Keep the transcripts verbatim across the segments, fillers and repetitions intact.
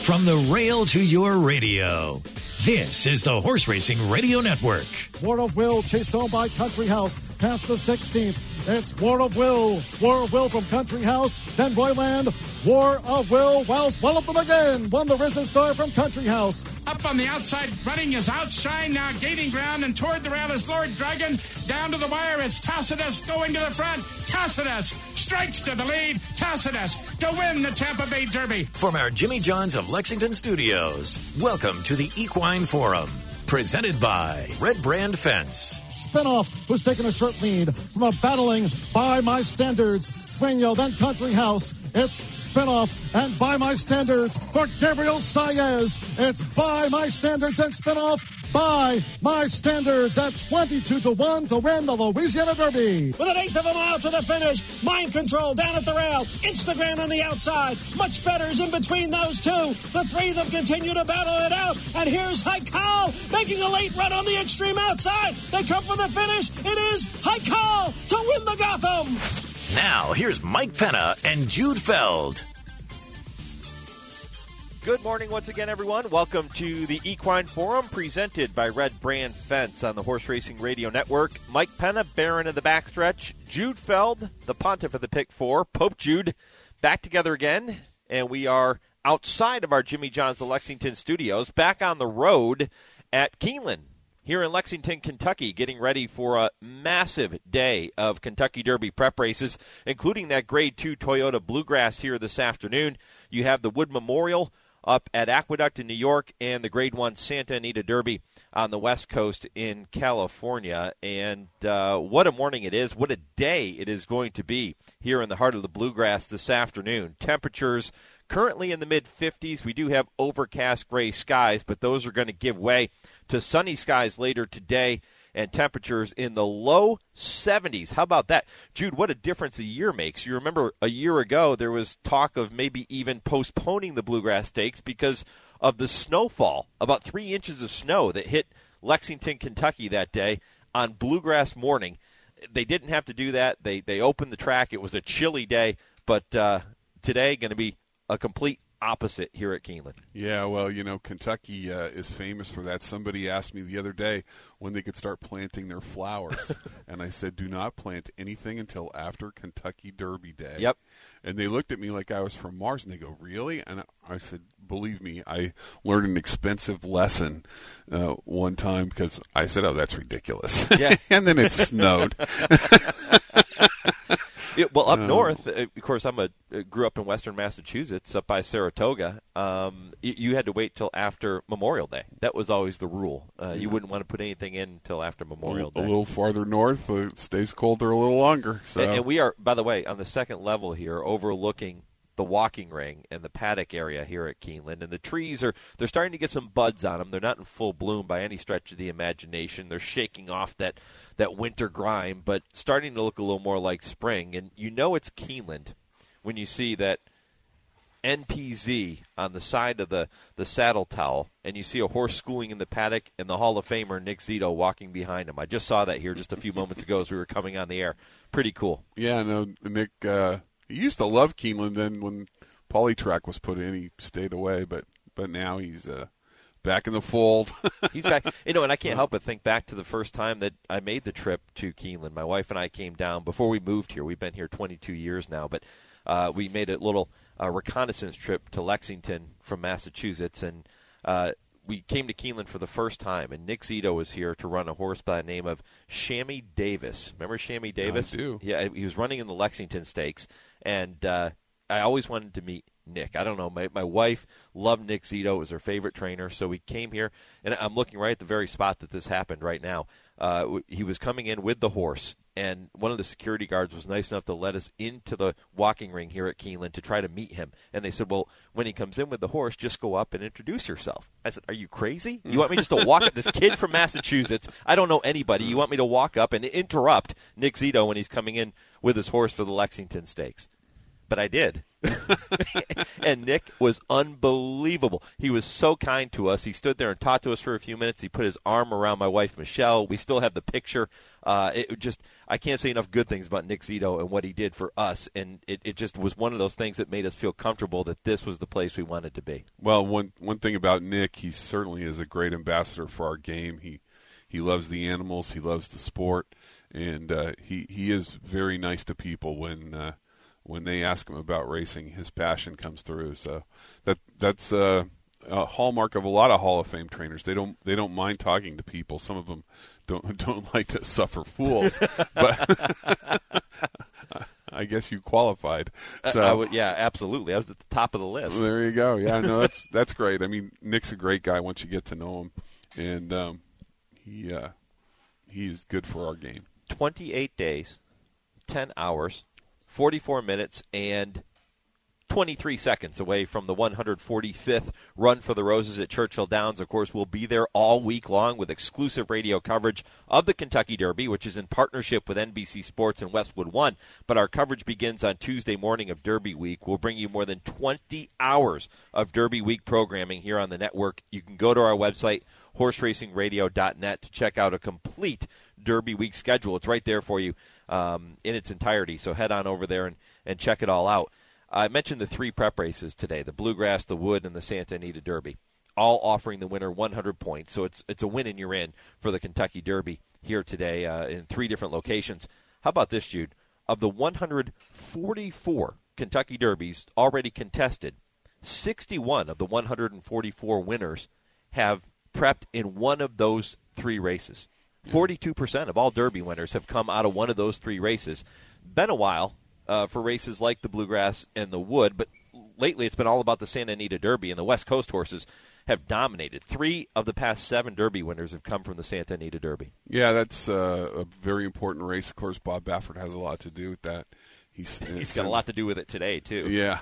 From the rail to your radio, this is the Horse Racing Radio Network. War of Will chased on by Country House past the sixteenth. It's War of Will. War of Will from Country House. Then Royland. War of Will. Wells walloped them again. Won the Risen Star from Country House. Up on the outside, running is Outshine, now gaining ground, and toward the rail is Lord Dragon. Down to the wire, it's Tacitus going to the front. Tacitus strikes to the lead. Tacitus to win the Tampa Bay Derby. From our Jimmy John's of Lexington studios, welcome to the Equine Forum. Presented by Red Brand Fence. Spinoff, who's taken a short lead from a battling By My Standards. Sueño, then Country House. It's Spinoff and By My Standards for Gabriel Saez. It's By My Standards and Spinoff. By My Standards at twenty-two to one to win the Louisiana Derby. With an eighth of a mile to the finish, Mind Control down at the rail, Instagram on the outside, Much Better's in between those two. The three of them continue to battle it out, and here's Haikal making a late run on the extreme outside. They come for the finish. It is Haikal to win the Gotham. Now, here's Mike Penna and Jude Feld. Good morning once again, everyone. Welcome to the Equine Forum presented by Red Brand Fence on the Horse Racing Radio Network. Mike Penna, Baron of the Backstretch. Jude Feld, the Pontiff of the Pick Four. Pope Jude, back together again. And we are outside of our Jimmy John's of Lexington studios, back on the road at Keeneland here in Lexington, Kentucky, getting ready for a massive day of Kentucky Derby prep races, including that Grade two Toyota Bluegrass here this afternoon. You have the Wood Memorial up at Aqueduct in New York, and the Grade one Santa Anita Derby on the West Coast in California. And uh, what a morning it is. What a day it is going to be here in the heart of the Bluegrass this afternoon. Temperatures currently in the mid fifties. We do have overcast gray skies, but those are going to give way to sunny skies later today, and temperatures in the low seventies. How about that? Jude, what a difference a year makes. You remember a year ago there was talk of maybe even postponing the Bluegrass Stakes because of the snowfall, about three inches of snow that hit Lexington, Kentucky that day on Bluegrass morning. They didn't have to do that. They they opened the track. It was a chilly day, but uh, today going to be a complete opposite here at Keeneland. Yeah, well, you know, Kentucky uh, is famous for that. Somebody asked me the other day when they could start planting their flowers, and I said, do not plant anything until after Kentucky Derby Day. Yep. And they looked at me like I was from Mars, and they go, really? And I said, believe me, I learned an expensive lesson uh, one time because I said, oh, that's ridiculous. Yeah. And then it snowed. It, well, up No. north, of course, I'm a grew up in Western Massachusetts, up by Saratoga. Um, you, you had to wait till after Memorial Day. That was always the rule. Uh, Yeah. You wouldn't want to put anything in until after Memorial a, Day. a little farther north, uh, it stays colder a little longer. So. And, and we are, by the way, on the second level here, overlooking the walking ring and the paddock area here at Keeneland. And the trees are, they're starting to get some buds on them. They're not in full bloom by any stretch of the imagination. They're shaking off that, that winter grime, but starting to look a little more like spring. And you know it's Keeneland when you see that N P Z on the side of the, the saddle towel, and you see a horse schooling in the paddock and the Hall of Famer Nick Zito walking behind him. I just saw that here just a few moments ago as we were coming on the air. Pretty cool. Yeah, no, Nick, uh, he used to love Keeneland. Then when Polytrack was put in, he stayed away. But but now he's uh, back in the fold. He's back. You know, and I can't help but think back to the first time that I made the trip to Keeneland. My wife and I came down before we moved here. We've been here twenty-two years now, but uh, we made a little uh, reconnaissance trip to Lexington from Massachusetts, and uh, we came to Keeneland for the first time. And Nick Zito was here to run a horse by the name of Shammy Davis. Remember Shammy Davis? I do. Yeah, he was running in the Lexington Stakes. And uh, I always wanted to meet Nick. I don't know. My my wife loved Nick Zito. It was her favorite trainer. So we came here, and I'm looking right at the very spot that this happened right now. Uh, he was coming in with the horse, and one of the security guards was nice enough to let us into the walking ring here at Keeneland to try to meet him. And they said, well, when he comes in with the horse, just go up and introduce yourself. I said, are you crazy? You want me just to walk up? This kid from Massachusetts, I don't know anybody. You want me to walk up and interrupt Nick Zito when he's coming in with his horse for the Lexington Stakes? But I did. And Nick was unbelievable. He was so kind to us. He stood there and talked to us for a few minutes. He put his arm around my wife, Michelle. We still have the picture. Uh, it just I can't say enough good things about Nick Zito and what he did for us. And it, it just was one of those things that made us feel comfortable that this was the place we wanted to be. Well, one one thing about Nick, he certainly is a great ambassador for our game. He he loves the animals. He loves the sport. And uh, he, he is very nice to people when uh, when they ask him about racing. His passion comes through. So that that's uh, a hallmark of a lot of Hall of Fame trainers. They don't they don't mind talking to people. Some of them don't don't like to suffer fools. But I guess you qualified. So I, I would, yeah, absolutely. I was at the top of the list. There you go. Yeah, no, that's that's great. I mean, Nick's a great guy once you get to know him, and um, he uh, he's good for our game. twenty-eight days, ten hours, forty-four minutes, and twenty-three seconds away from the one hundred forty-fifth Run for the Roses at Churchill Downs. Of course, we'll be there all week long with exclusive radio coverage of the Kentucky Derby, which is in partnership with N B C Sports and Westwood One. But our coverage begins on Tuesday morning of Derby Week. We'll bring you more than twenty hours of Derby Week programming here on the network. You can go to our website, horse racing radio dot net, to check out a complete Derby Week schedule. It's right there for you um, in its entirety. So head on over there and, and check it all out. I mentioned the three prep races today, the Bluegrass, the Wood, and the Santa Anita Derby, all offering the winner one hundred points. So it's it's a win and you're in for the Kentucky Derby here today uh, in three different locations. How about this, Jude? Of the one hundred forty-four Kentucky Derbies already contested, sixty-one of the one hundred forty-four winners have prepped in one of those three races. forty-two percent of all Derby winners have come out of one of those three races. Been a while uh, for races like the Bluegrass and the Wood, but lately it's been all about the Santa Anita Derby, and the West Coast horses have dominated. Three of the past seven Derby winners have come from the Santa Anita Derby. Yeah, that's uh, a very important race. Of course, Bob Baffert has a lot to do with that. He's, He's got a lot to do with it today, too. Yeah.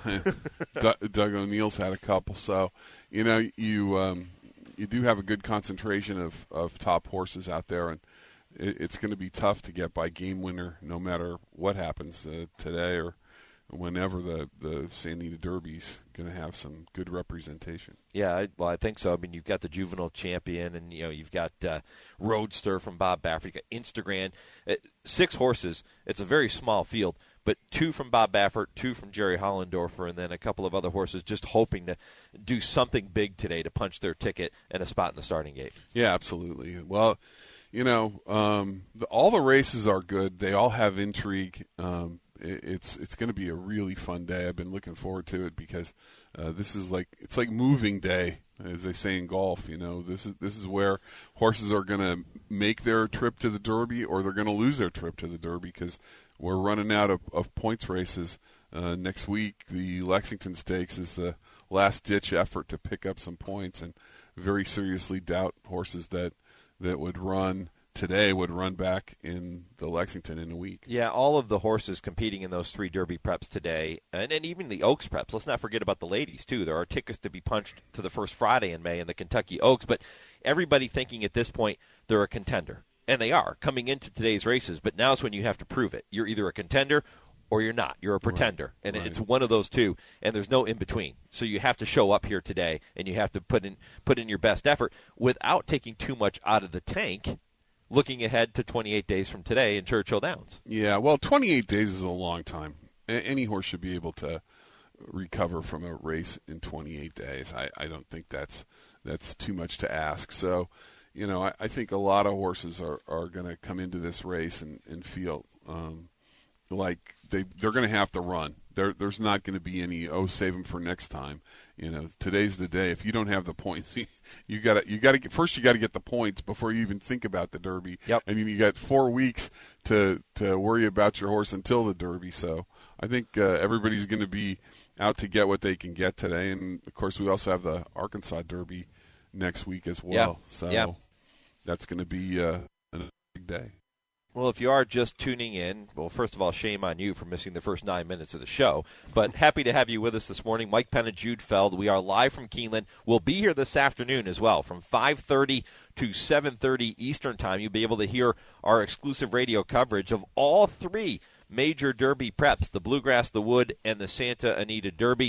D- Doug O'Neill's had a couple. So, you know, you um, you do have a good concentration of, of top horses out there, and it, it's going to be tough to get by game winner no matter what happens uh, today or whenever. The, the Santa Anita Derby's going to have some good representation. Yeah, I, well, I think so. I mean, you've got the juvenile champion, and you know, you've got uh, Roadster from Bob Baffert. You've got Instagram. Uh, six horses. It's a very small field, but two from Bob Baffert, two from Jerry Hollendorfer, and then a couple of other horses just hoping to do something big today to punch their ticket and a spot in the starting gate. Yeah, absolutely. Well, you know, um, the, all the races are good. They all have intrigue. Um, it, it's it's going to be a really fun day. I've been looking forward to it because uh, this is like it's like moving day, as they say in golf. You know, this is this is where horses are going to make their trip to the Derby, or they're going to lose their trip to the Derby because we're running out of, of points races uh, next week. The Lexington Stakes is the last-ditch effort to pick up some points, and very seriously doubt horses that, that would run today would run back in the Lexington in a week. Yeah, all of the horses competing in those three Derby preps today, and, and even the Oaks preps. Let's not forget about the ladies, too. There are tickets to be punched to the first Friday in May in the Kentucky Oaks, but everybody thinking at this point they're a contender. And they are, coming into today's races. But now's when you have to prove it. You're either a contender or you're not. You're a pretender. Right. And right. It's one of those two, and there's no in-between. So you have to show up here today, and you have to put in put in your best effort without taking too much out of the tank, looking ahead to twenty-eight days from today in Churchill Downs. Yeah, well, twenty-eight days is a long time. Any horse should be able to recover from a race in twenty-eight days. I, I don't think that's that's too much to ask. So, you know, I, I think a lot of horses are, are going to come into this race and, and feel um, like they, they're going to have to run. There, there's not going to be any, oh, save them for next time. You know, today's the day. If you don't have the points, you got to you got to get first. You got to get the points before you even think about the Derby. Yep. I mean, you got four weeks to to worry about your horse until the Derby. So I think uh, everybody's going to be out to get what they can get today. And of course, we also have the Arkansas Derby next week as well. Yep. So yep. that's going to be uh, a big day. Well, if you are just tuning in, well, first of all, shame on you for missing the first nine minutes of the show. But happy to have you with us this morning. Mike Penna, Jude Feld. We are live from Keeneland. We'll be here this afternoon as well from five thirty to seven thirty Eastern Time. You'll be able to hear our exclusive radio coverage of all three major Derby preps, the Bluegrass, the Wood, and the Santa Anita Derby.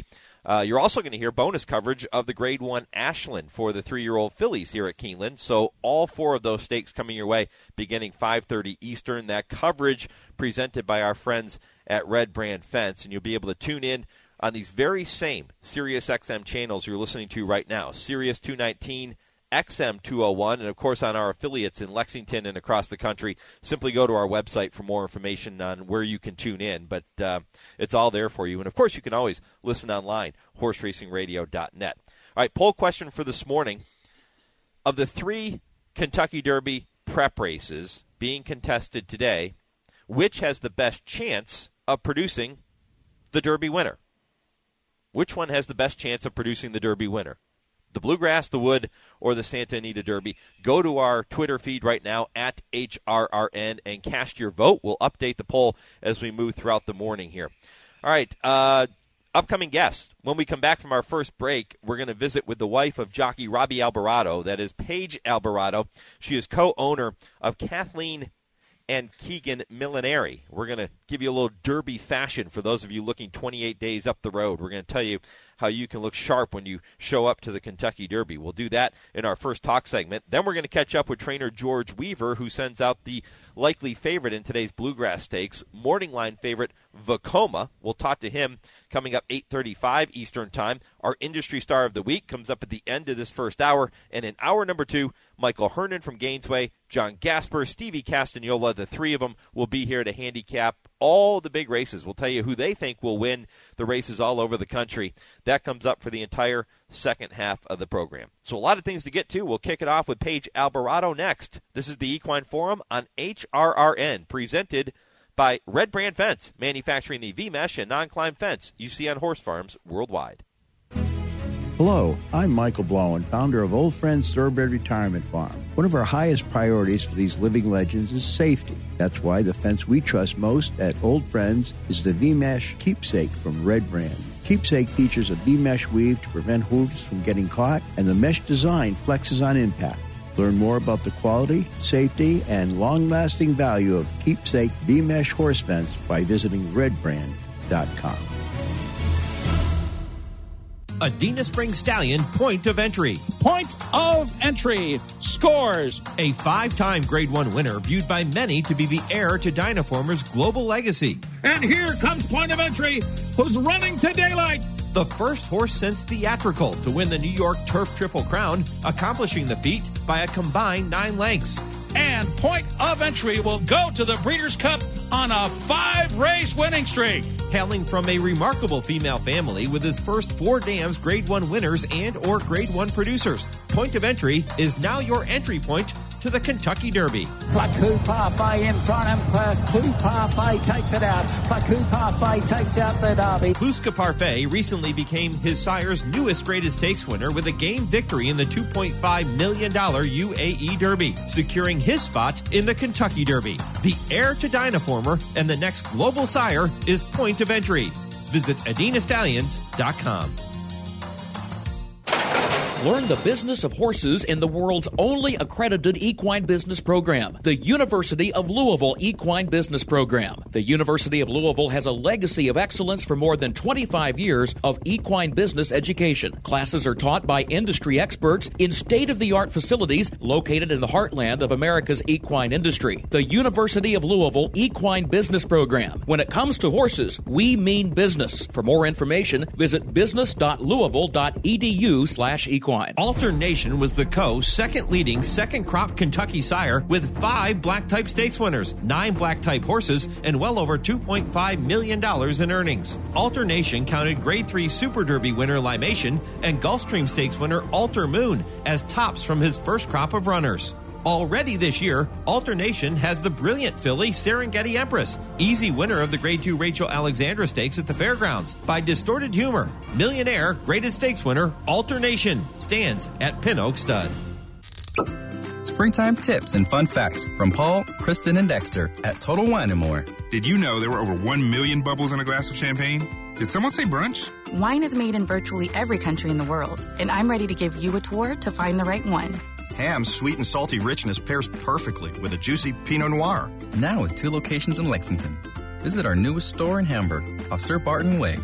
Uh, you're also going to hear bonus coverage of the Grade one Ashland for the three-year-old fillies here at Keeneland. So all four of those stakes coming your way beginning five thirty Eastern. That coverage presented by our friends at Red Brand Fence, and you'll be able to tune in on these very same Sirius X M channels you're listening to right now, Sirius two nineteen, X M two oh one, and, of course, on our affiliates in Lexington and across the country. Simply go to our website for more information on where you can tune in. But uh, it's all there for you. And, of course, you can always listen online, horse racing radio dot net. All right, poll question for this morning. Of the three Kentucky Derby prep races being contested today, which has the best chance of producing the Derby winner? Which one has the best chance of producing the Derby winner? The Bluegrass, the Wood, or the Santa Anita Derby? Go to our Twitter feed right now, at H R R N, and cast your vote. We'll update the poll as we move throughout the morning here. All right, uh, upcoming guests. When we come back from our first break, we're going to visit with the wife of jockey Robbie Alvarado. That is Paige Alvarado. She is co-owner of Kathleen and Keegan Millinari. We're going to give you a little Derby fashion for those of you looking twenty-eight days up the road. We're going to tell you how you can look sharp when you show up to the Kentucky Derby. We'll do that in our first talk segment. Then we're going to catch up with trainer George Weaver, who sends out the likely favorite in today's Bluegrass Stakes, morning line favorite Vekoma. We'll talk to him coming up eight thirty-five Eastern Time. Our Industry Star of the Week comes up at the end of this first hour. And in hour number two, Michael Hernan from Gainesway, John Gasper, Stevie Castagnola, the three of them will be here to handicap all the big races. We'll tell you who they think will win the races all over the country. That comes up for the entire second half of the program. So a lot of things to get to. We'll kick it off with Paige Alvarado next. This is the Equine Forum on H R R N, presented by Red Brand Fence, manufacturing the V-Mesh and non-climb fence you see on horse farms worldwide. Hello, I'm Michael Blowen, founder of Old Friends Thoroughbred Retirement Farm. One of our highest priorities for these living legends is safety. That's why the fence we trust most at Old Friends is the V-Mesh Keepsake from Red Brand. Keepsake features a V-Mesh weave to prevent hooves from getting caught, and the mesh design flexes on impact. Learn more about the quality, safety, and long-lasting value of Keepsake V-Mesh horse fence by visiting red brand dot com. Adena Springs Stallion Point of Entry. Point of Entry scores. A five-time Grade one winner viewed by many to be the heir to Dynaformer's global legacy. And here comes Point of Entry, who's running to daylight. The first horse since Theatrical to win the New York Turf Triple Crown, accomplishing the feat by a combined nine lengths. And Point of Entry will go to the Breeders' Cup on a five-race winning streak. Hailing from a remarkable female family with his first four dams Grade one winners and or Grade one producers, Point of Entry is now your entry point to the Kentucky Derby. Placoup Parfait in front and Placoup Parfait takes it out. Placoup Parfait takes out the Derby. Placoup Parfait recently became his sire's newest Greatest Stakes winner with a game victory in the two point five million dollars U A E Derby, securing his spot in the Kentucky Derby. The heir to Dynaformer and the next global sire is Point of Entry. Visit Adena Stallions dot com. Learn the business of horses in the world's only accredited equine business program, the University of Louisville Equine Business Program. The University of Louisville has a legacy of excellence for more than twenty-five years of equine business education. Classes are taught by industry experts in state-of-the-art facilities located in the heartland of America's equine industry. The University of Louisville Equine Business Program. When it comes to horses, we mean business. For more information, visit business dot louisville dot e d u slash equine. Alternation was the co-second leading second crop Kentucky sire with five black type stakes winners, nine black type horses, and well over two point five million dollars in earnings. Alternation counted Grade three Super Derby winner Limation and Gulfstream Stakes winner Alter Moon as tops from his first crop of runners. Already this year, Alternation has the brilliant filly Serengeti Empress, easy winner of the Grade two Rachel Alexandra Stakes at the Fairgrounds by Distorted Humor. Millionaire Graded Stakes winner Alternation stands at Pin Oak Stud. Springtime tips and fun facts from Paul, Kristen, and Dexter at Total Wine and More. Did you know there were over one million bubbles in a glass of champagne? Did someone say brunch? Wine is made in virtually every country in the world, and I'm ready to give you a tour to find the right one. Ham's sweet and salty richness pairs perfectly with a juicy Pinot Noir. Now with two locations in Lexington. Visit our newest store in Hamburg, off Sir Barton Way.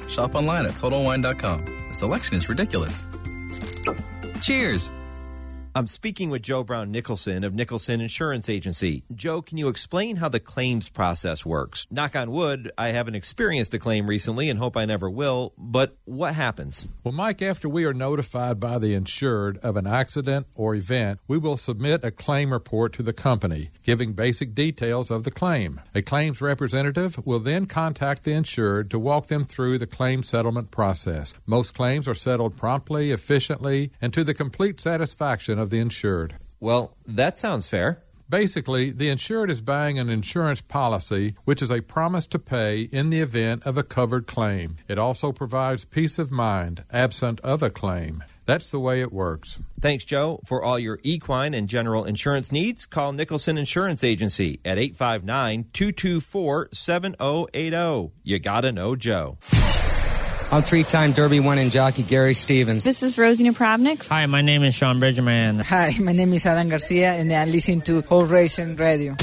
Shop online at Total Wine dot com. The selection is ridiculous. Cheers! I'm speaking with Joe Brown Nicholson of Nicholson Insurance Agency. Joe, can you explain how the claims process works? Knock on wood, I haven't experienced a claim recently and hope I never will, but what happens? Well, Mike, after we are notified by the insured of an accident or event, we will submit a claim report to the company, giving basic details of the claim. A claims representative will then contact the insured to walk them through the claim settlement process. Most claims are settled promptly, efficiently, and to the complete satisfaction of the insured. Well, that sounds fair. Basically, the insured is buying an insurance policy, which is a promise to pay in the event of a covered claim. It also provides peace of mind, absent of a claim. That's the way it works. Thanks, Joe. For all your equine and general insurance needs, call Nicholson Insurance Agency at eight five nine, two two four, seven zero eight zero. You gotta know Joe. I'm three-time Derby winning jockey Gary Stevens. This is Rosie Napravnik. Hi, my name is Sean Bridgerman. Hi, my name is Alan Garcia, and I listen to Horse Racing Radio.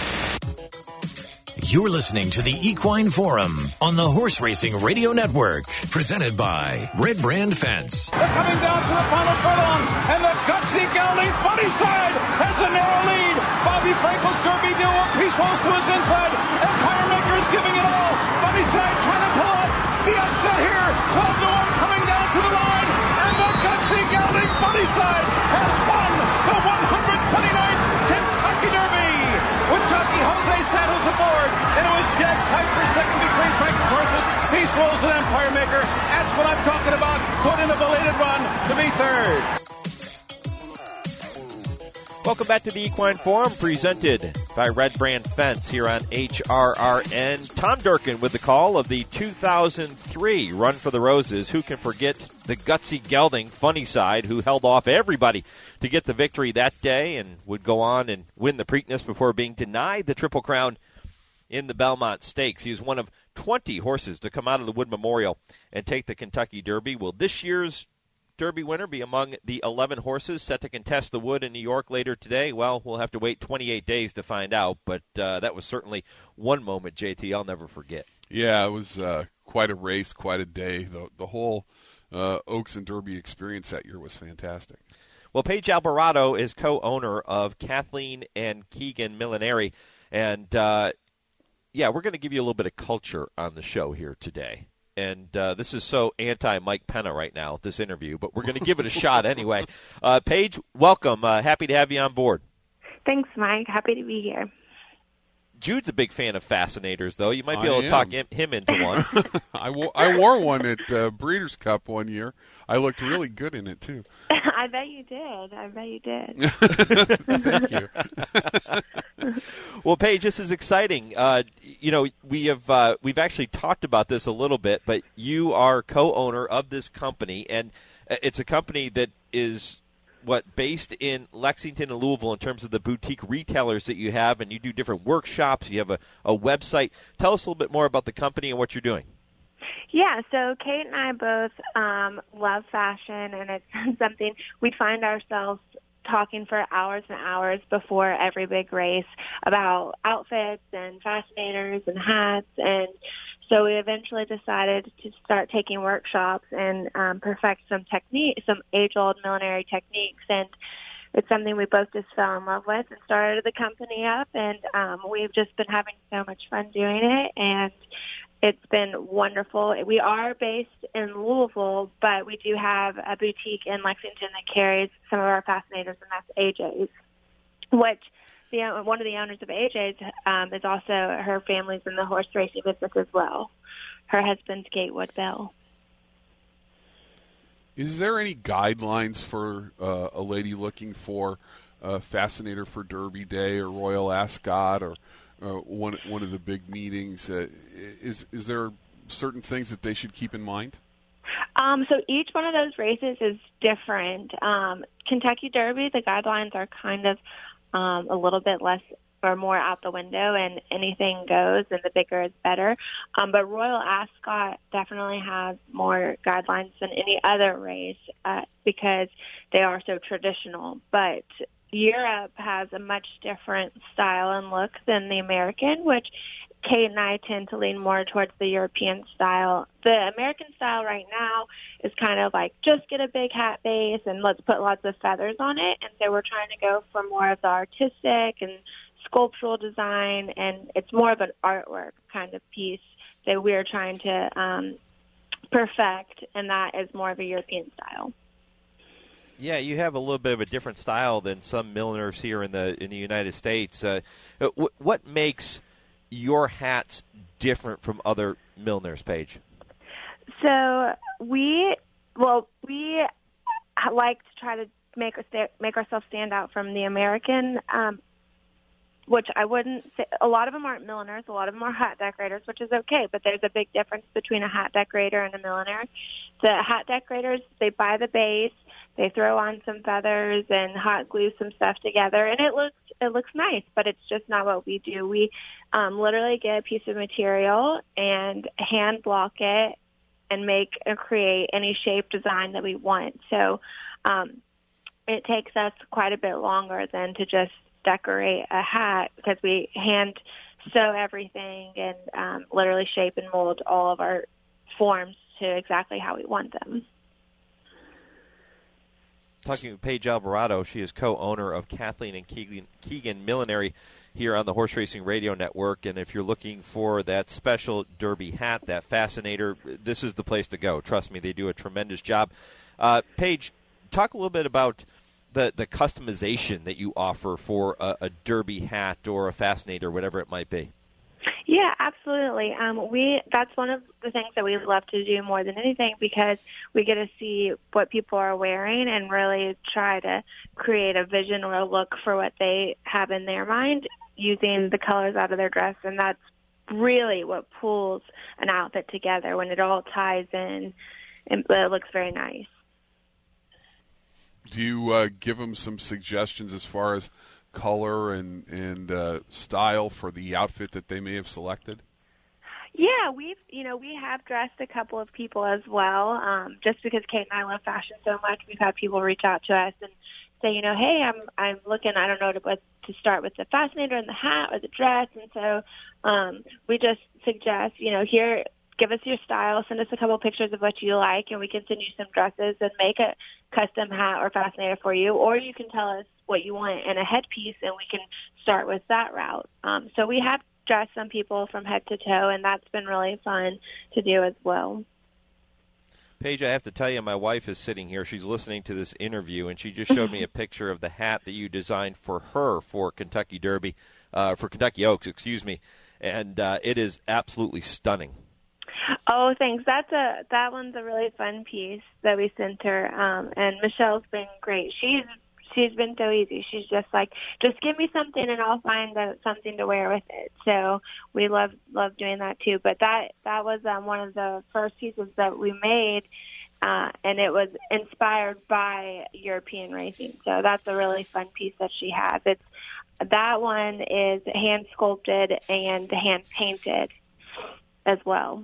You're listening to the Equine Forum on the Horse Racing Radio Network, presented by Red Brand Fence. They're coming down to the final furlong, and the gutsy gelding Funny Side has a narrow lead. Bobby Frankel's Derby deal with Peace Wolf to his inside. Empire Maker is giving it all. Funny Side trying to pull up. The upset here, twelve to one coming down to the line, and the gutsy gelding Funny Side has won the one hundred twenty-ninth Kentucky Derby with jockey Jose Santos aboard, and it was dead tight for second between Frankel's horses, Peace Wolves and Empire Maker. That's what I'm talking about. Put in a belated run to be third. Welcome back to the Equine Forum, presented by Red Brand Fence here on H R R N. Tom Durkin with the call of the two thousand three Run for the Roses. Who can forget the gutsy gelding Funny Side, who held off everybody to get the victory that day and would go on and win the Preakness before being denied the Triple Crown in the Belmont Stakes. He is one of twenty horses to come out of the Wood Memorial and take the Kentucky Derby. Will this year's Derby winner be among the eleven horses set to contest the Wood in New York later today? Well, we'll have to wait twenty-eight days to find out, but uh, that was certainly one moment, J T, I'll never forget. Yeah, it was uh, quite a race, quite a day. The, the whole uh, Oaks and Derby experience that year was fantastic. Well, Paige Alvarado is co-owner of Kathleen and Keegan Millinari, and uh, yeah, we're going to give you a little bit of culture on the show here today. And uh, this is so anti-Mike Penna right now, this interview, but we're going to give it a shot anyway. Uh, Paige, welcome. Uh, happy to have you on board. Thanks, Mike. Happy to be here. Jude's a big fan of Fascinators, though. You might be I able to am. talk him, him into one. I, wo- I wore one at uh, Breeders' Cup one year. I looked really good in it, too. I bet you did. I bet you did. Thank you. Well, Paige, this is exciting. Uh, you know, we have uh, we've actually talked about this a little bit, but you are co-owner of this company, and it's a company that is what based in Lexington and Louisville in terms of the boutique retailers that you have, and you do different workshops. You have a, a website. Tell us a little bit more about the company and what you're doing. Yeah, so Kate and I both um, love fashion, and it's something we find ourselves talking for hours and hours before every big race about outfits and fascinators and hats. And so we eventually decided to start taking workshops and um, perfect some technique, some age-old millinery techniques. And it's something we both just fell in love with and started the company up. And um, we've just been having so much fun doing it. And it's been wonderful. We are based in Louisville, but we do have a boutique in Lexington that carries some of our fascinators, and that's A J's, which the, one of the owners of A J's um, is also, her family's in the horse racing business as well. Her husband's Gatewood Bell. Is there any guidelines for uh, a lady looking for a fascinator for Derby Day or Royal Ascot or Uh, one one of the big meetings? Uh, is is there certain things that they should keep in mind? Um, so each one of those races is different. Um, Kentucky Derby, the guidelines are kind of um, a little bit less or more out the window, and anything goes, and the bigger is better. Um, but Royal Ascot definitely has more guidelines than any other race uh, because they are so traditional. But Europe has a much different style and look than the American, which Kate and I tend to lean more towards the European style. The American style right now is kind of like just get a big hat base and let's put lots of feathers on it. And so we're trying to go for more of the artistic and sculptural design, and it's more of an artwork kind of piece that we're trying to um, perfect, and that is more of a European style. Yeah, you have a little bit of a different style than some milliners here in the in the United States. Uh, w- what makes your hats different from other milliners, Paige? So we, well, we like to try to make make ourselves stand out from the American, um, which I wouldn't say. A lot of them aren't milliners. A lot of them are hat decorators, which is okay. But there's a big difference between a hat decorator and a milliner. The hat decorators, they buy the base. They throw on some feathers and hot glue some stuff together, and it looks it looks nice, but it's just not what we do. We um, literally get a piece of material and hand block it and make or create any shape design that we want. So um, it takes us quite a bit longer than to just decorate a hat, because we hand sew everything and um, literally shape and mold all of our forms to exactly how we want them. Talking with Paige Alvarado, she is co-owner of Kathleen and Keegan, Keegan Millinery here on the Horse Racing Radio Network. And if you're looking for that special Derby hat, that fascinator, this is the place to go. Trust me, they do a tremendous job. Uh, Paige, talk a little bit about the, the customization that you offer for a, a Derby hat or a fascinator, whatever it might be. Yeah, absolutely. Um, we that's one of the things that we love to do more than anything, because we get to see what people are wearing and really try to create a vision or a look for what they have in their mind using the colors out of their dress, and that's really what pulls an outfit together when it all ties in, and it looks very nice. Do you uh, give them some suggestions as far as color and and uh, style for the outfit that they may have selected? Yeah, we've you know we have dressed a couple of people as well. Um, just because Kate and I love fashion so much, we've had people reach out to us and say, you know, hey, I'm I'm looking. I don't know to, what to start with, the fascinator and the hat or the dress, and so um, we just suggest, you know, here, give us your style, send us a couple of pictures of what you like, and we can send you some dresses and make a custom hat or fascinator for you. Or you can tell us what you want in a headpiece, and we can start with that route. Um, so we have dressed some people from head to toe, and that's been really fun to do as well. Paige, I have to tell you, my wife is sitting here. She's listening to this interview, and she just showed me a picture of the hat that you designed for her for Kentucky Derby, uh, for Kentucky Oaks, excuse me, and uh, it is absolutely stunning. Oh, thanks. That's a that one's a really fun piece that we sent her, um, and Michelle's been great. She's she's been so easy. She's just like, just give me something and I'll find a, something to wear with it. So we love love doing that too. But that that was um, one of the first pieces that we made, uh, and it was inspired by European racing. So that's a really fun piece that she has. It's that one is hand sculpted and hand painted as well.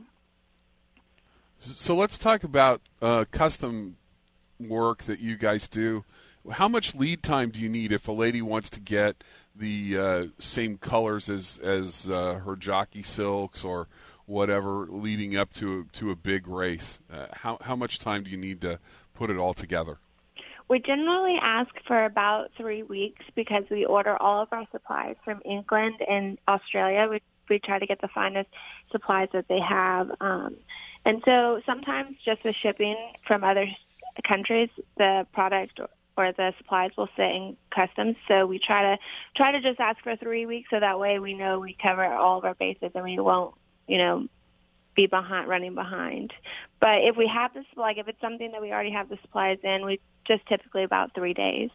So let's talk about uh, custom work that you guys do. How much lead time do you need if a lady wants to get the uh, same colors as as uh, her jockey silks or whatever leading up to to a big race? Uh, how how much time do you need to put it all together? We generally ask for about three weeks because we order all of our supplies from England and Australia. We we try to get the finest supplies that they have. Um, and so sometimes just with shipping from other countries, the product or the supplies will sit in customs. So we try to try to just ask for three weeks so that way we know we cover all of our bases and we won't, you know, be behind, running behind. But if we have this, like if it's something that we already have the supplies in, we just typically about three days.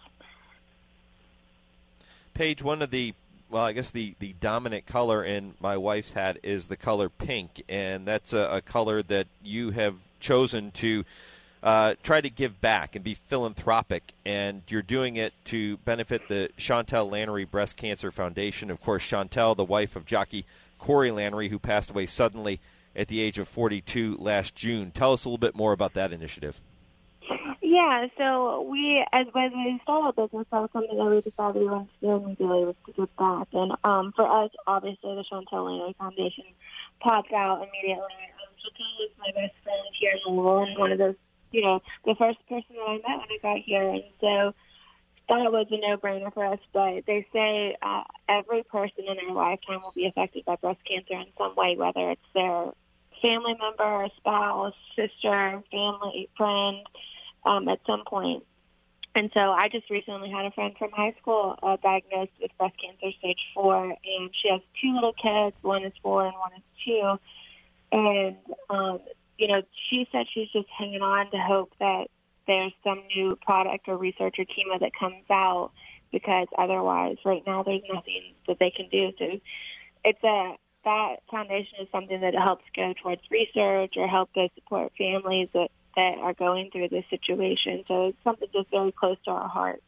Paige, one of the Well, I guess the, the dominant color in my wife's hat is the color pink, and that's a, a color that you have chosen to uh, try to give back and be philanthropic, and you're doing it to benefit the Chantel Lannery Breast Cancer Foundation. Of course, Chantel, the wife of jockey Corey Lannery, who passed away suddenly at the age of forty-two last June. Tell us a little bit more about that initiative. Yeah, so we, as, as we started our business, that was something that we decided we wanted to do immediately was to give back. And um, for us, obviously, the Chantel Langley Foundation popped out immediately. Um, Chantel is my best friend here in Louisville, and one of those, you know, the first person that I met when I got here. And so that was a no-brainer for us. But they say uh, every person in their lifetime will be affected by breast cancer in some way, whether it's their family member, spouse, sister, family, friend, um, at some point. And so I just recently had a friend from high school uh, diagnosed with breast cancer stage four, and she has two little kids. One is four and one is two. And, um, you know, she said she's just hanging on to hope that there's some new product or research or chemo that comes out, because otherwise right now there's nothing that they can do. So it's a, that foundation is something that helps go towards research or help to support families that, that are going through this situation. So it's something just very close to our heart.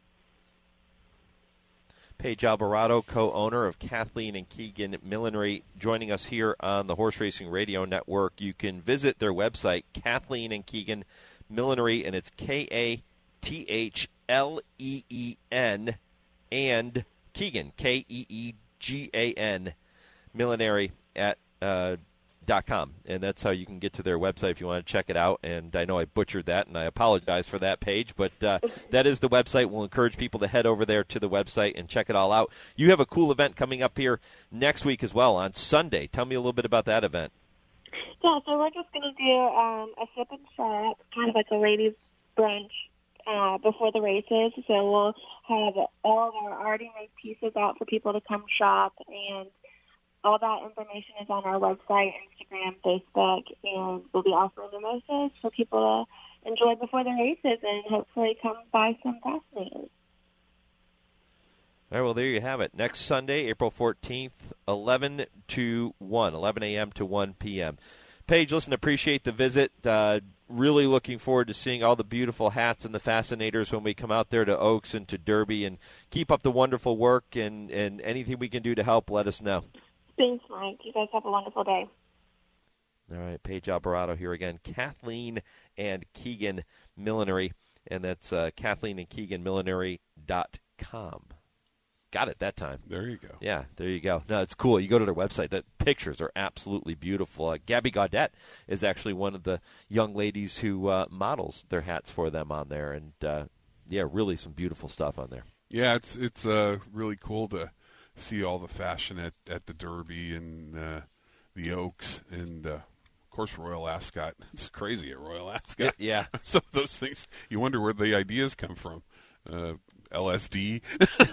Paige Alvarado, co-owner of Kathleen and Keegan Millinery, joining us here on the Horse Racing Radio Network. You can visit their website, Kathleen and Keegan Millinery, and it's K A T H L E E N and Keegan, K E E G A N, millinery at uh, dot com, and that's how you can get to their website if you want to check it out. And I know I butchered that, and I apologize for that, Paige, but uh, that is the website. We'll encourage people to head over there to the website and check it all out. You have a cool event coming up here next week as well on Sunday. Tell me a little bit about that event. Yeah, so we're just going to do um, a sip and chat, kind of like a ladies' brunch uh, before the races. So we'll have all of our already made pieces out for people to come shop, and all that information is on our website, Instagram, Facebook, and we'll be offering mimosas for people to enjoy before the races and hopefully come buy some fascinators. All right, well, there you have it. Next Sunday, April fourteenth, eleven to one, eleven a.m. to one p.m. Paige, listen, appreciate the visit. Uh, really looking forward to seeing all the beautiful hats and the fascinators when we come out there to Oaks and to Derby. And keep up the wonderful work, and, and anything we can do to help, let us know. Thanks, Mike. You guys have a wonderful day. All right, Paige Alvarado here again. Kathleen and Keegan Millinery, and that's uh, Kathleen and Keegan Millinery dot com. Got it that time. There you go. Yeah, there you go. No, it's cool. You go to their website. The pictures are absolutely beautiful. Uh, Gabby Gaudette is actually one of the young ladies who uh, models their hats for them on there. And, uh, yeah, really some beautiful stuff on there. Yeah, it's it's uh, really cool to see all the fashion at, at the Derby and uh, the Oaks and, uh, of course, Royal Ascot. It's crazy at Royal Ascot. Yeah. Some of those things, you wonder where the ideas come from. Uh, L S D.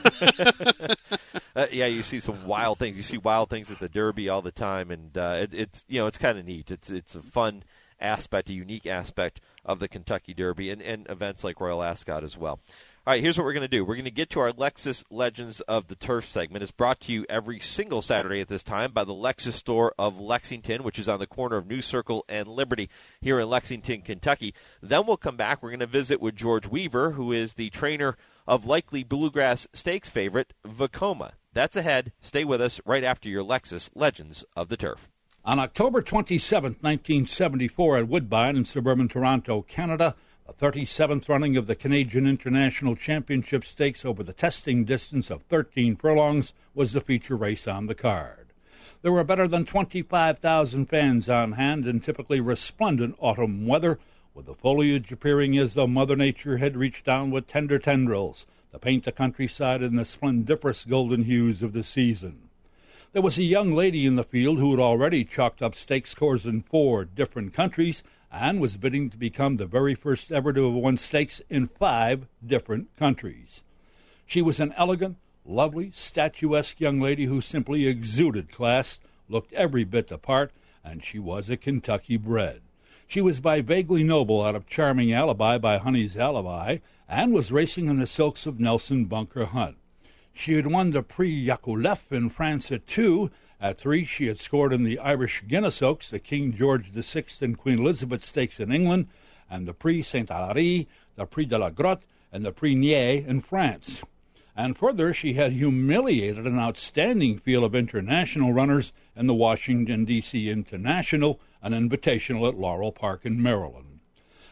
uh, yeah, you see some wild things. You see wild things at the Derby all the time, and uh, it, it's you know it's kind of neat. It's it's a fun aspect, a unique aspect of the Kentucky Derby, and, and events like Royal Ascot as well. All right, here's what we're going to do. We're going to get to our Lexus Legends of the Turf segment. It's brought to you every single Saturday at this time by the Lexus store of Lexington, which is on the corner of New Circle and Liberty here in Lexington, Kentucky. Then we'll come back. We're going to visit with George Weaver, who is the trainer of likely Bluegrass Stakes favorite, Vekoma. That's ahead. Stay with us right after your Lexus Legends of the Turf. On October twenty-seventh, nineteen seventy-four, at Woodbine in suburban Toronto, Canada, the thirty-seventh running of the Canadian International Championship Stakes over the testing distance of thirteen furlongs was the feature race on the card. There were better than twenty-five thousand fans on hand in typically resplendent autumn weather, with the foliage appearing as though Mother Nature had reached down with tender tendrils to paint the countryside in the splendiferous golden hues of the season. There was a young lady in the field who had already chalked up stakes scores in four different countries and was bidding to become the very first ever to have won stakes in five different countries. She was an elegant, lovely, statuesque young lady who simply exuded class, looked every bit the part, and she was a Kentucky bred. She was by Vaguely Noble out of Charming Alibi by Honey's Alibi, and was racing in the silks of Nelson Bunker Hunt. She had won the Prix Yakoulef in France at two. At three, she had scored in the Irish Guinness Oaks, the King George the Sixth and Queen Elizabeth Stakes in England, and the Prix Saint-Hilary, the Prix de la Grotte, and the Prix Nier in France. And further, she had humiliated an outstanding field of international runners in the Washington, D C International, an invitational at Laurel Park in Maryland.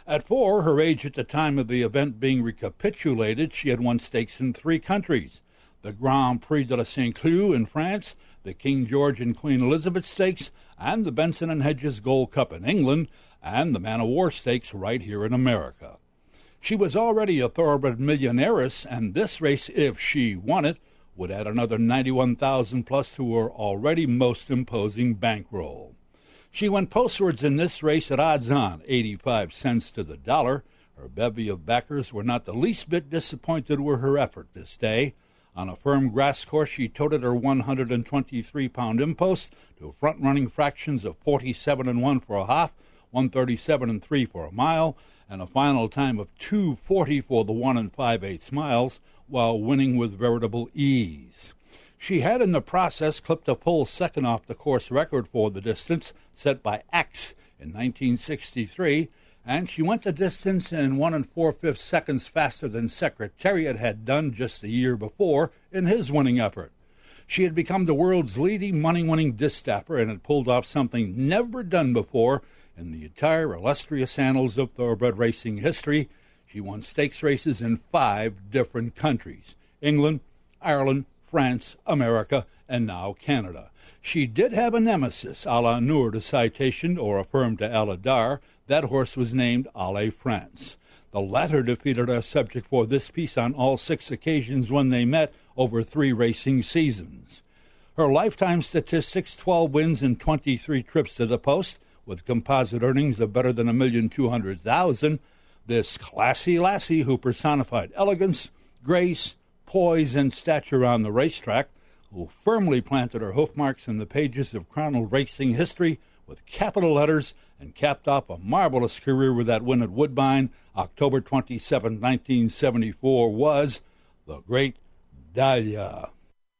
At four, her age at the time of the event being recapitulated, she had won stakes in three countries: the Grand Prix de la Saint-Cloud in France, the King George and Queen Elizabeth Stakes, and the Benson and Hedges Gold Cup in England, and the Man o' War Stakes right here in America. She was already a thoroughbred millionairess, and this race, if she won it, would add another ninety-one thousand dollars plus to her already most imposing bankroll. She went postwards in this race at odds-on, eighty-five cents to the dollar. Her bevy of backers were not the least bit disappointed with her effort this day. On a firm grass course, she toted her one hundred twenty-three pound impost to front-running fractions of forty-seven and one for a half, one thirty-seven and three for a mile, and a final time of two forty for the one and five-eighths miles, while winning with veritable ease. She had in the process clipped a full second off the course record for the distance set by Axe in nineteen sixty-three, and she went the distance in one and four-fifths seconds faster than Secretariat had done just the year before in his winning effort. She had become the world's leading money-winning distafer and had pulled off something never done before in the entire illustrious annals of thoroughbred racing history. She won stakes races in five different countries: England, Ireland, France, America, and now Canada. She did have a nemesis, a la Noor de Citation, or affirmed to Aladar. That horse was named Ale France. The latter defeated our subject for this piece on all six occasions when they met over three racing seasons. Her lifetime statistics: twelve wins and twenty-three trips to the post, with composite earnings of better than a million two hundred thousand. This classy lassie, who personified elegance, grace, poise, and stature on the racetrack, who firmly planted her hoofmarks in the pages of Crownal racing history with capital letters, and capped off a marvelous career with that win at Woodbine, October twenty-seventh, nineteen seventy-four, was the great Dahlia.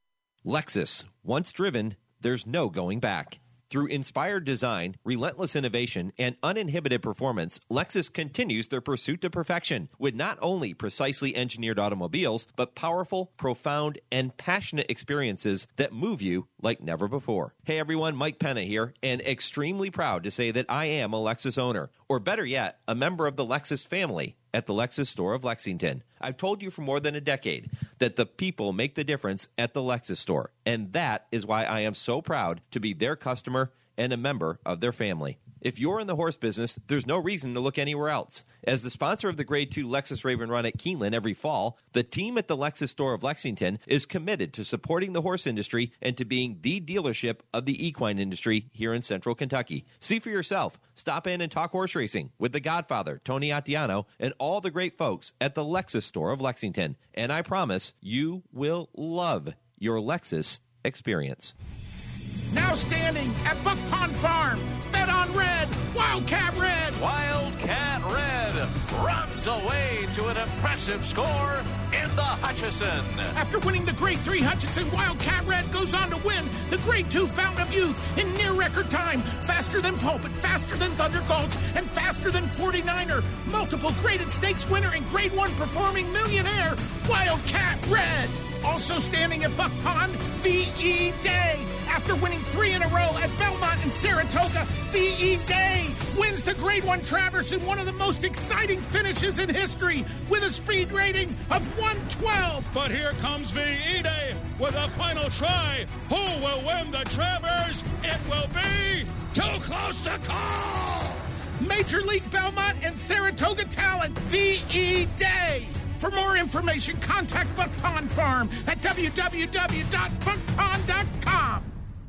Lexus. Once driven, there's no going back. Through inspired design, relentless innovation, and uninhibited performance, Lexus continues their pursuit to perfection with not only precisely engineered automobiles, but powerful, profound, and passionate experiences that move you like never before. Hey everyone, Mike Penna here, and extremely proud to say that I am a Lexus owner, or better yet, a member of the Lexus family at the Lexus store of Lexington. I've told you for more than a decade that the people make the difference at the Lexus store, and that is why I am so proud to be their customer and a member of their family. If you're in the horse business, there's no reason to look anywhere else. As the sponsor of the Grade two Lexus Raven Run at Keeneland every fall, the team at the Lexus store of Lexington is committed to supporting the horse industry and to being the dealership of the equine industry here in central Kentucky. See for yourself. Stop in and talk horse racing with the Godfather, Tony Attiano, and all the great folks at the Lexus store of Lexington. And I promise you will love your Lexus experience. Now standing at Buck Pond Farm, Bet on Red, Wildcat Red. Wildcat Red runs away to an impressive score in the Hutchison. After winning the Grade three Hutchison, Wildcat Red goes on to win the Grade two Fountain of Youth in near record time. Faster than Pulpit, faster than Thunder Gulch, and faster than forty-niner. Multiple graded stakes winner and Grade one performing millionaire, Wildcat Red. Also standing at Buck Pond, V E. Day. After winning three in a row at Belmont and Saratoga, V E. Day wins the Grade one Travers in one of the most exciting finishes in history with a speed rating of one twelve. But here comes V E. Day with a final try. Who will win the Travers? It will be Too Close to Call. Major League Belmont and Saratoga talent, V E. Day. For more information, contact Buck Pond Farm at w w w dot buck pond dot com.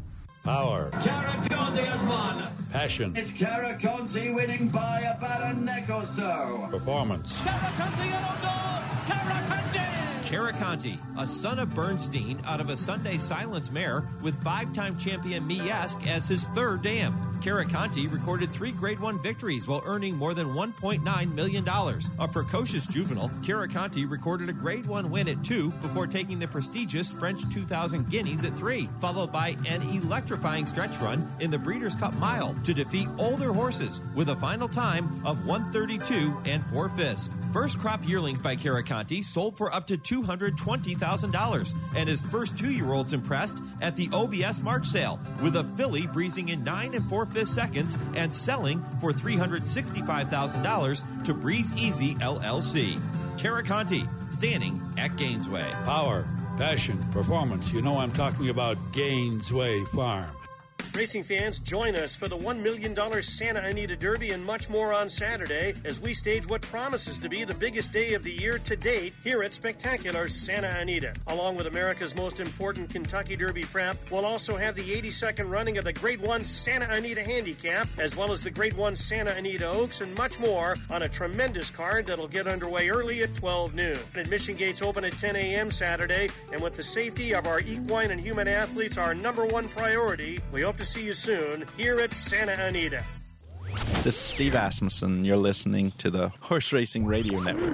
Power. Caraconte has won. Passion. It's Caraconte winning by about a neck or so. Performance. Caraconte and O'Donnell. Caraconte. Caraconte, a son of Bernstein out of a Sunday Silence mare with five-time champion Miesk as his third dam. Caraconte recorded three Grade one victories while earning more than one point nine million dollars. A precocious juvenile, Caraconte recorded a Grade one win at two before taking the prestigious French two thousand Guineas at three, followed by an electrifying stretch run in the Breeders' Cup Mile to defeat older horses with a final time of one thirty-two and four fifths. First crop yearlings by Caraconte sold for up to two hundred twenty thousand dollars, and his first two-year-olds impressed at the O B S March sale, with a filly breezing in nine and four-fifths seconds and selling for three hundred sixty-five thousand dollars to Breeze Easy L L C. Caraconte, standing at Gainesway. Power, passion, performance. You know I'm talking about Gainesway Farm. Racing fans, join us for the one million dollars Santa Anita Derby and much more on Saturday as we stage what promises to be the biggest day of the year to date here at spectacular Santa Anita. Along with America's most important Kentucky Derby prep, we'll also have the eighty-second running of the Grade one Santa Anita Handicap, as well as the Grade one Santa Anita Oaks and much more on a tremendous card that'll get underway early at twelve noon. Admission gates open at ten a.m. Saturday, and with the safety of our equine and human athletes our number one priority, we hope to see you soon here at Santa Anita. This is Steve Asmussen. You're listening to the Horse Racing Radio Network.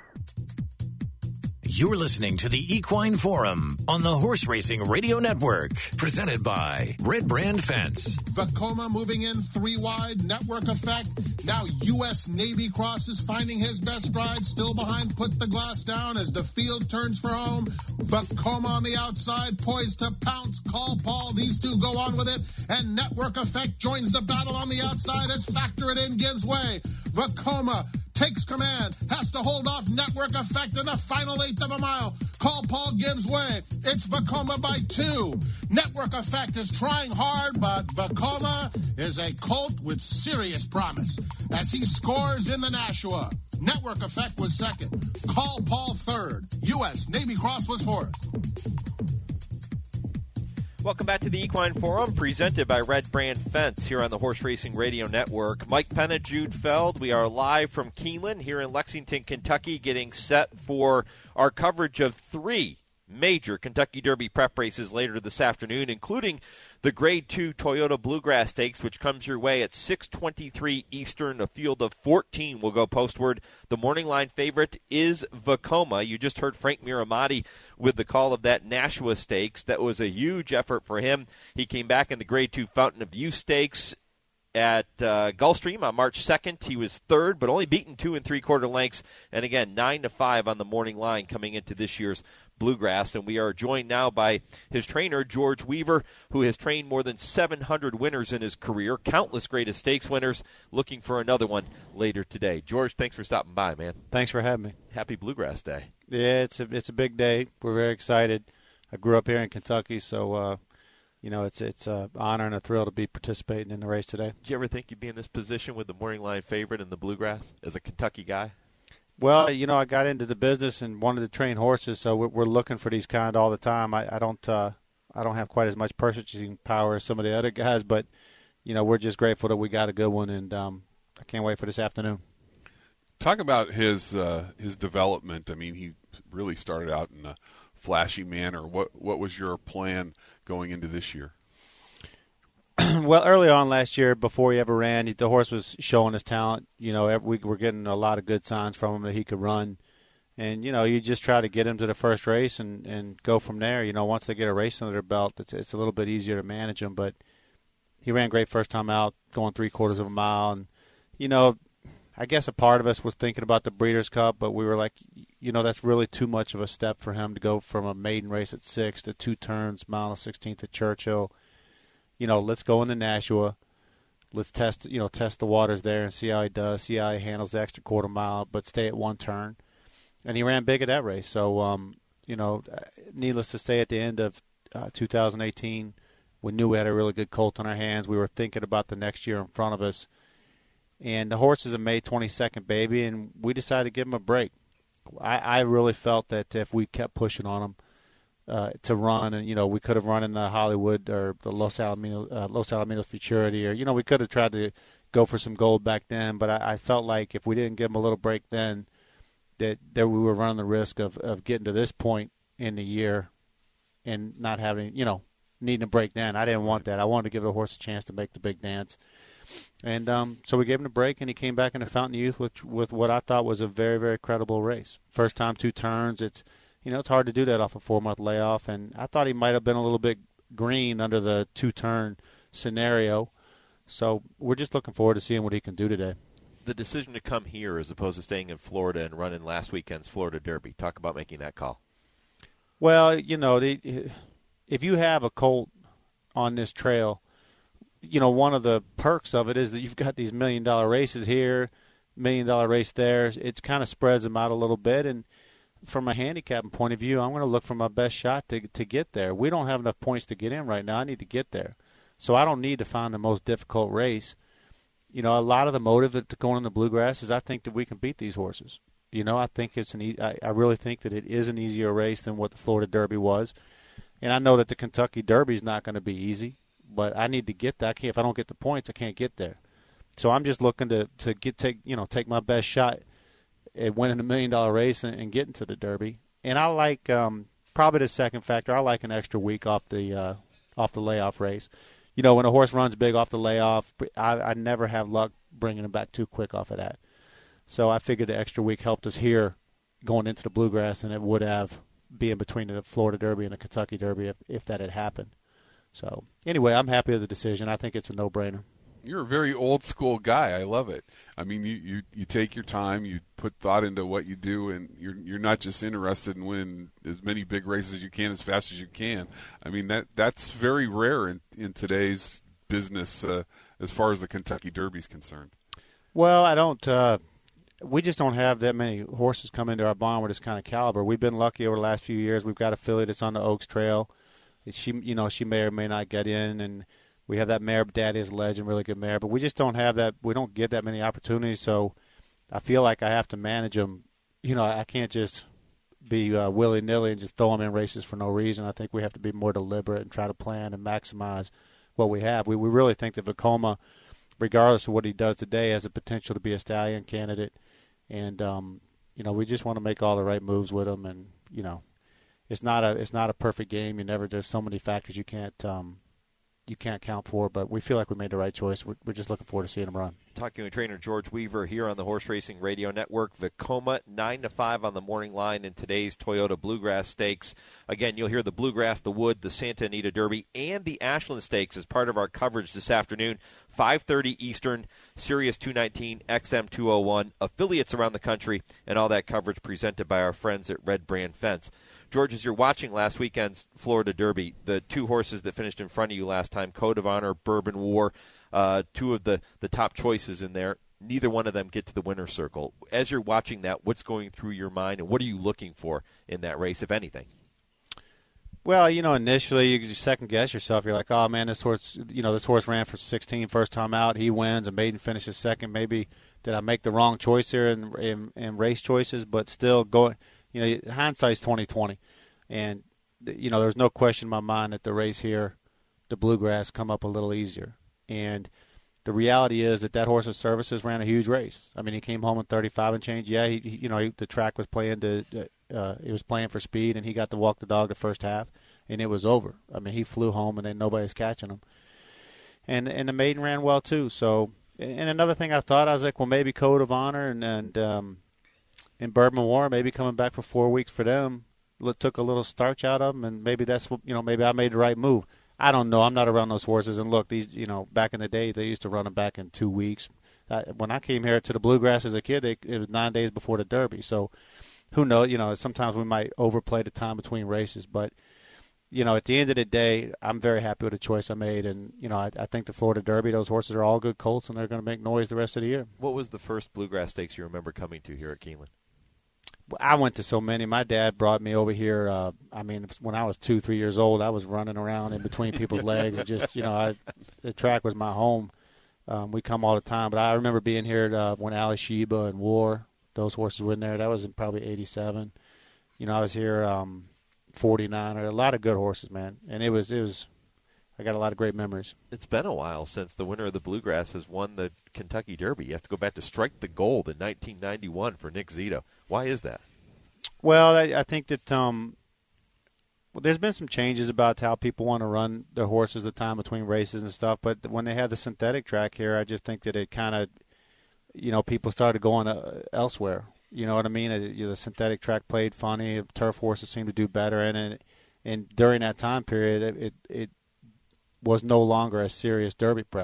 You're listening to the Equine Forum on the Horse Racing Radio Network, presented by Red Brand Fence. Vekoma moving in three wide, network effect. Now U S Navy Cross is finding his best stride, still behind Put the Glass Down as the field turns for home. Vekoma on the outside, poised to pounce. Call Paul, these two go on with it, and network effect joins the battle on the outside as Factor It In gives way. Vekoma takes command, has to hold off network effect in the final eighth of a mile. Call Paul gives way. It's Vekoma by two. Network effect is trying hard, but Vekoma is a colt with serious promise as he scores in the Nashua. Network effect was second. Call Paul third. U S Navy Cross was fourth. Welcome back to the Equine Forum, presented by Red Brand Fence here on the Horse Racing Radio Network. Mike Penna, Jude Feld. We are live from Keeneland here in Lexington, Kentucky, getting set for our coverage of three major Kentucky Derby prep races later this afternoon, including the Grade two Toyota Bluegrass Stakes, which comes your way at six twenty-three Eastern. A field of fourteen will go postward. The morning line favorite is Vekoma. You just heard Frank Miramati with the call of that Nashua Stakes. That was a huge effort for him. He came back in the Grade two Fountain of Youth Stakes at uh, Gulfstream on March second. He was third, but only beaten two and three-quarter lengths. And again, nine to five on the morning line coming into this year's Bluegrass. And we are joined now by his trainer, George Weaver, who has trained more than seven hundred winners in his career, countless Greatest Stakes winners, looking for another one later today. George, thanks for stopping by, man. Thanks for having me. Happy Bluegrass Day. Yeah, it's a, it's a big day. We're very excited. I grew up here in Kentucky, so uh, you know, it's it's an honor and a thrill to be participating in the race today. Did you ever think you'd be in this position with the morning line favorite in the Bluegrass as a Kentucky guy? Well, you know, I got into the business and wanted to train horses, so we're, we're looking for these kind all the time. I, I don't uh, I don't have quite as much purchasing power as some of the other guys, but, you know, we're just grateful that we got a good one, and um, I can't wait for this afternoon. Talk about his uh, his development. I mean, he really started out in a flashy manner. What what was your plan going into this year? Well, early on last year, before he ever ran, the horse was showing his talent. You know, we were getting a lot of good signs from him that he could run. And, you know, you just try to get him to the first race and, and go from there. You know, once they get a race under their belt, it's, it's a little bit easier to manage them. But he ran great first time out, going three quarters of a mile. And, you know, I guess a part of us was thinking about the Breeders' Cup, but we were like, you know, that's really too much of a step for him to go from a maiden race at six to two turns, mile and sixteenth at Churchill. You know, let's go in the Nashua. Let's test, you know, test the waters there and see how he does, see how he handles the extra quarter mile, but stay at one turn. And he ran big at that race. So, um, you know, needless to say, at the end of uh, two thousand eighteen, we knew we had a really good colt on our hands. We were thinking about the next year in front of us. And the horse is a May twenty-second baby, and we decided to give him a break. I, I really felt that if we kept pushing on him, Uh, to run, and you know, we could have run in the Hollywood or the Los Alamitos, uh, Los Alamitos Futurity, or you know, we could have tried to go for some gold back then. But I, I felt like if we didn't give him a little break then, that that we were running the risk of, of getting to this point in the year and not having, you know, needing a break then. I didn't want that. I wanted to give the horse a chance to make the big dance. And um, so we gave him a break, and he came back in the Fountain of Youth with with what I thought was a very, very credible race. First time, two turns. It's You know, it's hard to do that off a four-month layoff, and I thought he might have been a little bit green under the two-turn scenario. So we're just looking forward to seeing what he can do today. the decision to come here as opposed to staying in Florida and running last weekend's Florida Derby? Talk about making that call. Well, you know, the, if you have a colt on this trail, you know, one of the perks of it is that you've got these million-dollar races here, million-dollar race there. It kind of spreads them out a little bit. And from a handicapping point of view, I'm going to look for my best shot to to get there. We don't have enough points to get in right now. I need to get there. So I don't need to find the most difficult race. You know, a lot of the motive to going in the Bluegrass is I think that we can beat these horses. You know, I think it's an. E- I, I really think that it is an easier race than what the Florida Derby was, and I know that the Kentucky Derby is not going to be easy. But I need to get that. I can't, if I don't get the points, I can't get there. So I'm just looking to to get take you know take my best shot at winning a million dollar race and, and getting to the Derby. And I like um, probably the second factor. I like an extra week off the uh, off the layoff race. You know, when a horse runs big off the layoff, I, I never have luck bringing him back too quick off of that. So I figured the extra week helped us here going into the Bluegrass than it would have being between the Florida Derby and the Kentucky Derby if, if that had happened. So anyway, I'm happy with the decision. I think it's a no-brainer. You're a very old school guy. I love it. I mean, you, you, you take your time, you put thought into what you do, and you're you're not just interested in winning as many big races as you can as fast as you can. I mean, that that's very rare in, in today's business uh, as far as the Kentucky Derby is concerned. Well, I don't uh, – we just don't have that many horses come into our barn with this kind of caliber. We've been lucky over the last few years. We've got a filly that's on the Oaks Trail. She, you know, she may or may not get in, and we have that mare, Daddy is a Legend, really good mare. But we just don't have that. We don't get that many opportunities, so I feel like I have to manage them. You know, I can't just be uh, willy-nilly and just throw them in races for no reason. I think we have to be more deliberate and try to plan and maximize what we have. We we really think that Vekoma, regardless of what he does today, has the potential to be a stallion candidate. And, um, you know, we just want to make all the right moves with him, and, you know, It's not a it's not a perfect game. You never there's so many factors you can't um, you can't count for. But we feel like we made the right choice. We're, we're just looking forward to seeing him run. Talking with trainer George Weaver here on the Horse Racing Radio Network. Vekoma nine to five on the morning line in today's Toyota Bluegrass Stakes. Again, you'll hear the Bluegrass, the Wood, the Santa Anita Derby, and the Ashland Stakes as part of our coverage this afternoon. five thirty Eastern, Sirius two nineteen, X M two oh one, affiliates around the country, and all that coverage presented by our friends at Red Brand Fence. George, as you're watching last weekend's Florida Derby, the two horses that finished in front of you last time, Code of Honor, Bourbon War, uh, two of the, the top choices in there, neither one of them get to the winner's circle. As you're watching that, what's going through your mind, and what are you looking for in that race, if anything? Well, you know, initially you second-guess yourself. You're like, oh, man, this horse, you know, this horse ran for sixteen first time out. He wins. A maiden finishes second. Maybe did I make the wrong choice here in, in, in race choices? But still, going, you know, hindsight's twenty twenty. And, you know, there's no question in my mind that the race here, the Bluegrass, come up a little easier. And the reality is that that horse's services ran a huge race. I mean, he came home in thirty-five and change. Yeah, he, he you know, he, the track was playing to uh, it was playing for speed, and he got to walk the dog the first half, and it was over. I mean, he flew home, and then nobody's catching him. And and the maiden ran well too. So, and another thing I thought, I was like, well, maybe Code of Honor and and um, and Bourbon War, maybe coming back for four weeks for them, took a little starch out of them, and maybe that's what, you know, maybe I made the right move. I don't know. I'm not around those horses. And look, these, you know, back in the day, they used to run them back in two weeks. Uh, when I came here to the Bluegrass as a kid, they, it was nine days before the Derby. So who knows? You know, sometimes we might overplay the time between races. But, you know, at the end of the day, I'm very happy with the choice I made. And, you know, I, I think the Florida Derby, those horses are all good colts, and they're going to make noise the rest of the year. What was the first Bluegrass Stakes you remember coming to here at Keeneland? I went to so many. My dad brought me over here. Uh, I mean, when I was two, three years old, I was running around in between people's legs. And just, you know, I, the track was my home. Um, we come all the time. But I remember being here uh, when Ali Sheba and War, those horses were in there. That was in probably eighty-seven. You know, I was here um, forty-nine. A lot of good horses, man. And it was, it was. I got a lot of great memories. It's been a while since the winner of the Bluegrass has won the Kentucky Derby. You have to go back to Strike the Gold in nineteen ninety-one for Nick Zito. Why is that? Well, I, I think that um, well, there's been some changes about how people want to run their horses the time between races and stuff. But when they had the synthetic track here, I just think that it kind of, you know, people started going uh, elsewhere. You know what I mean? It, you know, the synthetic track played funny. Turf horses seemed to do better. And, and, and during that time period, it, it, it was no longer a serious Derby prep.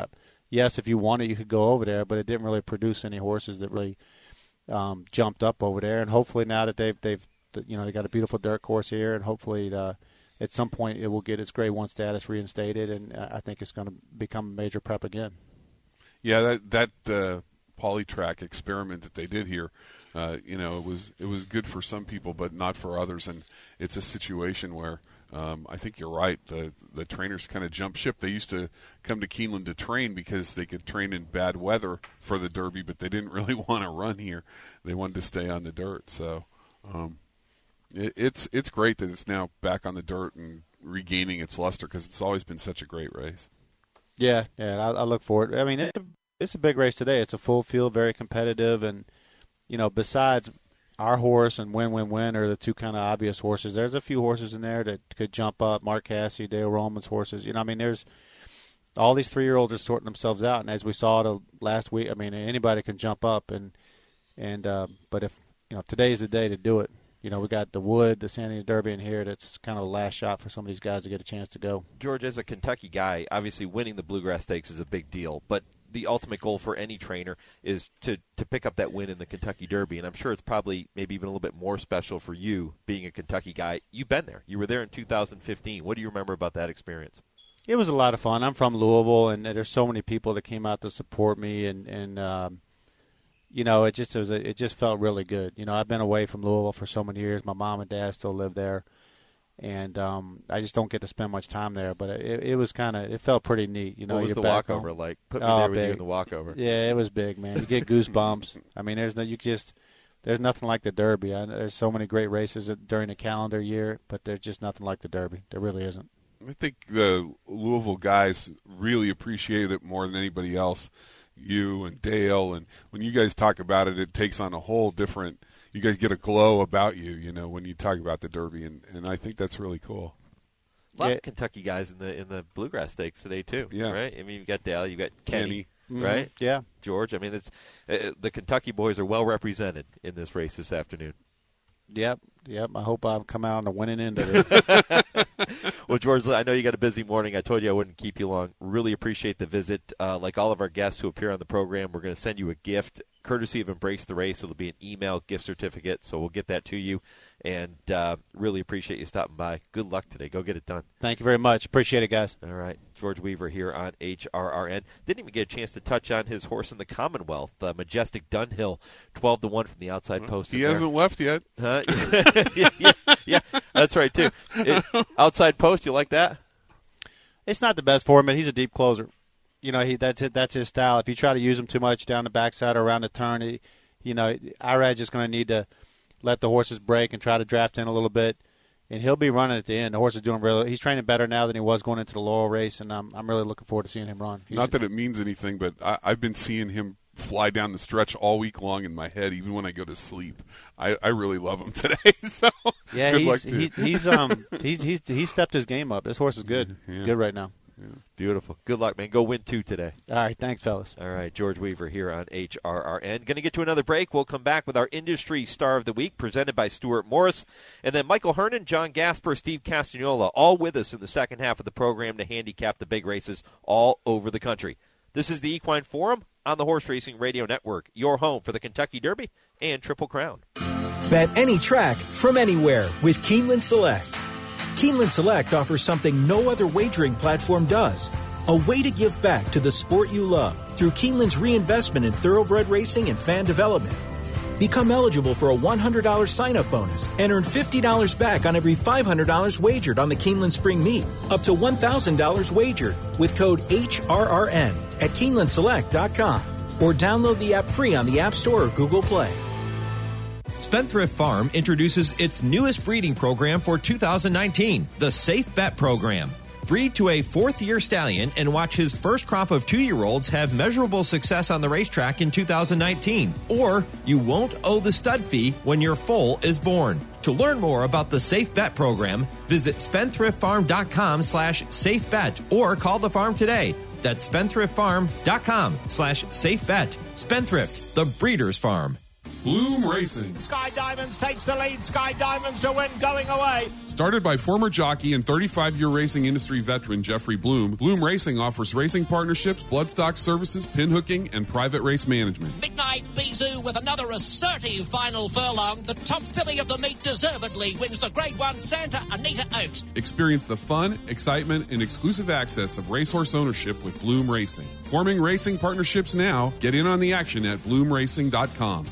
yes, if you wanted, you could go over there, but it didn't really produce any horses that really um, jumped up over there. And hopefully now that they've they've you know they got a beautiful dirt course here, and hopefully uh, at some point it will get its Grade One status reinstated, and I think it's going to become a major prep again. Yeah, that that uh, polytrack experiment that they did here, uh, you know, it was it was good for some people, but not for others, and it's a situation where. Um, I think you're right. The the trainers kind of jumped ship. They used to come to Keeneland to train because they could train in bad weather for the Derby, but they didn't really want to run here. They wanted to stay on the dirt. So um, it, it's it's great that it's now back on the dirt and regaining its luster because it's always been such a great race. Yeah, yeah, I, I look forward. I mean, it, it's a big race today. It's a full field, very competitive, and you know, besides our horse and Win Win Win are the two kind of obvious horses. There's a few horses in there that could jump up. Mark Cassidy, Dale Roman's horses. You know, I mean, there's all these three-year-olds are sorting themselves out. And as we saw the last week, I mean, anybody can jump up. And and uh, but if you know, today's the day to do it. You know, we got the Wood, the San Antonio Derby in here. That's kind of the last shot for some of these guys to get a chance to go. George, as a Kentucky guy, obviously winning the Bluegrass Stakes is a big deal, but the ultimate goal for any trainer is to, to pick up that win in the Kentucky Derby, and I'm sure it's probably maybe even a little bit more special for you being a Kentucky guy. You've been there. You were there in two thousand fifteen. What do you remember about that experience? It was a lot of fun. I'm from Louisville, and there's so many people that came out to support me, and, and um, you know, it just it, was a, it just felt really good. You know, I've been away from Louisville for so many years. My mom and dad still live there. And um, I just don't get to spend much time there, but it, it was kind of it felt pretty neat. You know, what was you're the back walkover home. like? Put me oh, there with big. you in the walkover. Yeah, it was big, man. You get goosebumps. I mean, there's no you just there's nothing like the Derby. I, there's so many great races during the calendar year, but there's just nothing like the Derby. There really isn't. I think the Louisville guys really appreciate it more than anybody else. You and Dale, and when you guys talk about it, it takes on a whole different. You guys get a glow about you, you know, when you talk about the Derby, and, and I think that's really cool. A lot yeah. of Kentucky guys in the in the Bluegrass Stakes today too. Yeah, right. I mean, you've got Dale, you've got Kenny, mm-hmm. right? Yeah, George. I mean, it's uh, the Kentucky boys are well represented in this race this afternoon. Yep, yep. I hope I come out on the winning end of it. Well, George, I know you got a busy morning. I told you I wouldn't keep you long. Really appreciate the visit. Uh, like all of our guests who appear on the program, we're going to send you a gift, courtesy of Embrace the Race. It'll be an email gift certificate, so we'll get that to you. And uh, really appreciate you stopping by. Good luck today. Go get it done. Thank you very much. Appreciate it, guys. All right. George Weaver here on H R R N. Didn't even get a chance to touch on his horse in the Commonwealth, uh, Majestic Dunhill, twelve to one from the outside well, post. He hasn't there. left yet. Huh? yeah, yeah, yeah, that's right, too. It, outside post, you like that? It's not the best for him, but he's a deep closer. You know, he that's it. That's his style. If you try to use him too much down the backside or around the turn, he, you know, Irad is going to need to let the horses break and try to draft in a little bit, and he'll be running at the end. The horse is doing really. He's training better now than he was going into the Laurel race, and I'm I'm really looking forward to seeing him run. He's, Not that it means anything, but I, I've been seeing him fly down the stretch all week long in my head, even when I go to sleep. I, I really love him today. So yeah, good he's, luck to he, he's um he's he's he's stepped his game up. This horse is good, yeah. good right now. Yeah. Beautiful. Good luck, man. Go win two today. All right. Thanks, fellas. All right. George Weaver here on H R R N. Going to get to another break. We'll come back with our Industry Star of the Week presented by Stuart Morris. And then Michael Hernan, John Gasper, Steve Castagnola, all with us in the second half of the program to handicap the big races all over the country. This is the Equine Forum on the Horse Racing Radio Network, your home for the Kentucky Derby and Triple Crown. Bet any track from anywhere with Keeneland Select. Keeneland Select offers something no other wagering platform does. A way to give back to the sport you love through Keeneland's reinvestment in thoroughbred racing and fan development. Become eligible for a one hundred dollars sign-up bonus and earn fifty dollars back on every five hundred dollars wagered on the Keeneland Spring Meet, up to one thousand dollars wagered with code H R R N at Keeneland Select dot com or download the app free on the App Store or Google Play. Spendthrift Farm introduces its newest breeding program for two thousand nineteen, the Safe Bet Program. Breed to a fourth-year stallion and watch his first crop of two-year-olds have measurable success on the racetrack in two thousand nineteen. Or you won't owe the stud fee when your foal is born. To learn more about the Safe Bet Program, visit spendthriftfarm.com slash safebet or call the farm today. That's spendthriftfarm.com slash safebet. Spendthrift, the breeder's farm. Bloom Racing. Sky Diamonds takes the lead. Sky Diamonds to win going away. Started by former jockey and thirty-five-year racing industry veteran Jeffrey Bloom, Bloom Racing offers racing partnerships, bloodstock services, pinhooking, and private race management. Midnight Bizou with another assertive final furlong. The top filly of the meet deservedly wins the Grade one Santa Anita Oaks. Experience the fun, excitement, and exclusive access of racehorse ownership with Bloom Racing. Forming racing partnerships now. Get in on the action at bloom racing dot com.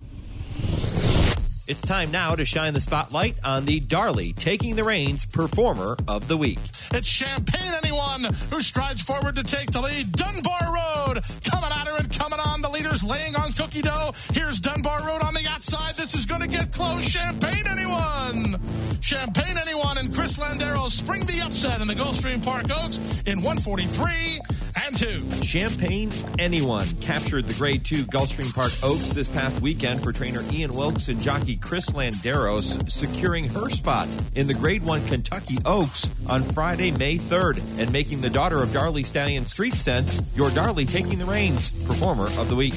It's time now to shine the spotlight on the Darley Taking the Reins Performer of the Week. It's Champagne Anyone who strides forward to take the lead. Dunbar Road coming at her and coming on. The leader's laying on cookie dough. Here's Dunbar Road on the outside. This is going to get close. Champagne Anyone. Champagne Anyone and Chris Landeros spring the upset in the Gulfstream Park Oaks in one forty-three and two. Champagne Anyone captured the Grade two Gulfstream Park Oaks this past weekend for trainer Ian Wilkes and jockey Chris Landeros, securing her spot in the Grade one Kentucky Oaks on Friday, May third, and making the daughter of Darley Stallion Street Sense your Darley Taking the Reins Performer of the Week.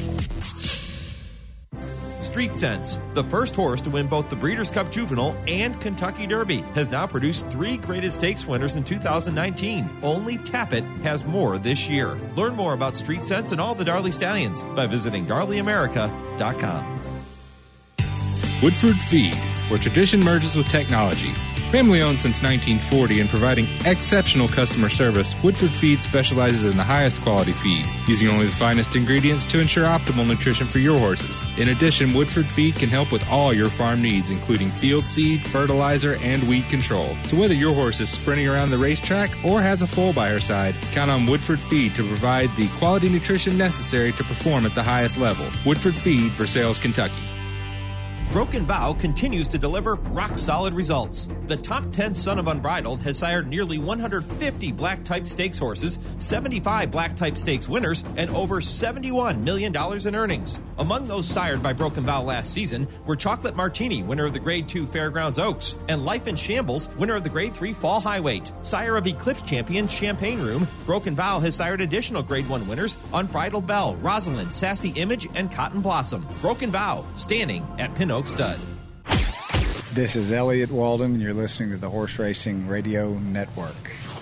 Street Sense, the first horse to win both the Breeders' Cup Juvenile and Kentucky Derby, has now produced three graded stakes winners in two thousand nineteen. Only Tappet has more this year. Learn more about Street Sense and all the Darley Stallions by visiting darley america dot com. Woodford Feed, where tradition merges with technology. Family owned since nineteen forty and providing exceptional customer service, Woodford Feed specializes in the highest quality feed, using only the finest ingredients to ensure optimal nutrition for your horses. In addition, Woodford Feed can help with all your farm needs, including field seed, fertilizer, and weed control. So whether your horse is sprinting around the racetrack or has a foal by her side, count on Woodford Feed to provide the quality nutrition necessary to perform at the highest level. Woodford Feed for Sales, Kentucky. Broken Vow continues to deliver rock-solid results. The top ten son of Unbridled has sired nearly one hundred fifty black-type stakes horses, seventy-five black-type stakes winners, and over seventy-one million dollars in earnings. Among those sired by Broken Vow last season were Chocolate Martini, winner of the Grade two Fairgrounds Oaks, and Life in Shambles, winner of the Grade three Fall Highweight. Sire of Eclipse champion Champagne Room, Broken Vow has sired additional Grade one winners, Unbridled Belle, Rosalind, Sassy Image, and Cotton Blossom. Broken Vow, standing at Pin Oak Stud. This is Elliot Walden, and you're listening to the Horse Racing Radio Network.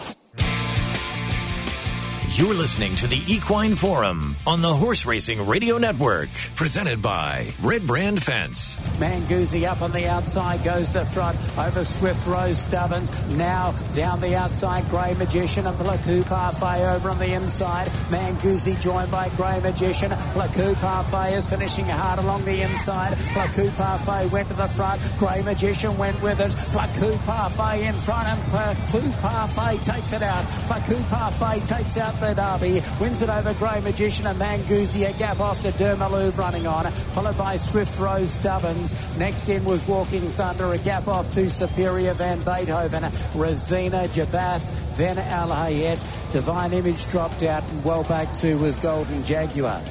You're listening to the Equine Forum on the Horse Racing Radio Network, presented by Red Brand Fence. Manguzzi up on the outside, goes the front over Swift Rose Stubbins. Now down the outside, Grey Magician and Placou Parfait over on the inside. Manguzzi joined by Grey Magician. Placou Parfait is finishing hard along the inside. Placou Parfait went to the front. Grey Magician went with it. Placou Parfait in front, and Placou Parfait takes it out. Placou Parfait takes out the Derby, wins it over Grey Magician and Manguzzi, a gap off to Dermalouve running on, followed by Swift Rose Stubbins. Next in was Walking Thunder, a gap off to Superior Van Beethoven, Rosina Jabath, then Al Hayet. Divine Image dropped out, and well back to was Golden Jaguar.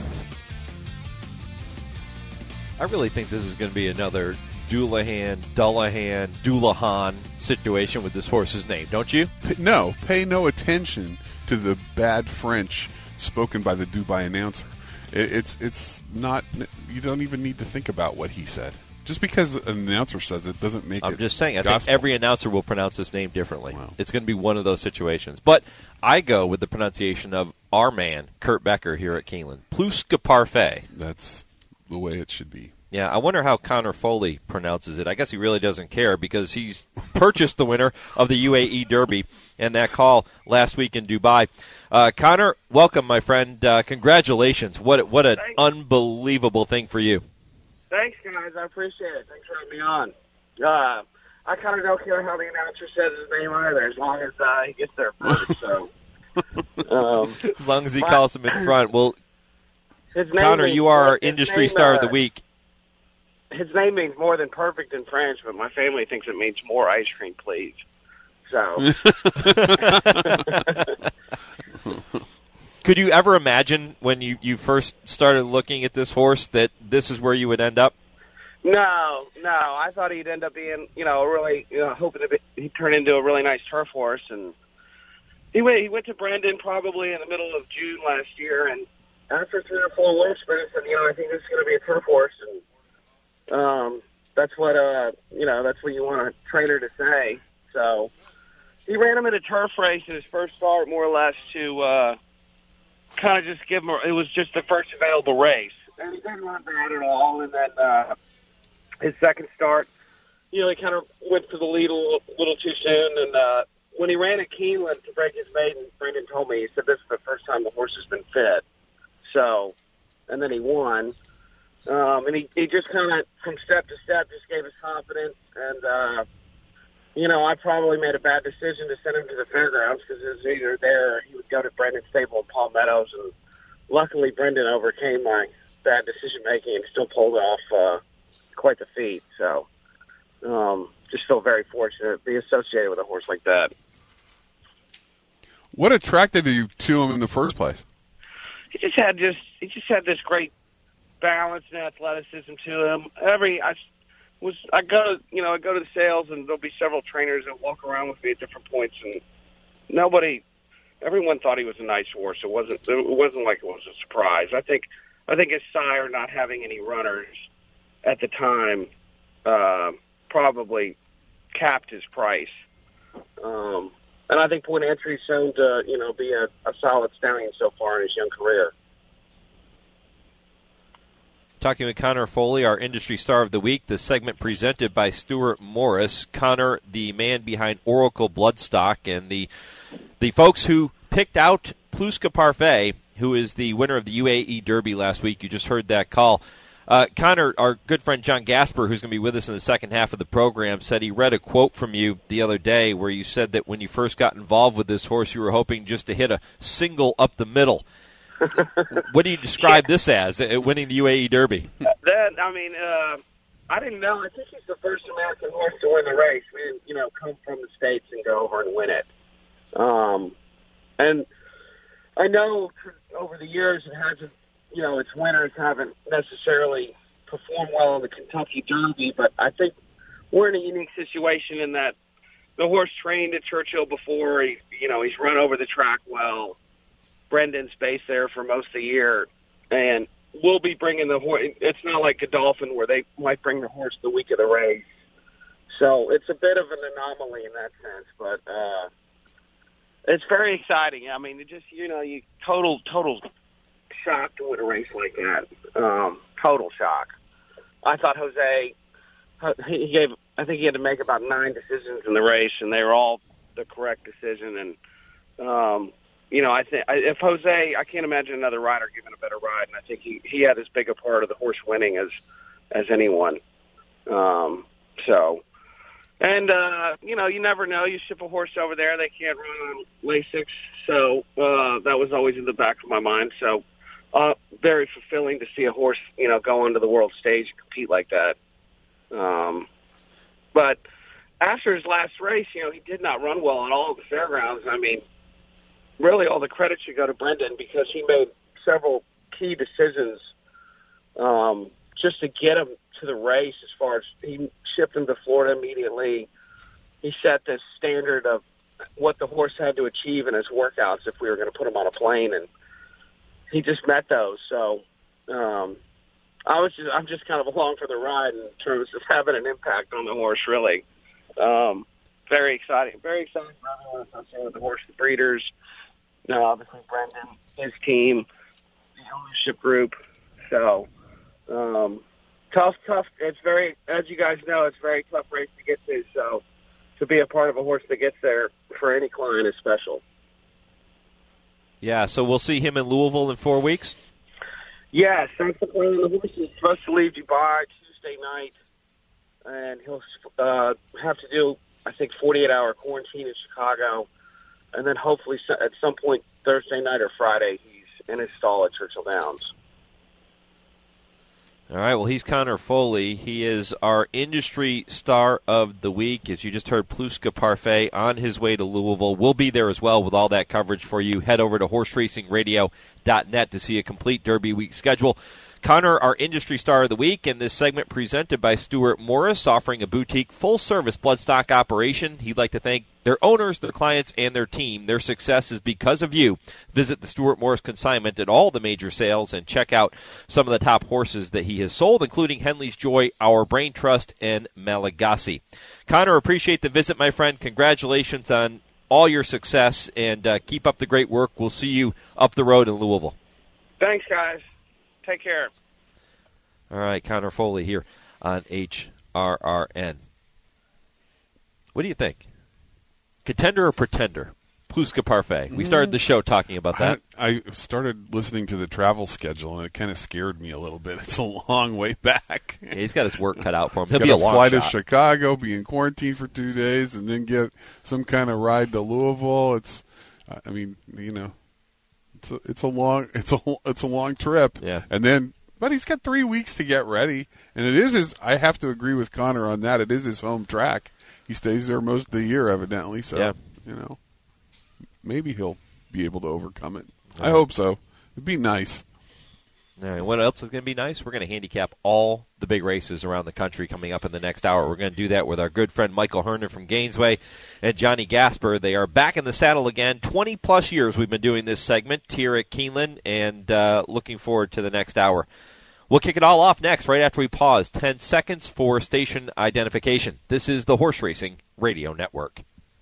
I really think this is going to be another Doulahan, Dullahan, Doulahan situation with this horse's name, don't you? No, pay no attention to the bad French spoken by the Dubai announcer. It, it's it's not. You don't even need to think about what he said. Just because an announcer says it doesn't make I'm it. I'm just saying. I gospel. think every announcer will pronounce his name differently. Wow. It's going to be one of those situations. But I go with the pronunciation of our man Kurt Becker here at Keeneland. Pluska Parfait. That's the way it should be. Yeah, I wonder how Connor Foley pronounces it. I guess he really doesn't care because he's purchased the winner of the U A E Derby and that call last week in Dubai. Uh, Connor, welcome, my friend. Uh, congratulations. What what an Thanks. Unbelievable thing for you. Thanks, guys. I appreciate it. Thanks for having me on. Uh, I kind of don't care how the announcer says his name either, as long as uh, he gets there first. So, um, as long as he my, calls him in front. Well, his Connor, means, you are our his industry name, star uh, of the week. His name means more than perfect in French, but my family thinks it means more ice cream, please. So, could you ever imagine when you, you first started looking at this horse that this is where you would end up? No, no. I thought he'd end up being, you know, really, you know, hoping to be, he'd turn into a really nice turf horse. And he went, he went to Brendan probably in the middle of June last year, and after three or four weeks, I said, you know, I think this is going to be a turf horse. And Um, that's what uh, you know. That's what you want a trainer to say. So he ran him in a turf race in his first start, more or less, to uh, kind of just give him. A, it was just the first available race, and he didn't run bad at all. And then uh, his second start, you know, he kind of went for the lead a little, little too soon. And uh, when he ran at Keeneland to break his maiden, Brendan told me, he said this is the first time the horse has been fit. So, and then he won. Um, and he, he just kind of, from step to step, just gave us confidence. And, uh, you know, I probably made a bad decision to send him to the fairgrounds because it was either there or he would go to Brendan's stable in Palm Meadows. And luckily, Brendan overcame my bad decision-making and still pulled off uh, quite the feat. So, um, just feel very fortunate to be associated with a horse like that. What attracted you to him in the first place? He just had just he just had this great balance and athleticism to him. Every I was I go to you know I go to the sales and there'll be several trainers that walk around with me at different points, and nobody, everyone thought he was a nice horse. It wasn't it wasn't like it was a surprise. I think I think his sire not having any runners at the time uh, probably capped his price. Um, And I think Point Entry's shown to, you know, be a, a solid stallion so far in his young career. Talking with Connor Foley, our industry star of the week, the segment presented by Stuart Morris. Connor, the man behind Oracle Bloodstock, and the the folks who picked out Pluska Parfait, who is the winner of the U A E Derby last week. You just heard that call. Uh, Connor, our good friend John Gasper, who's going to be with us in the second half of the program, said he read a quote from you the other day where you said that when you first got involved with this horse, you were hoping just to hit a single up the middle. What do you describe yeah. this as, uh, winning the U A E Derby? That, I mean, uh, I didn't know. I think he's the first American horse to win the race. We didn't, you know, come from the States and go over and win it. Um, and I know over the years it hasn't, you know, its winners haven't necessarily performed well in the Kentucky Derby, but I think we're in a unique situation in that the horse trained at Churchill before. He, you know, he's run over the track well. Brendan's based there for most of the year, and we'll be bringing the horse. It's not like Godolphin where they might bring the horse the week of the race. So it's a bit of an anomaly in that sense, but uh, it's very exciting. I mean, it just, you know, you total, total shock to win a race like that. Um, total shock. I thought Jose, he gave, I think he had to make about nine decisions in the race, and they were all the correct decision. And, um, you know, I think if Jose, I can't imagine another rider giving a better ride, and I think he, he had as big a part of the horse winning as, as anyone. Um, so, and, uh, you know, you never know. You ship a horse over there, they can't run on Lasix. So, uh, that was always in the back of my mind. So, Uh, very fulfilling to see a horse, you know, go onto the world stage and compete like that. Um, but after his last race, you know, he did not run well at all at the fairgrounds. I mean, really all the credit should go to Brendan because he made several key decisions um, just to get him to the race as far as he shipped him to Florida immediately. He set this standard of what the horse had to achieve in his workouts if we were going to put him on a plane, and he just met those. So um, I was just, I'm just kind of along for the ride in terms of having an impact on the horse, really. Um, very exciting. Very exciting for everyone associated with the horse, the breeders, you know, obviously Brendan, his team, the ownership group. So um, tough, tough. It's very, as you guys know, it's a very tough race to get to. So to be a part of a horse that gets there for any client is special. Yeah, so we'll see him in Louisville in four weeks? Yes, that's the plan. The horse is supposed to leave Dubai Tuesday night, and he'll uh, have to do, I think, forty-eight hour quarantine in Chicago, and then hopefully at some point Thursday night or Friday he's in his stall at Churchill Downs. All right, well, he's Connor Foley. He is our industry star of the week. As you just heard, Pluska Parfait on his way to Louisville. We'll be there as well with all that coverage for you. Head over to horse racing radio dot net to see a complete Derby week schedule. Connor, our industry star of the week, and this segment presented by Stuart Morris, offering a boutique full-service bloodstock operation. He'd like to thank their owners, their clients, and their team. Their success is because of you. Visit the Stuart Morris consignment at all the major sales and check out some of the top horses that he has sold, including Henley's Joy, Our Brain Trust, and Malagasy. Connor, appreciate the visit, my friend. Congratulations on all your success, and uh, keep up the great work. We'll see you up the road in Louisville. Thanks, guys. Take care. All right, Connor Foley here on H R R N. What do you think? Contender or pretender? Pluska Parfait. We started the show talking about that. I, I started listening to the travel schedule, and it kind of scared me a little bit. It's a long way back. Yeah, he's got his work cut out for him. He's He'll be a long fly shot. to Chicago, be in quarantine for two days, and then get some kind of ride to Louisville. It's, I mean, you know, it's a, it's a long, it's a, it's a long trip. Yeah. And then, but he's got three weeks to get ready, and it is his. I have to agree with Connor on that. It is his home track. He stays there most of the year, evidently. So, yeah. you know, maybe he'll be able to overcome it. All I right. hope so. It'd be nice. All right, what else is going to be nice? We're going to handicap all the big races around the country coming up in the next hour. We're going to do that with our good friend Michael Herner from Gainesway and Johnny Gasper. They are back in the saddle again. twenty-plus years we've been doing this segment here at Keeneland, and uh, looking forward to the next hour. We'll kick it all off next, right after we pause. Ten seconds for station identification. This is the Horse Racing Radio Network.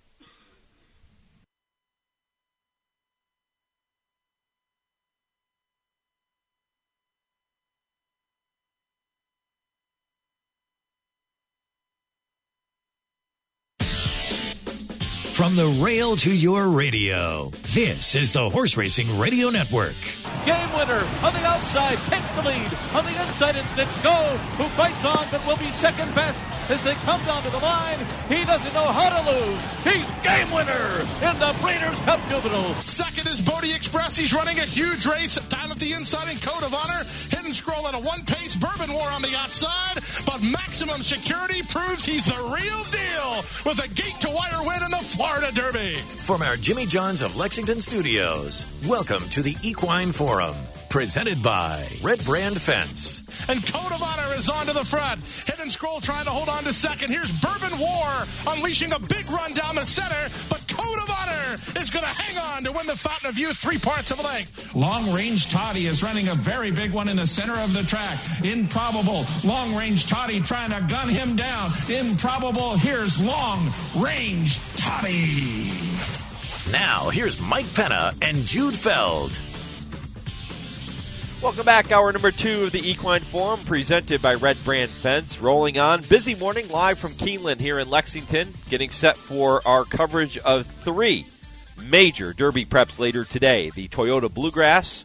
From the rail to your radio, this is the Horse Racing Radio Network. Game winner on the outside takes the lead. On the inside, it's Nick Sko, who fights on but will be second best as they come down to the line. He doesn't know how to lose. He's game winner in the Breeders' Cup Juvenile. Second is Bodie Express. He's running a huge race down at the inside in Code of Honor. Hidden Scroll at a one-pace. Bourbon War on the outside. But Maximum Security proves he's the real deal with a gate-to-wire win in the Florida Derby. From our Jimmy John's of Lexington studios, welcome to the Equine Forum, presented by Red Brand Fence. And Code of Honor is on to the front. Hidden Scroll trying to hold on to second. Here's Bourbon War unleashing a big run down the center, but Code of Honor is going to hang on to win the Fountain of Youth three parts of a length. Long Range Toddy is running a very big one in the center of the track. Improbable. Long Range Toddy trying to gun him down. Improbable. Here's Long Range Toddy. Now, here's Mike Penna and Jude Feld. Welcome back. Hour number two of the Equine Forum, presented by Red Brand Fence. Rolling on. Busy morning live from Keeneland here in Lexington, getting set for our coverage of three major Derby preps later today. The Toyota Bluegrass,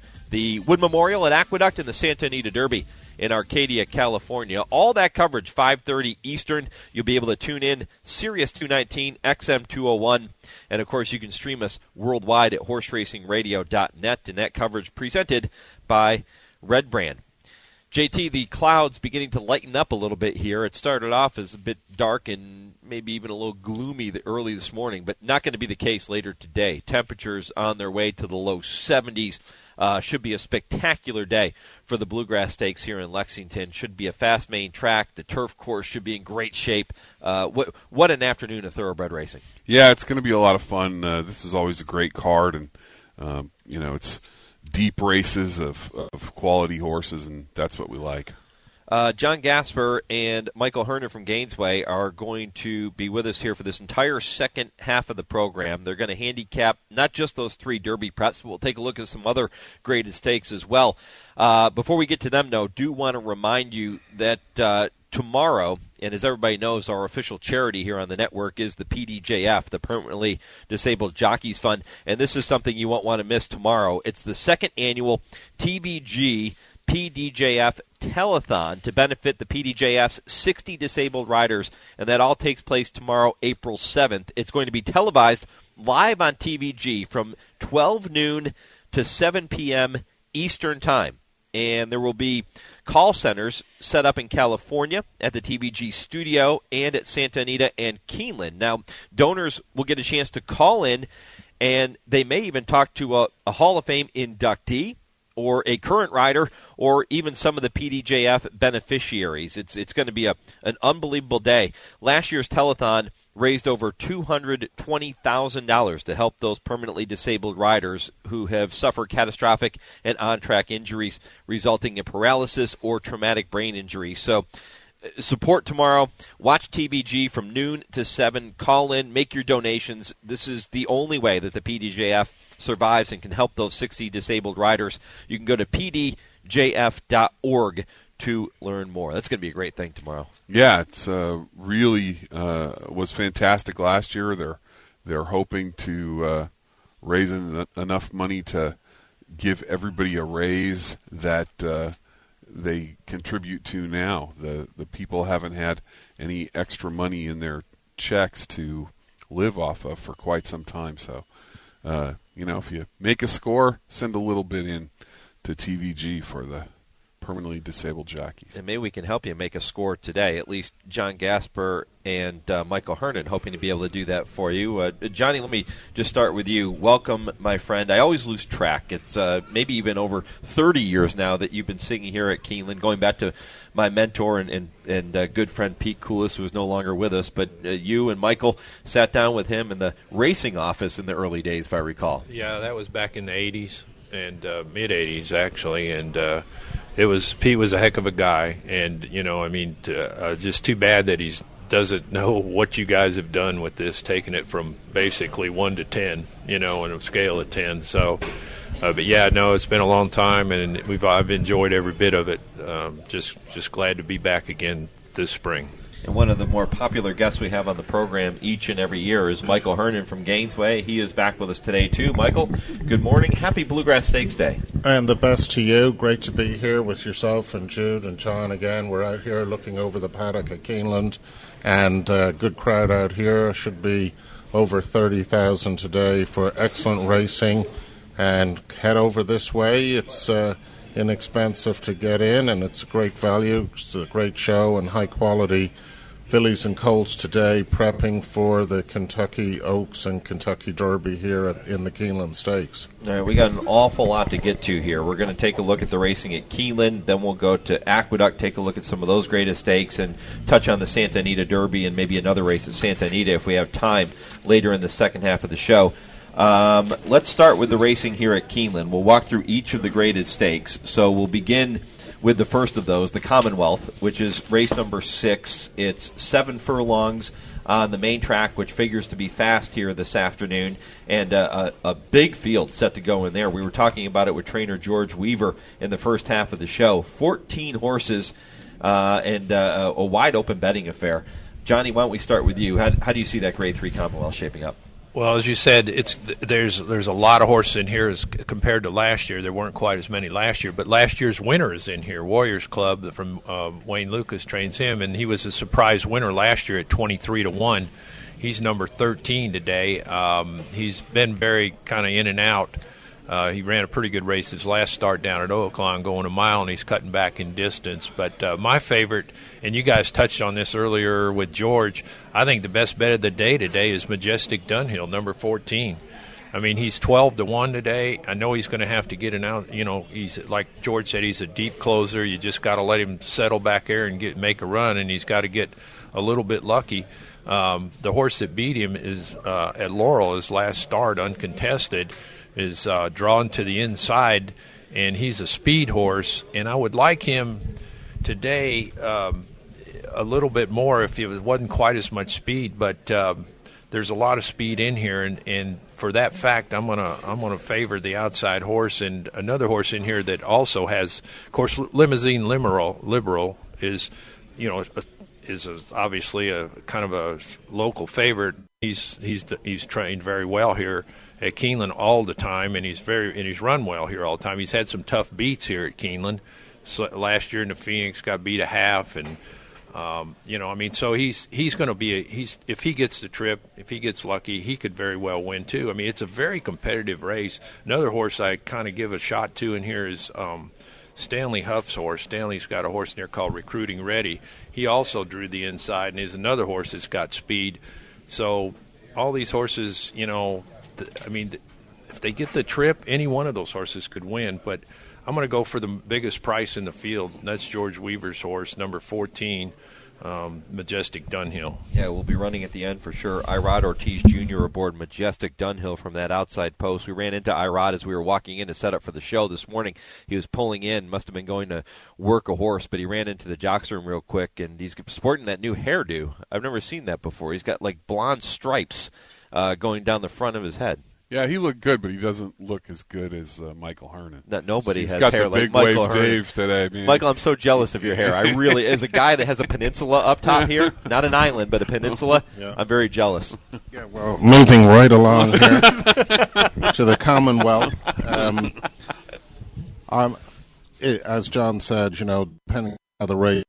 the Wood Memorial at Aqueduct, and the Santa Anita Derby in Arcadia, California. All that coverage, five thirty Eastern. You'll be able to tune in Sirius two nineteen, X M two oh one, and, of course, you can stream us worldwide at horse racing radio dot net, and that coverage presented by Red Brand. J T, the clouds beginning to lighten up a little bit here. It started off as a bit dark and maybe even a little gloomy early this morning, but not going to be the case later today. Temperatures on their way to the low seventies. Uh, should be a spectacular day for the Bluegrass Stakes here in Lexington. Should be a fast main track. The turf course should be in great shape. Uh, what what an afternoon of thoroughbred racing. Yeah, it's going to be a lot of fun. Uh, this is always a great card, and um, you know, it's deep races of, of quality horses, and that's what we like. Uh, John Gasper and Michael Herner from Gainesway are going to be with us here for this entire second half of the program. They're going to handicap not just those three Derby preps, but we'll take a look at some other graded stakes as well. Uh, before we get to them, though, do want to remind you that uh, tomorrow, and as everybody knows, our official charity here on the network is the P D J F, the Permanently Disabled Jockeys Fund, and this is something you won't want to miss tomorrow. It's the second annual T B G P D J F Telethon to benefit the P D J F's sixty disabled riders, and that all takes place tomorrow, April seventh. It's going to be televised live on T V G from twelve noon to seven p.m. Eastern Time. And there will be call centers set up in California at the T V G studio and at Santa Anita and Keeneland. Now, donors will get a chance to call in, and they may even talk to a, a Hall of Fame inductee or a current rider, or even some of the P D J F beneficiaries. It's it's going to be a an unbelievable day. Last year's telethon raised over two hundred twenty thousand dollars to help those permanently disabled riders who have suffered catastrophic and on-track injuries resulting in paralysis or traumatic brain injury. So support tomorrow. Watch T V G from noon to seven. Call in. Make your donations. This is the only way that the P D J F survives and can help those sixty disabled riders. You can go to p d j f dot org to learn more. That's going to be a great thing tomorrow. Yeah, it's uh, really uh, was fantastic last year. They're they're hoping to uh, raise en- enough money to give everybody a raise that uh, they contribute to now. The the people haven't had any extra money in their checks to live off of for quite some time. So, uh, you know, if you make a score, send a little bit in to T V G for the permanently disabled jockeys. And maybe we can help you make a score today. At least John Gasper and uh, Michael Hernan hoping to be able to do that for you. Uh, Johnny, let me just start with you. Welcome, my friend. I always lose track. It's uh, maybe even over thirty years now that you've been singing here at Keeneland, going back to my mentor and, and, and uh, good friend Pete Koulis, who is no longer with us. But uh, you and Michael sat down with him in the racing office in the early days, if I recall. Yeah, that was back in the eighties and uh, mid-eighties, actually, and uh, it was Pete was a heck of a guy, and you know, I mean, to, uh, just too bad that he doesn't know what you guys have done with this, taking it from basically one to ten, you know, on a scale of ten. So, uh, but yeah, no, it's been a long time, and we've I've enjoyed every bit of it. Um, just just glad to be back again this spring. And one of the more popular guests we have on the program each and every year is Michael Hernan from Gainesway. He is back with us today, too. Michael, good morning. Happy Bluegrass Stakes Day. And the best to you. Great to be here with yourself and Jude and John again. We're out here looking over the paddock at Keeneland, and a good crowd out here. Should be over thirty thousand today for excellent racing. And head over this way. It's uh, inexpensive to get in, and it's a great value. It's a great show and high quality fillies and colts today, prepping for the Kentucky Oaks and Kentucky Derby here at, in the Keeneland Stakes. All right, we got an awful lot to get to here. We're going to take a look at the racing at Keeneland, then we'll go to Aqueduct, take a look at some of those greatest stakes, and touch on the Santa Anita Derby and maybe another race at Santa Anita if we have time later in the second half of the show. Um, let's start with the racing here at Keeneland. We'll walk through each of the graded stakes. So we'll begin with the first of those, the Commonwealth, which is race number six. It's seven furlongs on the main track, which figures to be fast here this afternoon, and uh, a, a big field set to go in there. We were talking about it with trainer George Weaver in the first half of the show. fourteen horses uh, and uh, a wide-open betting affair. Johnny, why don't we start with you? How, how do you see that Grade three Commonwealth shaping up? Well, as you said, it's there's there's a lot of horses in here as compared to last year. There weren't quite as many last year, but last year's winner is in here. Warriors Club from uh, Wayne Lucas trains him, and he was a surprise winner last year at twenty-three to one. He's number thirteen today. Um, he's been very kind of in and out. Uh, he ran a pretty good race his last start down at Oaklawn, going a mile, and he's cutting back in distance. But uh, my favorite, and you guys touched on this earlier with George, I think the best bet of the day today is Majestic Dunhill, number fourteen. I mean, he's twelve to one today. I know he's going to have to get an out. You know, he's like George said, he's a deep closer. You just got to let him settle back there and get make a run, and he's got to get a little bit lucky. Um, the horse that beat him is uh, at Laurel, his last start, uncontested, is uh, drawn to the inside, and he's a speed horse. And I would like him today um, a little bit more if it wasn't quite as much speed, but um, there's a lot of speed in here, and, and for that fact, I'm gonna I'm gonna favor the outside horse. And another horse in here that also has, of course, Limousine Liberal, Liberal is, you know, a, is a, obviously a kind of a local favorite. He's he's he's trained very well here at Keeneland all the time, and he's very and he's run well here all the time. He's had some tough beats here at Keeneland. So last year in the Phoenix, got beat a half, and um, you know, I mean, so he's he's going to be a, he's if he gets the trip, if he gets lucky, he could very well win too. I mean, it's a very competitive race. Another horse I kind of give a shot to in here is um, Stanley Huff's horse. Stanley's got a horse in there called Recruiting Ready. He also drew the inside, and is another horse that's got speed. So all these horses, you know. I mean, if they get the trip, any one of those horses could win. But I'm going to go for the biggest price in the field. That's George Weaver's horse, number fourteen. Um, Majestic Dunhill. Yeah, we'll be running at the end for sure. Irod Ortiz Junior aboard Majestic Dunhill from that outside post. We ran into Irod as we were walking in to set up for the show this morning. He was pulling in, must have been going to work a horse, but he ran into the jocks room real quick, and he's sporting that new hairdo. I've never seen that before. He's got like blonde stripes uh, going down the front of his head. Yeah, he looked good, but he doesn't look as good as uh, Michael Hernan. Not nobody He's has got hair the like big Michael wave Hernan. Dave today, man. Michael, I'm so jealous of your hair. I really, as a guy that has a peninsula up top here, not an island, but a peninsula, yeah. I'm very jealous. Yeah, well, moving right along here to the Commonwealth. Um, I'm, it, as John said, you know, depending on how the race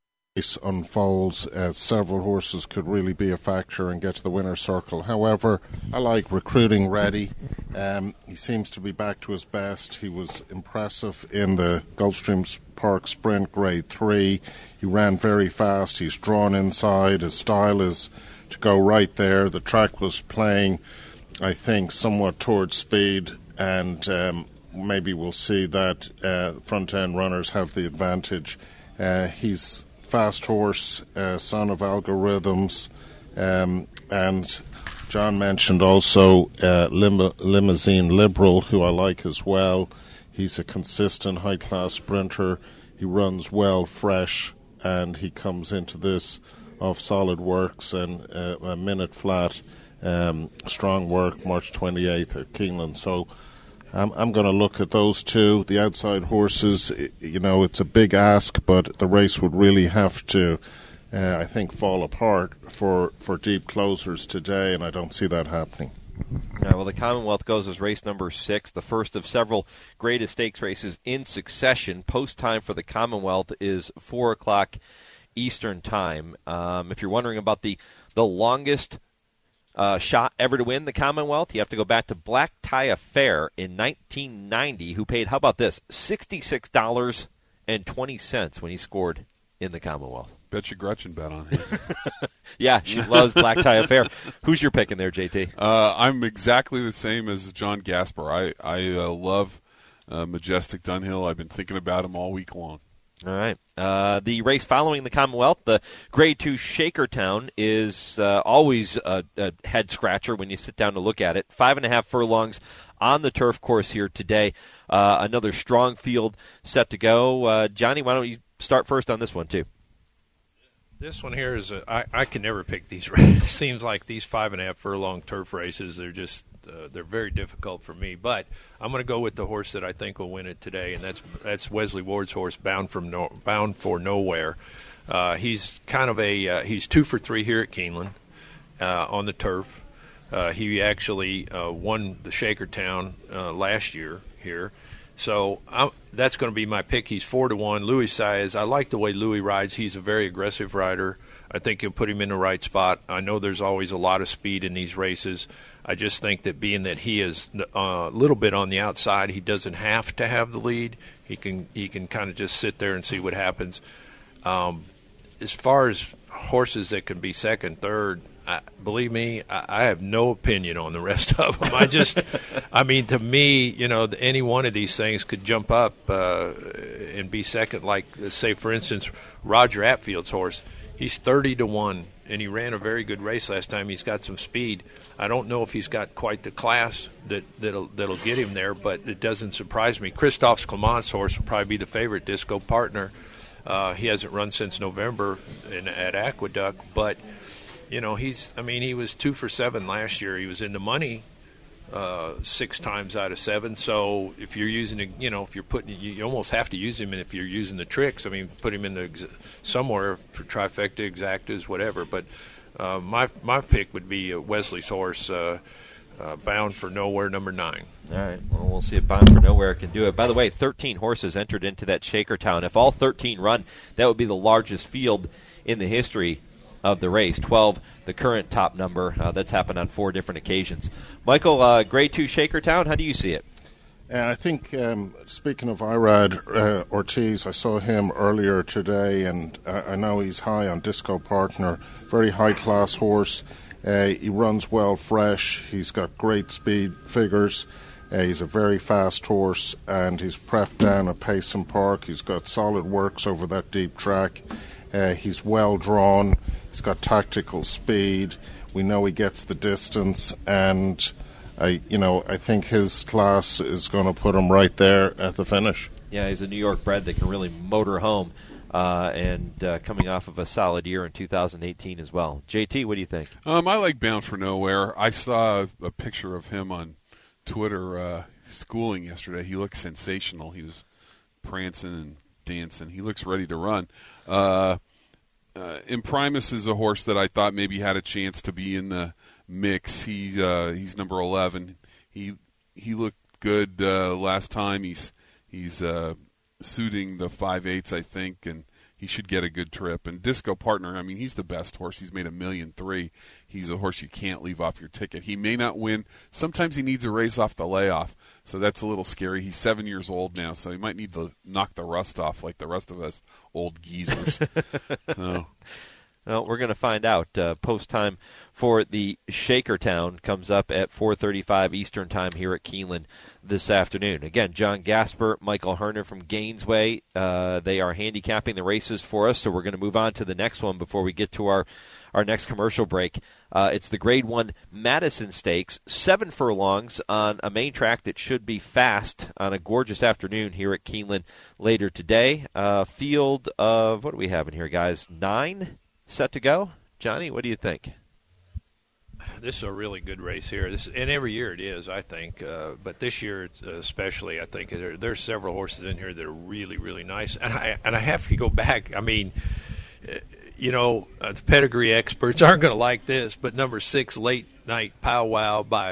unfolds, uh, several horses could really be a factor and get to the winner's circle. However, I like Recruiting Ready. Um, he seems to be back to his best. He was impressive in the Gulfstream Park Sprint Grade three. He ran very fast. He's drawn inside. His style is to go right there. The track was playing, I think, somewhat towards speed, and um, maybe we'll see that uh, front-end runners have the advantage. Uh, he's fast horse, uh, son of Algorithms, um, and John mentioned also uh, Lim- Limousine Liberal, who I like as well. He's a consistent high-class sprinter. He runs well, fresh, and he comes into this off solid works and uh, a minute flat, um, strong work, March twenty-eighth at Keeneland. So I'm, I'm going to look at those two. The outside horses, you know, it's a big ask, but the race would really have to, uh, I think, fall apart for, for deep closers today, and I don't see that happening. Yeah, well, the Commonwealth goes as race number six, the first of several greatest stakes races in succession. Post time for the Commonwealth is four o'clock Eastern time. Um, if you're wondering about the, the longest Uh, shot ever to win the Commonwealth, you have to go back to Black Tie Affair in nineteen ninety, who paid, how about this, sixty-six dollars and twenty cents when he scored in the Commonwealth. Bet you Gretchen bet on him. Yeah, she loves Black Tie Affair. Who's your pick in there, J T? Uh, I'm exactly the same as John Gasper. I, I uh, love uh, Majestic Dunhill. I've been thinking about him all week long. All right. Uh, the race following the Commonwealth, the Grade two Shakertown, is uh, always a, a head-scratcher when you sit down to look at it. Five and a half furlongs on the turf course here today. Uh, another strong field set to go. Uh, Johnny, why don't you start first on this one, too? This one here is a, I, I can never pick these races. It seems like these five and a half furlong turf races, they're just uh, they're very difficult for me. But I'm going to go with the horse that I think will win it today, and that's that's Wesley Ward's horse, Bound from no, Bound for Nowhere. Uh, he's kind of a uh, he's two for three here at Keeneland uh, on the turf. Uh, he actually uh, won the Shakertown uh, last year here. So I'm, that's going to be my pick. He's four to one. Louis Saez. I like the way Louis rides. He's a very aggressive rider. I think he'll put him in the right spot. I know there's always a lot of speed in these races. I just think that being that he is a uh, little bit on the outside, he doesn't have to have the lead. He can he can kind of just sit there and see what happens. Um, as far as horses that can be second, third, I, believe me, I, I have no opinion on the rest of them. I just, I mean, to me, you know, any one of these things could jump up uh, and be second. Like, say, for instance, Roger Atfield's horse. He's thirty to one, and he ran a very good race last time. He's got some speed. I don't know if he's got quite the class that, that'll, that'll get him there, but it doesn't surprise me. Christophe Clement's horse will probably be the favorite, Disco Partner. Uh, he hasn't run since November in, at Aqueduct, but you know, he's, I mean, he was two for seven last year. He was in the money uh, six times out of seven. So if you're using, a, you know, if you're putting, you, you almost have to use him. And if you're using the tricks, I mean, put him in the ex- somewhere for trifecta, exactas, whatever. But uh, my my pick would be Wesley's horse, uh, uh, Bound for Nowhere, number nine. All right. Well, we'll see if Bound for Nowhere can do it. By the way, thirteen horses entered into that Shakertown. If all thirteen run, that would be the largest field in the history of the race. twelve, the current top number. Uh, that's happened on four different occasions. Michael, uh, Grade two Shakertown, how do you see it? Uh, I think, um, speaking of Irad uh, Ortiz, I saw him earlier today, and uh, I know he's high on Disco Partner. Very high-class horse. Uh, he runs well fresh. He's got great speed figures. Uh, he's a very fast horse, and he's prepped down at Payson Park. He's got solid works over that deep track. Uh, he's well drawn. He's got tactical speed. We know he gets the distance, and I, you know, I think his class is going to put him right there at the finish. Yeah, he's a New York bred that can really motor home, uh, and uh, coming off of a solid year in two thousand eighteen as well. J T, what do you think? Um, I like Bound for Nowhere. I saw a picture of him on Twitter uh, schooling yesterday. He looks sensational. He was prancing and dancing. He looks ready to run. Uh, uh, Imprimus is a horse that I thought maybe had a chance to be in the mix. He's uh, he's number eleven. He he looked good uh, last time. He's he's uh, suiting the five eights, I think, and he should get a good trip. And Disco Partner, I mean, he's the best horse. He's made a million three. He's a horse you can't leave off your ticket. He may not win. Sometimes he needs a race off the layoff, so that's a little scary. He's seven years old now, so he might need to knock the rust off like the rest of us old geezers. so. Well, we're going to find out. Uh, post time for the Shakertown comes up at four thirty-five Eastern Time here at Keeneland this afternoon. Again, John Gasper, Michael Hernan from Gainesway. Uh, they are handicapping the races for us, so we're going to move on to the next one before we get to our, our next commercial break. Uh, it's the Grade one Madison Stakes, seven furlongs on a main track that should be fast on a gorgeous afternoon here at Keeneland later today. Uh, field of, what do we have in here, guys? Nine? Set to go? Johnny, what do you think? This is a really good race here. This, and every year it is, I think. Uh, but this year it's, uh, especially, I think, there, there's several horses in here that are really, really nice. And I, and I have to go back. I mean, uh, you know, uh, the pedigree experts aren't going to like this, but number six, Late Night Powwow by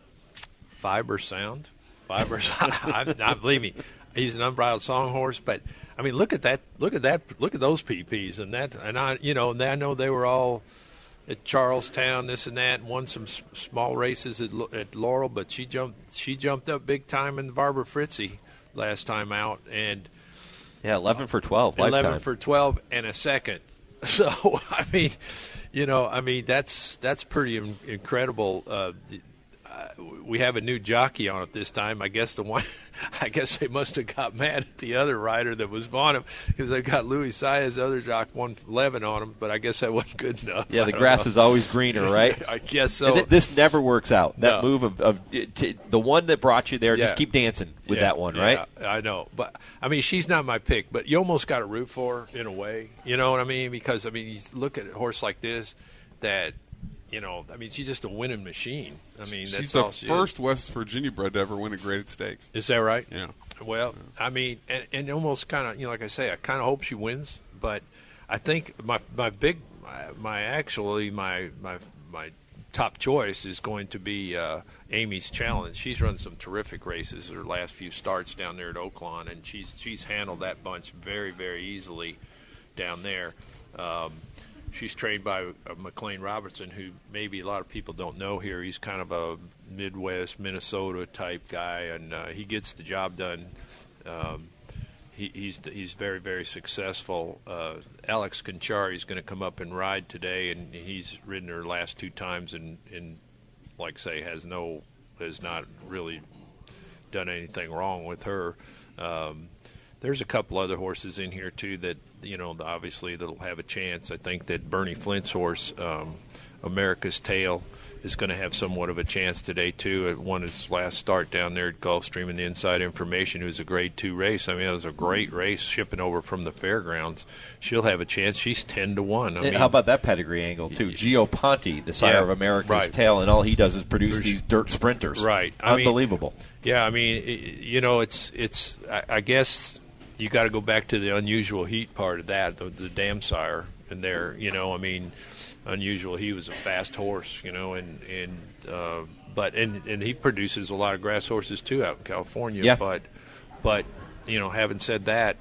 Fiber Sound. Fiber Sound. I, I, believe me, he's an unbridled song horse, but I mean, look at that! Look at that! Look at those P Ps and that. And I, you know, and I know they were all at Charlestown, this and that, and won some s- small races at, at Laurel. But she jumped, she jumped up big time in Barbara Fritzy last time out, and yeah, eleven for twelve, eleven lifetime. for twelve and a second. So I mean, you know, I mean that's that's pretty in- incredible. Uh, uh, we have a new jockey on it this time. I guess the one. I guess they must have got mad at the other rider that was on him because they got Louis Saez, other jock, one eleven on him, but I guess that wasn't good enough. Yeah, the I grass know. is always greener, right? I guess so. Th- this never works out. That No. move of, of t- the one that brought you there, Yeah. just keep dancing with Yeah, that one, yeah, right? I know. But, I mean, she's not my pick, but you almost got to root for her in a way. You know what I mean? Because, I mean, you look at a horse like this that, you know, I mean, she's just a winning machine. I mean, that's She's all the she first is. West Virginia bred to ever win a graded stakes. Is that right? Yeah. Well, I mean, and, and almost kind of, you know, like I say, I kind of hope she wins, but I think my my big, my, my actually my my my top choice is going to be uh, Amy's Challenge. She's run some terrific races her last few starts down there at Oaklawn, and she's she's handled that bunch very very easily down there. Um, She's trained by uh, McLean Robertson, who maybe a lot of people don't know here. He's kind of a Midwest, Minnesota type guy, and uh, he gets the job done. Um, he, he's he's very, very successful. Uh, Alex Conchari is going to come up and ride today, and he's ridden her last two times, and, and like I say, has no has not really done anything wrong with her. Um, There's a couple other horses in here, too, that, you know, obviously that'll have a chance. I think that Bernie Flint's horse, um, America's Tale, is going to have somewhat of a chance today, too. It won his last start down there at Gulfstream in the Inside Information. It was a grade two race. I mean, it was a great race shipping over from the fairgrounds. She'll have a chance. She's ten to one. I mean, How about that pedigree angle, too? Gio Ponte, the sire Yeah, of America's right. Tale, and all he does is produce There's- these dirt sprinters. Right. I mean, Unbelievable. yeah, I mean, it, you know, it's, it's I, I guess you got to go back to the unusual heat part of that, the, the dam sire in there. You know, I mean, unusual. He was a fast horse, you know, and and uh, but and and he produces a lot of grass horses too out in California. Yeah. But but you know, having said that,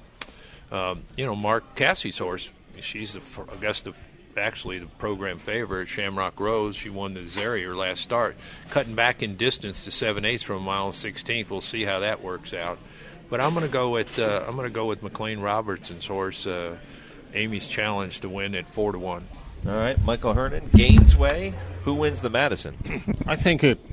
um, you know, Mark Cassie's horse, she's the fir- I guess the actually the program favorite, Shamrock Rose. She won the Zeri her last start, cutting back in distance to seven eighths from a mile and sixteenth. We'll see how that works out. But I'm going to go with uh, I'm going to go with McLean Robertson's horse, uh, Amy's Challenge, to win at four to one. All right, Michael Hernan, Gainesway. Who wins the Madison? I think it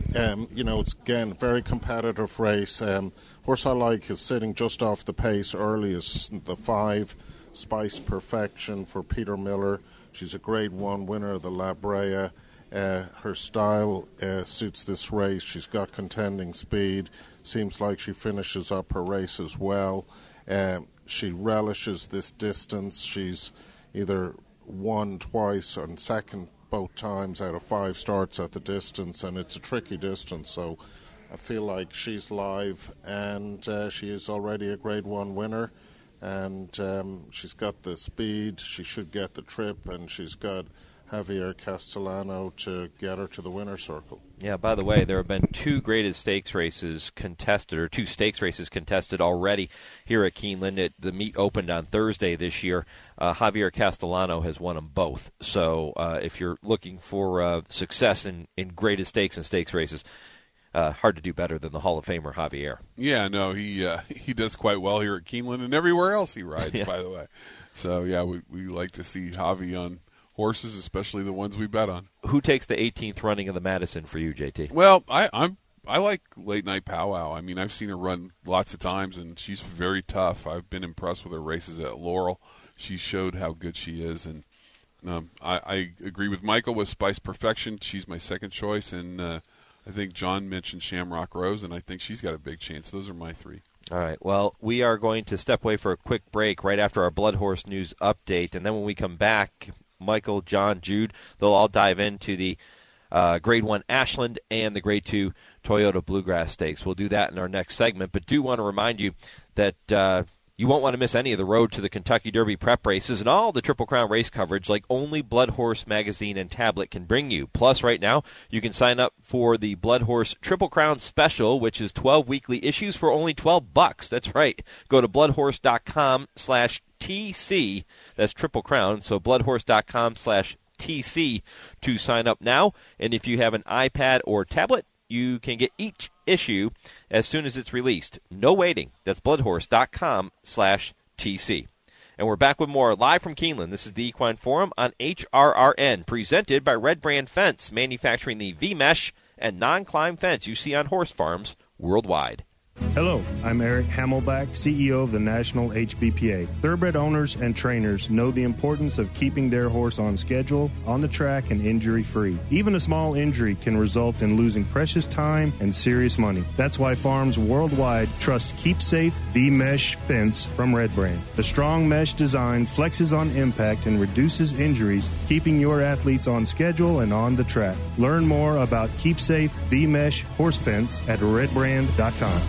Um, you know, it's, again, very competitive race. Um, horse I Like is sitting just off the pace early as the five, Spice Perfection for Peter Miller. She's a Grade one winner of the La Brea. Uh, her style uh, suits this race. She's got contending speed. Seems like she finishes up her race as well. Uh, she relishes this distance. She's either won twice and second both times out of five starts at the distance, and it's a tricky distance, so I feel like she's live, and uh, she is already a Grade one winner, and um, she's got the speed, she should get the trip, and she's got Javier Castellano to get her to the winner's circle. Yeah, by the way, there have been two graded stakes races contested, or two stakes races contested already here at Keeneland. It, the meet opened on Thursday this year. Uh, Javier Castellano has won them both. So uh, if you're looking for uh, success in, in graded stakes and stakes races, uh, hard to do better than the Hall of Famer Javier. Yeah, no, he uh, he does quite well here at Keeneland and everywhere else he rides, yeah. by the way. So, yeah, we, we like to see Javi on horses, especially the ones we bet on. Who takes the eighteenth running of the Madison for you, J T? Well, I, I'm I like Late Night Powwow. I mean, I've seen her run lots of times, and she's very tough. I've been impressed with her races at Laurel. She showed how good she is, and um, I, I agree with Michael with Spice Perfection. She's my second choice, and uh, I think John mentioned Shamrock Rose, and I think she's got a big chance. Those are my three. All right. Well, we are going to step away for a quick break right after our Blood Horse News update, and then when we come back, Michael, John, Jude, they'll all dive into the uh, Grade one Ashland and the Grade two Toyota Bluegrass Stakes. We'll do that in our next segment, but do want to remind you that uh, you won't want to miss any of the Road to the Kentucky Derby prep races and all the Triple Crown race coverage like only Blood Horse Magazine and Tablet can bring you. Plus, right now, you can sign up for the Blood Horse Triple Crown Special, which is twelve weekly issues for only twelve bucks. That's right. Go to bloodhorse.com slash T C. That's Triple Crown. So bloodhorse.com slash T C to sign up now. And if you have an iPad or tablet, you can get each issue as soon as it's released. No waiting. That's bloodhorse.com slash T C. And we're back with more live from Keeneland. This is the Equine Forum on H R R N, presented by Red Brand Fence, manufacturing the V-Mesh and non-climb fence you see on horse farms worldwide. Hello, I'm Eric Hamelback, C E O of the National H B P A. Thoroughbred owners and trainers know the importance of keeping their horse on schedule, on the track, and injury-free. Even a small injury can result in losing precious time and serious money. That's why farms worldwide trust Keep Safe V-Mesh Fence from Red Brand. The strong mesh design flexes on impact and reduces injuries, keeping your athletes on schedule and on the track. Learn more about Keep Safe V-Mesh Horse Fence at red brand dot com.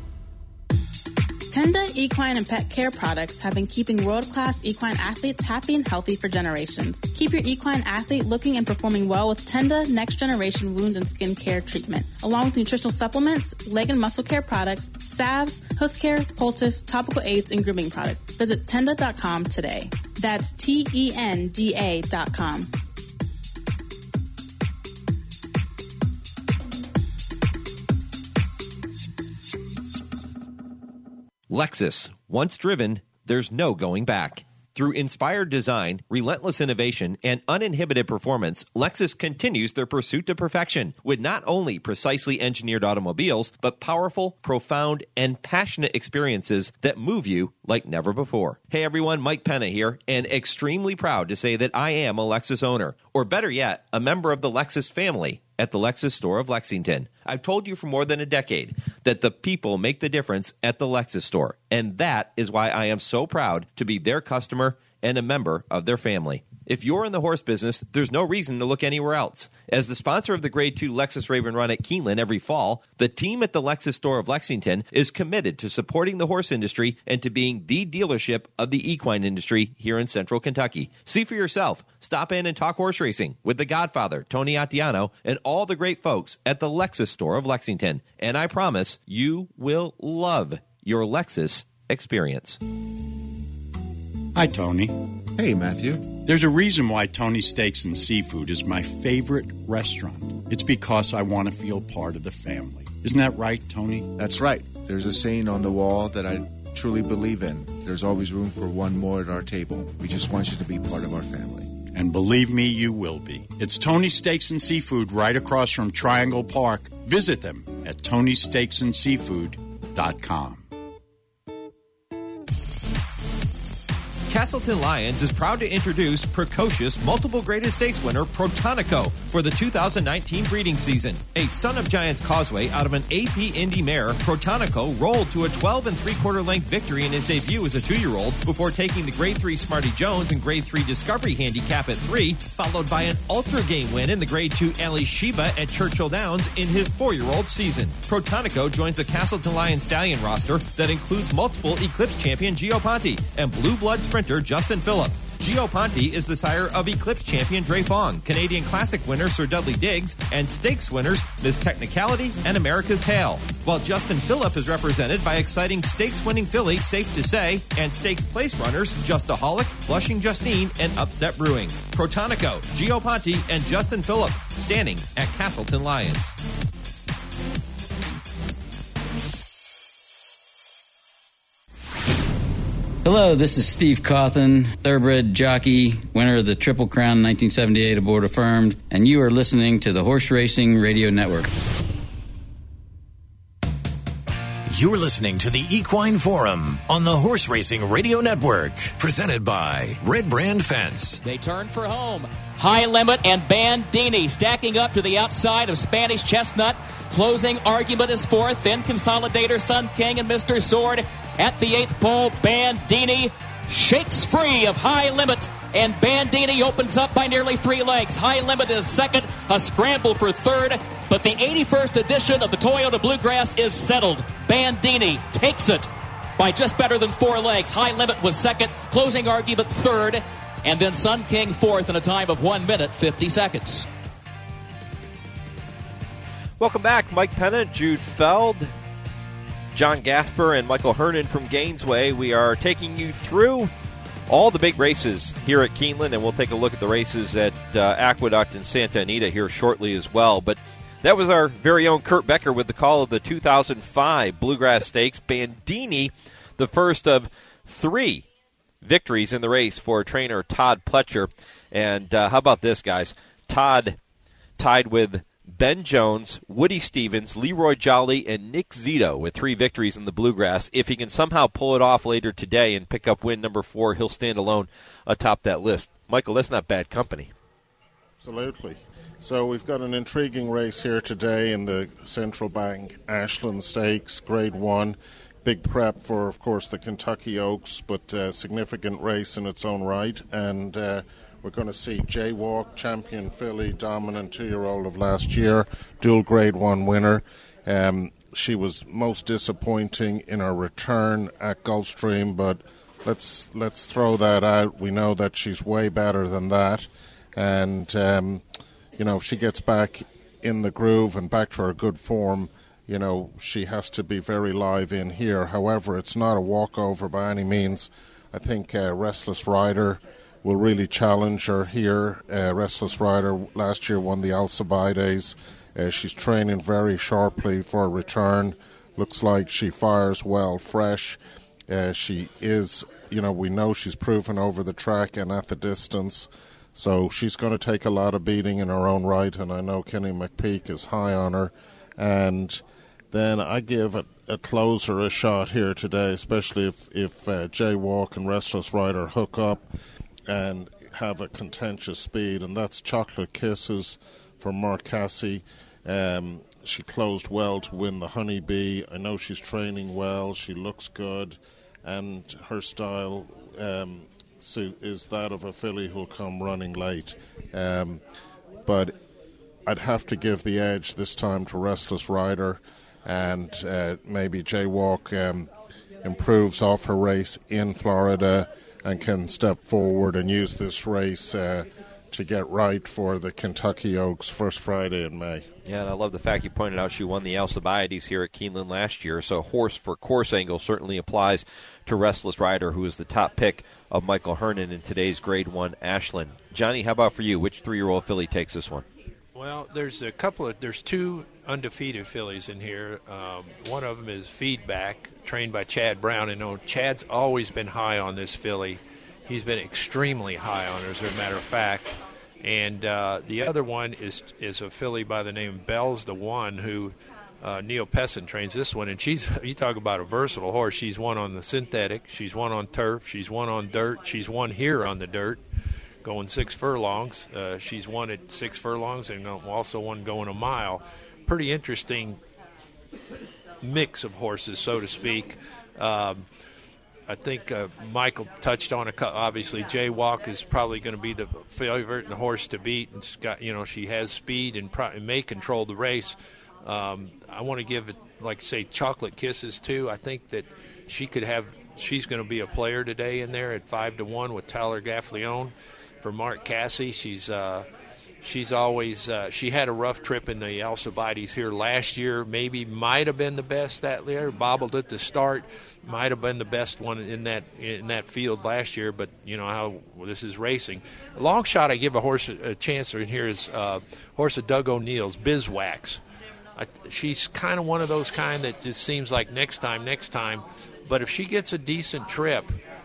Tenda Equine and Pet Care products have been keeping world-class equine athletes happy and healthy for generations. Keep your equine athlete looking and performing well with Tenda Next Generation Wound and Skin Care Treatment, along with nutritional supplements, leg and muscle care products, salves, hoof care, poultice, topical aids, and grooming products. Visit tenda dot com today. That's T E N D A dot com. Lexus. Once driven, there's no going back. Through inspired design, relentless innovation, and uninhibited performance, Lexus continues their pursuit to perfection with not only precisely engineered automobiles, but powerful, profound, and passionate experiences that move you like never before. Hey everyone, Mike Penna here, and extremely proud to say that I am a Lexus owner, or better yet, a member of the Lexus family at the Lexus store of Lexington. I've told you for more than a decade that the people make the difference at the Lexus store, and that is why I am so proud to be their customer and a member of their family. If you're in the horse business, there's no reason to look anywhere else. As the sponsor of the Grade two Lexus Raven Run at Keeneland every fall, the team at the Lexus store of Lexington is committed to supporting the horse industry and to being the dealership of the equine industry here in central Kentucky. See for yourself. Stop in and talk horse racing with the Godfather, Tony Attiano, and all the great folks at the Lexus store of Lexington. And I promise you will love your Lexus experience. Hi, Tony. Hey, Matthew. There's a reason why Tony Steaks and Seafood is my favorite restaurant. It's because I want to feel part of the family. Isn't that right, Tony? That's right. There's a saying on the wall that I truly believe in. There's always room for one more at our table. We just want you to be part of our family. And believe me, you will be. It's Tony's Steaks and Seafood right across from Triangle Park. Visit them at tony steaks and seafood dot com. Castleton Lions is proud to introduce precocious multiple graded stakes winner Protonico for the two thousand nineteen breeding season. A Son of Giants Causeway out of an A P Indy mare, Protonico rolled to a twelve and three quarter length victory in his debut as a two-year-old before taking the Grade three Smarty Jones and Grade three Discovery handicap at three, followed by an ultra game win in the Grade two Ali Sheba at Churchill Downs in his four-year-old season. Protonico joins the Castleton Lions stallion roster that includes multiple Eclipse champion Gio Ponte and blue blood sprinter Justin Phillip. Gio Ponte is the sire of Eclipse champion Dre Fong, Canadian Classic winner Sir Dudley Diggs, and stakes winners Miss Technicality and America's Tale. While Justin Phillip is represented by exciting stakes-winning filly Safe to Say and stakes place runners Justaholic, Blushing Justine, and Upset Brewing. Protonico, Gio Ponte, and Justin Phillip standing at Castleton Lions. Hello, this is Steve Cawthon, thoroughbred jockey, winner of the Triple Crown nineteen seventy-eight aboard Affirmed, and you are listening to the Horse Racing Radio Network. You're listening to the Equine Forum on the Horse Racing Radio Network, presented by Red Brand Fence. They turn for home. High Limit and Bandini stacking up to the outside of Spanish Chestnut. Closing argument is fourth. Then Consolidator, Sun King, and Mister Sword. At the eighth pole, Bandini shakes free of High Limit, and Bandini opens up by nearly three lengths. High Limit is second, a scramble for third, but the eighty-first edition of the Toyota Bluegrass is settled. Bandini takes it by just better than four lengths. High Limit was second, closing argument third, and then Sun King fourth in a time of one minute, fifty seconds. Welcome back. Mike Penna, Jude Feld, John Gasper, and Michael Hernan from Gainesway. We are taking you through all the big races here at Keeneland, and we'll take a look at the races at uh, Aqueduct and Santa Anita here shortly as well. But that was our very own Kurt Becker with the call of the two thousand five Bluegrass Stakes. Bandini, the first of three victories in the race for trainer Todd Pletcher. And uh, how about this, guys? Todd tied with Ben Jones, Woody Stevens, Leroy Jolly, and Nick Zito with three victories in the Bluegrass. If he can somehow pull it off later today and pick up win number four, he'll stand alone atop that list. Michael, that's not bad company. Absolutely. So we've got an intriguing race here today in the Central Bank Ashland Stakes, Grade one. Big prep for, of course, the Kentucky Oaks, but a significant race in its own right. And uh, we're going to see Jaywalk, champion filly, dominant two-year-old of last year, dual Grade one winner. Um, she was most disappointing in her return at Gulfstream, but let's let's throw that out. We know that she's way better than that. And, um, you know, if she gets back in the groove and back to her good form, you know, she has to be very live in here. However, it's not a walkover by any means. I think uh, Restless Rider will really challenge her here. Uh, Restless Rider last year won the Alcibiades. Uh, she's training very sharply for a return. Looks like she fires well, fresh. Uh, she is, you know, we know she's proven over the track and at the distance. So she's going to take a lot of beating in her own right, and I know Kenny McPeak is high on her. And then I give a, a closer a shot here today, especially if, if uh, Jaywalk and Restless Rider hook up and have a contentious speed, and that's Chocolate Kisses for Mark Cassie. Um, she closed well to win the Honeybee. I know she's training well. She looks good, and her style um, is that of a filly who'll come running late. Um, but I'd have to give the edge this time to Restless Rider, and uh, maybe Jaywalk um, improves off her race in Florida and can step forward and use this race uh, to get right for the Kentucky Oaks first Friday in May. Yeah, and I love the fact you pointed out she won the Alcibiades here at Keeneland last year, so horse for course angle certainly applies to Restless Rider, who is the top pick of Michael Hernan in today's Grade one Ashland. Johnny, how about for you? Which three-year-old filly takes this one? Well, there's a couple of, there's two undefeated fillies in here. Um, one of them is Feedback, trained by Chad Brown. And know Chad's always been high on this filly. he's been extremely high on her, as a matter of fact. And uh, the other one is is a filly by the name of Bell's the One, who uh, Neil Pessin trains this one. And she's, you talk about a versatile horse. She's won on the synthetic. She's won on turf. She's won on dirt. She's won here on the dirt, going six furlongs. Uh, she's won at six furlongs and also won going a mile. Pretty interesting mix of horses, so to speak. Um, I think uh, Michael touched on a obviously Jaywalk is probably going to be the favorite and the horse to beat, and she's got, you know, she has speed and, pro- and may control the race. Um, I want to give it, like say, Chocolate Kisses too. I think that she could have. She's going to be a player today in there at five to one with Tyler Gaffleone for Mark Cassie. She's uh, she's always uh, she had a rough trip in the Alcibiades here last year. Maybe might have been the best that year. Bobbled at the start. Might have been the best one in that in that field last year, but you know how well, this is racing. A long shot, I give a horse a, a chance. And here is uh, horse of Doug O'Neill's, Bizwax. I, she's kind of one of those kind that just seems like next time, next time. But if she gets a decent trip,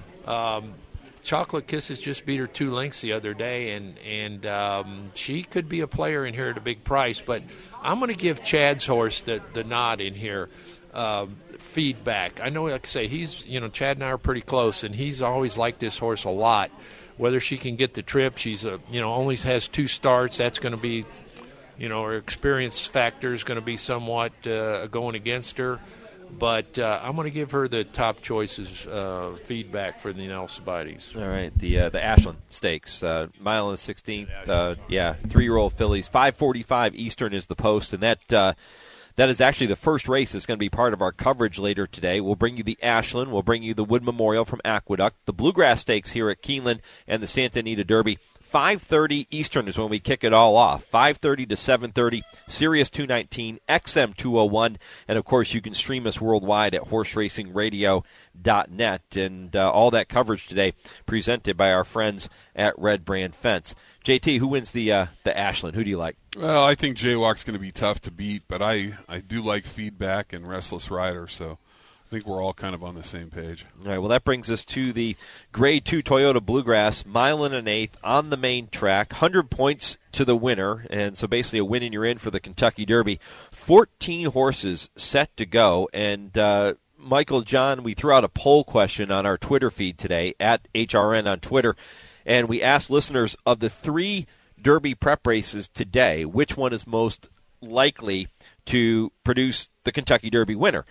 um, Chocolate Kisses just beat her two lengths the other day, and and um, she could be a player in here at a big price. But I'm going to give Chad's horse the the nod in here. Um, feedback. I know, like I say, he's, you know, Chad and I are pretty close, and he's always liked this horse a lot. Whether she can get the trip, she's a, you know, only has two starts. That's going to be, you know, her experience factor is going to be somewhat uh, going against her. But uh, I'm going to give her the top choices uh, feedback for the Alcibiades. All right, the uh, the Ashland Stakes, uh, mile and the sixteenth. Uh, yeah, three-year-old fillies. five forty-five Eastern is the post, and that. Uh, That is actually the first race that's going to be part of our coverage later today. We'll bring you the Ashland. We'll bring you the Wood Memorial from Aqueduct, the Bluegrass Stakes here at Keeneland, and the Santa Anita Derby. five thirty Eastern is when we kick it all off. five thirty to seven thirty, Sirius two nineteen, X M two oh one, and, of course, you can stream us worldwide at horse racing radio dot net. And uh, all that coverage today presented by our friends at Red Brand Fence. J T, who wins the uh, the Ashland? Who do you like? Well, I think Jaywalk's going to be tough to beat, but I, I do like Feedback and Restless Rider, so I think we're all kind of on the same page. All right, well, that brings us to the Grade two Toyota Bluegrass, mile and an eighth on the main track, one hundred points to the winner, and so basically a win and you're in for the Kentucky Derby. fourteen horses set to go, and uh, Michael, John, we threw out a poll question on our Twitter feed today, at H R N on Twitter, and we asked listeners of the three Derby prep races today, which one is most likely to produce the Kentucky Derby winner?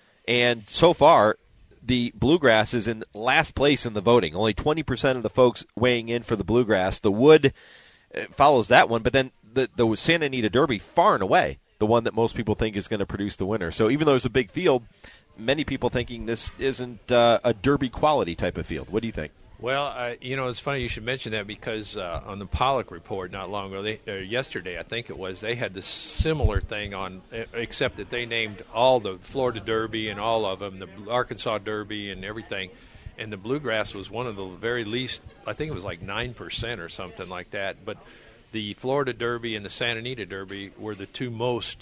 And so far, the Bluegrass is in last place in the voting. Only twenty percent of the folks weighing in for the Bluegrass. The Wood follows that one, but then the, the Santa Anita Derby, far and away, the one that most people think is going to produce the winner. So even though it's a big field, many people thinking this isn't uh, a Derby quality type of field. What do you think? Well, uh, you know, it's funny you should mention that because uh, on the Pollock report not long ago, they, uh, yesterday I think it was, they had this similar thing on, except that they named all the Florida Derby and all of them, the Arkansas Derby and everything, and the Bluegrass was one of the very least, I think it was like nine percent or something like that, but the Florida Derby and the Santa Anita Derby were the two most,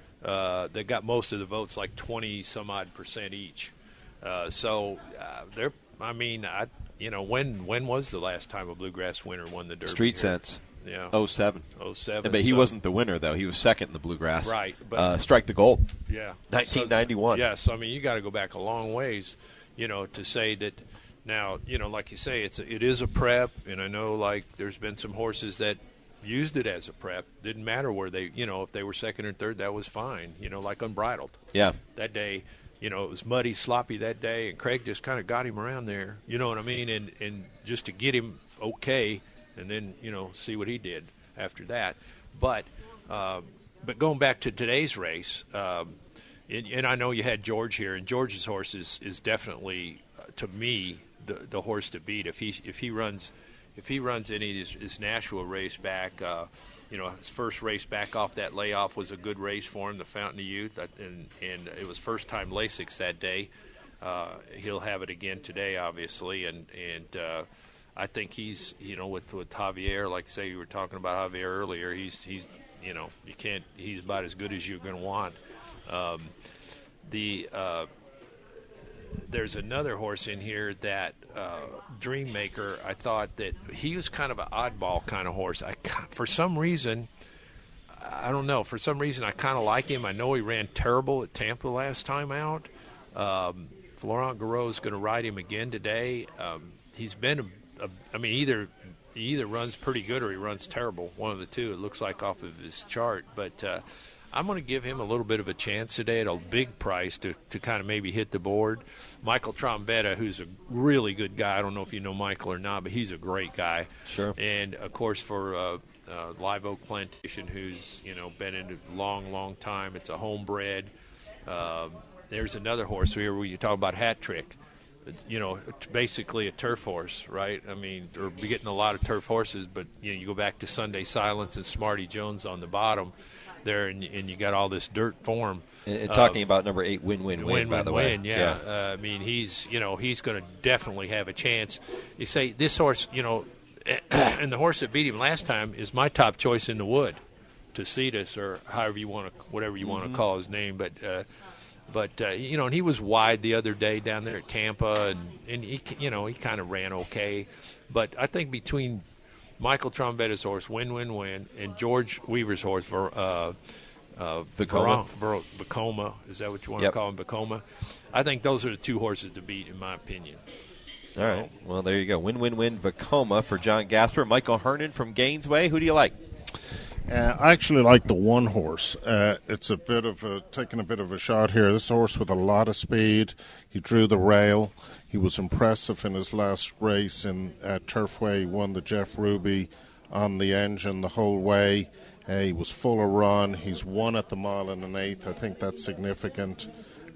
uh, that got most of the votes, like twenty some odd percent each. Uh, so uh, they're, I mean, I. You know, when when was the last time a Bluegrass winner won the Derby? Street here? Sense. Yeah. oh seven. oh seven. But he so. wasn't the winner, though. He was second in the Bluegrass. Right. But, uh, Strike the Gold. Yeah. nineteen ninety-one. So, yeah, so, I mean, you got to go back a long ways, you know, to say that now, you know, like you say, it's a, it is a prep, and I know, like, there's been some horses that used it as a prep. Didn't matter where they, you know, if they were second or third, that was fine, you know, like Unbridled. Yeah. That day. You know, it was muddy, sloppy that day, and Craig just kind of got him around there. You know what I mean? And and just to get him okay, and then, you know, see what he did after that. But uh, but going back to today's race, um, and, and I know you had George here, and George's horse is, is definitely, uh, to me, the the horse to beat. If he if he runs if he runs any of his, his Nashua race back. Uh, You know, his first race back off that layoff was a good race for him, the Fountain of Youth, and and it was first time Lasix that day. Uh, he'll have it again today, obviously, and and uh, I think he's, you know, with with Javier, like say you were talking about Javier earlier, he's he's you know you can't he's about as good as you're going to want. Um, the uh, there's another horse in here that uh, Dreammaker. I thought that he was kind of an oddball kind of horse. I for some reason, I don't know. For some reason, I kind of like him. I know he ran terrible at Tampa last time out. Um, Florent Garreau is going to ride him again today. Um, he's been, a, a, I mean, either he either runs pretty good or he runs terrible. One of the two. It looks like off of his chart, but. Uh, I'm going to give him a little bit of a chance today at a big price to, to kind of maybe hit the board. Michael Trombetta, who's a really good guy. I don't know if you know Michael or not, but he's a great guy. Sure. And, of course, for uh, uh, Live Oak Plantation, who's, you know, been in a long, long time. It's a homebred. Um, there's another horse here where you talk about Hat Trick. It's, you know, it's basically a turf horse, right? I mean, we're getting a lot of turf horses, but, you know, you go back to Sunday Silence and Smarty Jones on the bottom there, and, and you got all this dirt form. And, and talking uh, about number eight, win, win, win, win, by win, the win, way. Yeah, yeah. Uh, I mean, he's, you know, he's going to definitely have a chance. You say this horse, you know, and the horse that beat him last time is my top choice in the wood, Tacitus, or however you want to, whatever you mm-hmm. want to call his name, but. Uh, But, uh, you know, and he was wide the other day down there at Tampa, and, and he, you know, he kind of ran okay. But I think between Michael Trombetta's horse, Win, Win, Win, and George Weaver's horse, for uh, uh, Vekoma. Ver- Vekoma, is that what you want Yep. to call him, Vekoma? I think those are the two horses to beat, in my opinion. All right. Well, there you go. Win, win, win, Vekoma for John Gasper. Michael Hernan from Gainesway. Who do you like? Uh, I actually like the one horse. Uh, it's a bit of a, taking a bit of a shot here. This horse with a lot of speed. He drew the rail. He was impressive in his last race in uh, Turfway. He won the Jeff Ruby on the engine the whole way. Uh, he was full of run. He's won at the mile and an eighth. I think that's significant.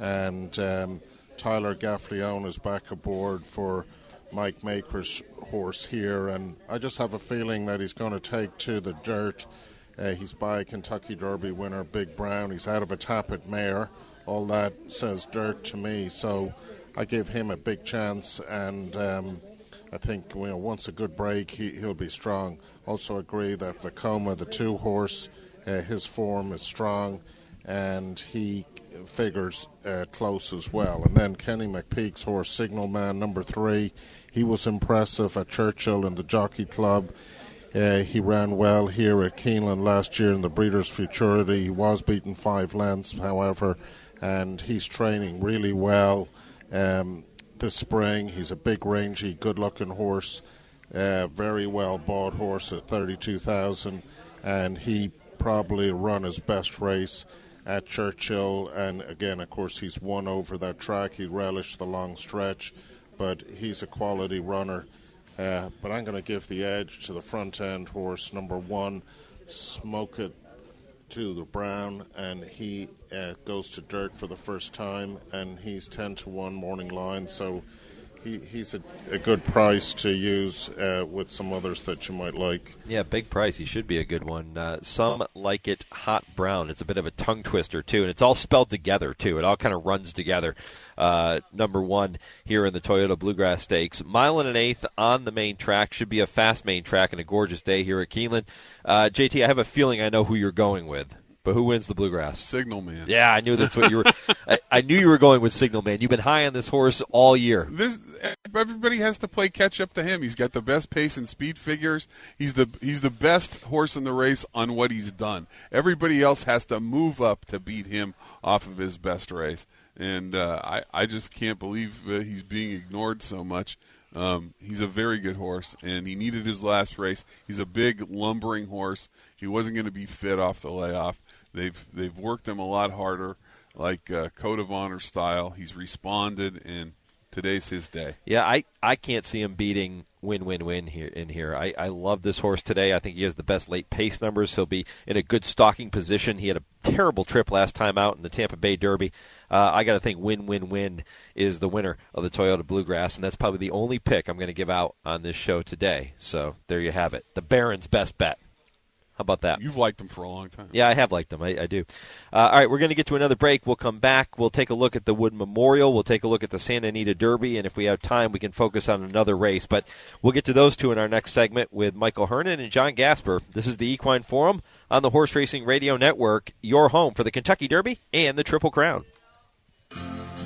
And um, Tyler Gaffleone is back aboard for Mike Maker's horse here. And I just have a feeling that he's going to take to the dirt. Uh, he's by Kentucky Derby winner Big Brown. He's out of a Tappet mare. All that says dirt to me. So I give him a big chance, and um, I think, you know, once a good break, he, he'll be strong. Also agree that Vekoma, the two horse, uh, his form is strong, and he figures uh, close as well. And then Kenny McPeak's horse, Signal Man, number three. He was impressive at Churchill in the Jockey Club. Uh, he ran well here at Keeneland last year in the Breeders' Futurity. He was beaten five lengths, however, and he's training really well um, this spring. He's a big, rangy, good-looking horse, uh, very well-bought horse at thirty-two thousand dollars, and he probably run his best race at Churchill. And again, of course, he's won over that track. He relished the long stretch, but he's a quality runner. Uh, but I'm going to give the edge to the front-end horse, number one, Smoke It to the Brown, and he uh, goes to dirt for the first time, and he's ten to one morning line, so he, he's a, a good price to use uh, with some others that you might like. Yeah, big price. He should be a good one. Uh, some like it hot brown. It's a bit of a tongue twister, too, and it's all spelled together, too. It all kind of runs together. Uh, number one here in the Toyota Bluegrass Stakes. Mile and an eighth on the main track. Should be a fast main track and a gorgeous day here at Keeneland. Uh, J T, I have a feeling I know who you're going with. But who wins the Bluegrass? Signal Man. Yeah, I knew that's what you were. I, I knew you were going with Signal Man. You've been high on this horse all year. This, everybody has to play catch up to him. He's got the best pace and speed figures. He's the he's the best horse in the race on what he's done. Everybody else has to move up to beat him off of his best race. And uh, I I just can't believe uh, he's being ignored so much. Um, he's a very good horse, and he needed his last race. He's a big, lumbering horse. He wasn't going to be fit off the layoff. They've they've worked him a lot harder, like uh, Code of Honor style. He's responded, and today's his day. Yeah, I, I can't see him beating win, win, win here in here. I, I love this horse today. I think he has the best late pace numbers. He'll be in a good stalking position. He had a terrible trip last time out in the Tampa Bay Derby. Uh, I got to think win, win, win is the winner of the Toyota Bluegrass, and that's probably the only pick I'm going to give out on this show today. So there you have it. The Baron's best bet. How about that? You've liked them for a long time. Yeah, I have liked them. I, I do. Uh, all right, we're going to get to another break. We'll come back. We'll take a look at the Wood Memorial. We'll take a look at the Santa Anita Derby, and if we have time, we can focus on another race. But we'll get to those two in our next segment with Michael Hernan and John Gasper. This is the Equine Forum on the Horse Racing Radio Network, your home for the Kentucky Derby and the Triple Crown.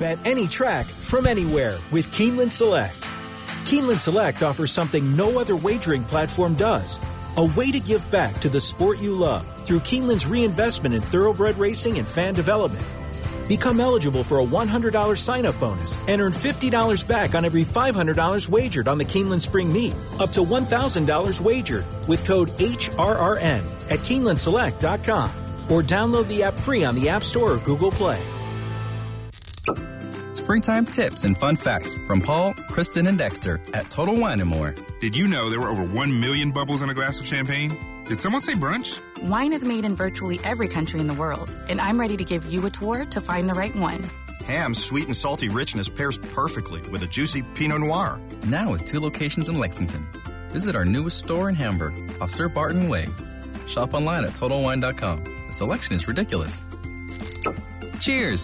at any track from anywhere with Keeneland Select. Keeneland Select offers something no other wagering platform does. A way to give back to the sport you love through Keeneland's reinvestment in thoroughbred racing and fan development. Become eligible for a one hundred dollars sign-up bonus and earn fifty dollars back on every five hundred dollars wagered on the Keeneland Spring Meet, up to one thousand dollars wagered with code H R R N at Keeneland Select dot com or download the app free on the App Store or Google Play. Springtime tips and fun facts from Paul, Kristen, and Dexter at Total Wine and More. Did you know there were over one million bubbles in a glass of champagne? Did someone say brunch? Wine is made in virtually every country in the world, and I'm ready to give you a tour to find the right one. Ham's sweet and salty richness pairs perfectly with a juicy Pinot Noir. Now with two locations in Lexington. Visit our newest store in Hamburg, off Sir Barton Way. Shop online at Total Wine dot com. The selection is ridiculous. Cheers!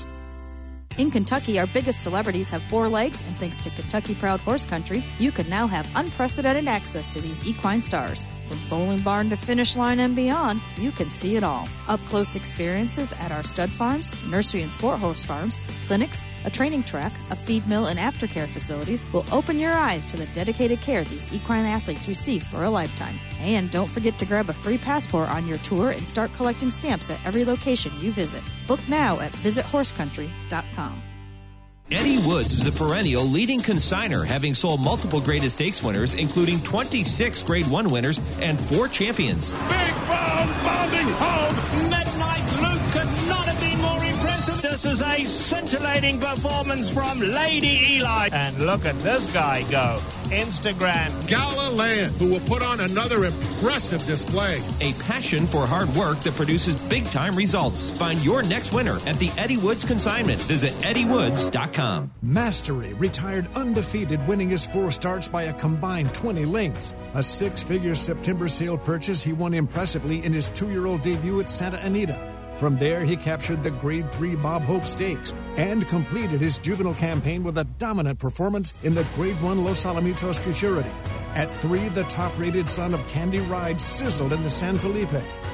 In Kentucky, our biggest celebrities have four legs, and thanks to Kentucky Proud Horse Country, you can now have unprecedented access to these equine stars. From foaling barn to finish line and beyond, you can see it all. Up-close experiences at our stud farms, nursery and sport horse farms, clinics, a training track, a feed mill, and aftercare facilities will open your eyes to the dedicated care these equine athletes receive for a lifetime. And don't forget to grab a free passport on your tour and start collecting stamps at every location you visit. Book now at visit horse country dot com. Eddie Woods is the perennial leading consigner, having sold multiple Graded Stakes winners, including twenty-six Grade one winners and four champions. Big Brown bounding home. Midnight Luke could not have been more impressive. This is a scintillating performance from Lady Eli. And look at this guy go. Instagram. Gala Land, who will put on another impressive display. A passion for hard work that produces big-time results. Find your next winner at the Eddie Woods Consignment. Visit eddie woods dot com. Mastery retired undefeated, winning his four starts by a combined twenty lengths. A six-figure September sale purchase he won impressively in his two-year-old debut at Santa Anita. From there, he captured the Grade three Bob Hope Stakes and completed his juvenile campaign with a dominant performance in the Grade one Los Alamitos Futurity. At three, the top-rated son of Candy Ride sizzled in the San Felipe.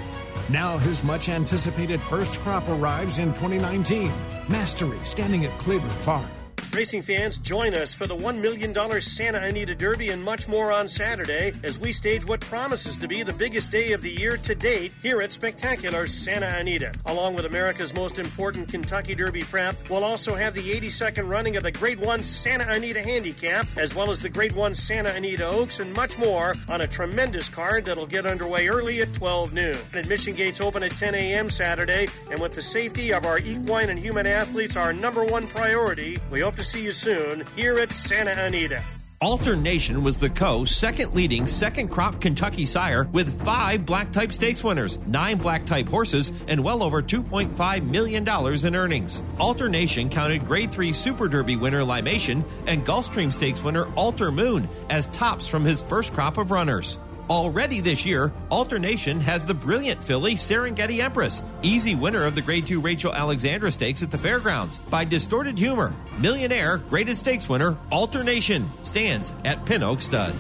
Now his much-anticipated first crop arrives in twenty nineteen. Mastery, standing at Claiborne Farm. Racing fans, join us for the one million dollars Santa Anita Derby and much more on Saturday as we stage what promises to be the biggest day of the year to date here at spectacular Santa Anita. Along with America's most important Kentucky Derby prep, we'll also have the eighty-second running of the Grade one Santa Anita Handicap, as well as the Grade one Santa Anita Oaks and much more on a tremendous card that'll get underway early at twelve noon. Admission gates open at ten a.m. Saturday, and with the safety of our equine and human athletes our number one priority, we hope to see you soon here at Santa Anita. Alternation was the co-second leading second crop Kentucky sire with five black type stakes winners, nine black type horses, and well over two point five million dollars in earnings. Alternation counted Grade three Super Derby winner Limation and Gulfstream Stakes winner Alter Moon as tops from his first crop of runners. Already this year, Alternation has the brilliant filly Serengeti Empress, easy winner of the Grade two Rachel Alexandra Stakes at the Fairgrounds by Distorted Humor. Millionaire Graded Stakes winner Alternation stands at Pin Oak Stud.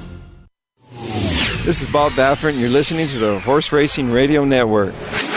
This is Bob Baffert, and you're listening to the Horse Racing Radio Network.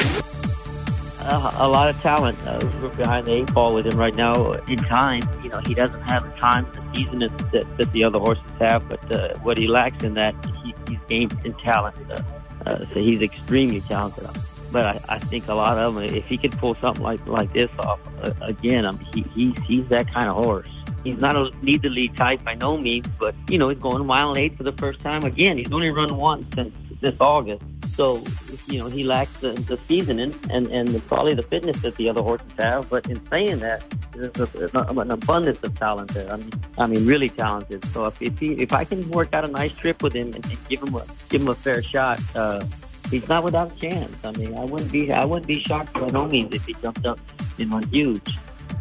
Uh, a lot of talent. Uh, we're behind the eight ball with him right now in time. You know, he doesn't have the time in the season that, that, that the other horses have, but uh, what he lacks in that, he, he's gained in talent. Uh, uh, so he's extremely talented. But I, I think a lot of them, if he could pull something like like this off, uh, again, I mean, he, he's, he's that kind of horse. He's not a lead the lead type by no means, but, you know, he's going a mile and eight for the first time. Again, he's only run once since this August. So, you know, he lacks the, the seasoning and, and the, probably the fitness that the other horses have. But in saying that, there's a, an abundance of talent there. I mean, I mean, really talented. So if if, he, if I can work out a nice trip with him and, and give him a give him a fair shot, uh, he's not without a chance. I mean, I wouldn't be I wouldn't be shocked by no means if he jumped up and went huge.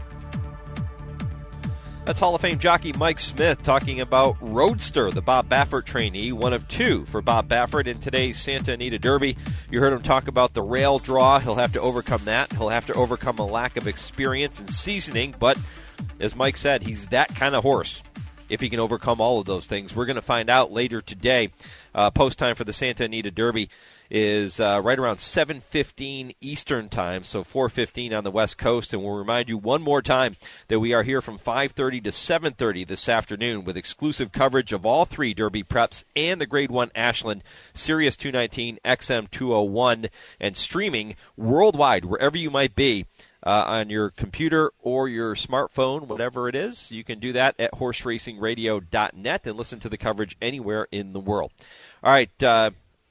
That's Hall of Fame jockey Mike Smith talking about Roadster, the Bob Baffert trainee, one of two for Bob Baffert in today's Santa Anita Derby. You heard him talk about the rail draw. He'll have to overcome that. He'll have to overcome a lack of experience and seasoning, but as Mike said, he's that kind of horse. If he can overcome all of those things, we're going to find out later today, uh, post time for the Santa Anita Derby. is uh, right around seven fifteen Eastern Time, so four fifteen on the West Coast. And we'll remind you one more time that we are here from five thirty to seven thirty this afternoon with exclusive coverage of all three Derby preps and the Grade one Ashland, Sirius two nineteen, X M two oh one, and streaming worldwide, wherever you might be. Uh, on your computer or your smartphone, whatever it is, you can do that at horse racing radio dot net and listen to the coverage anywhere in the world. All right, uh,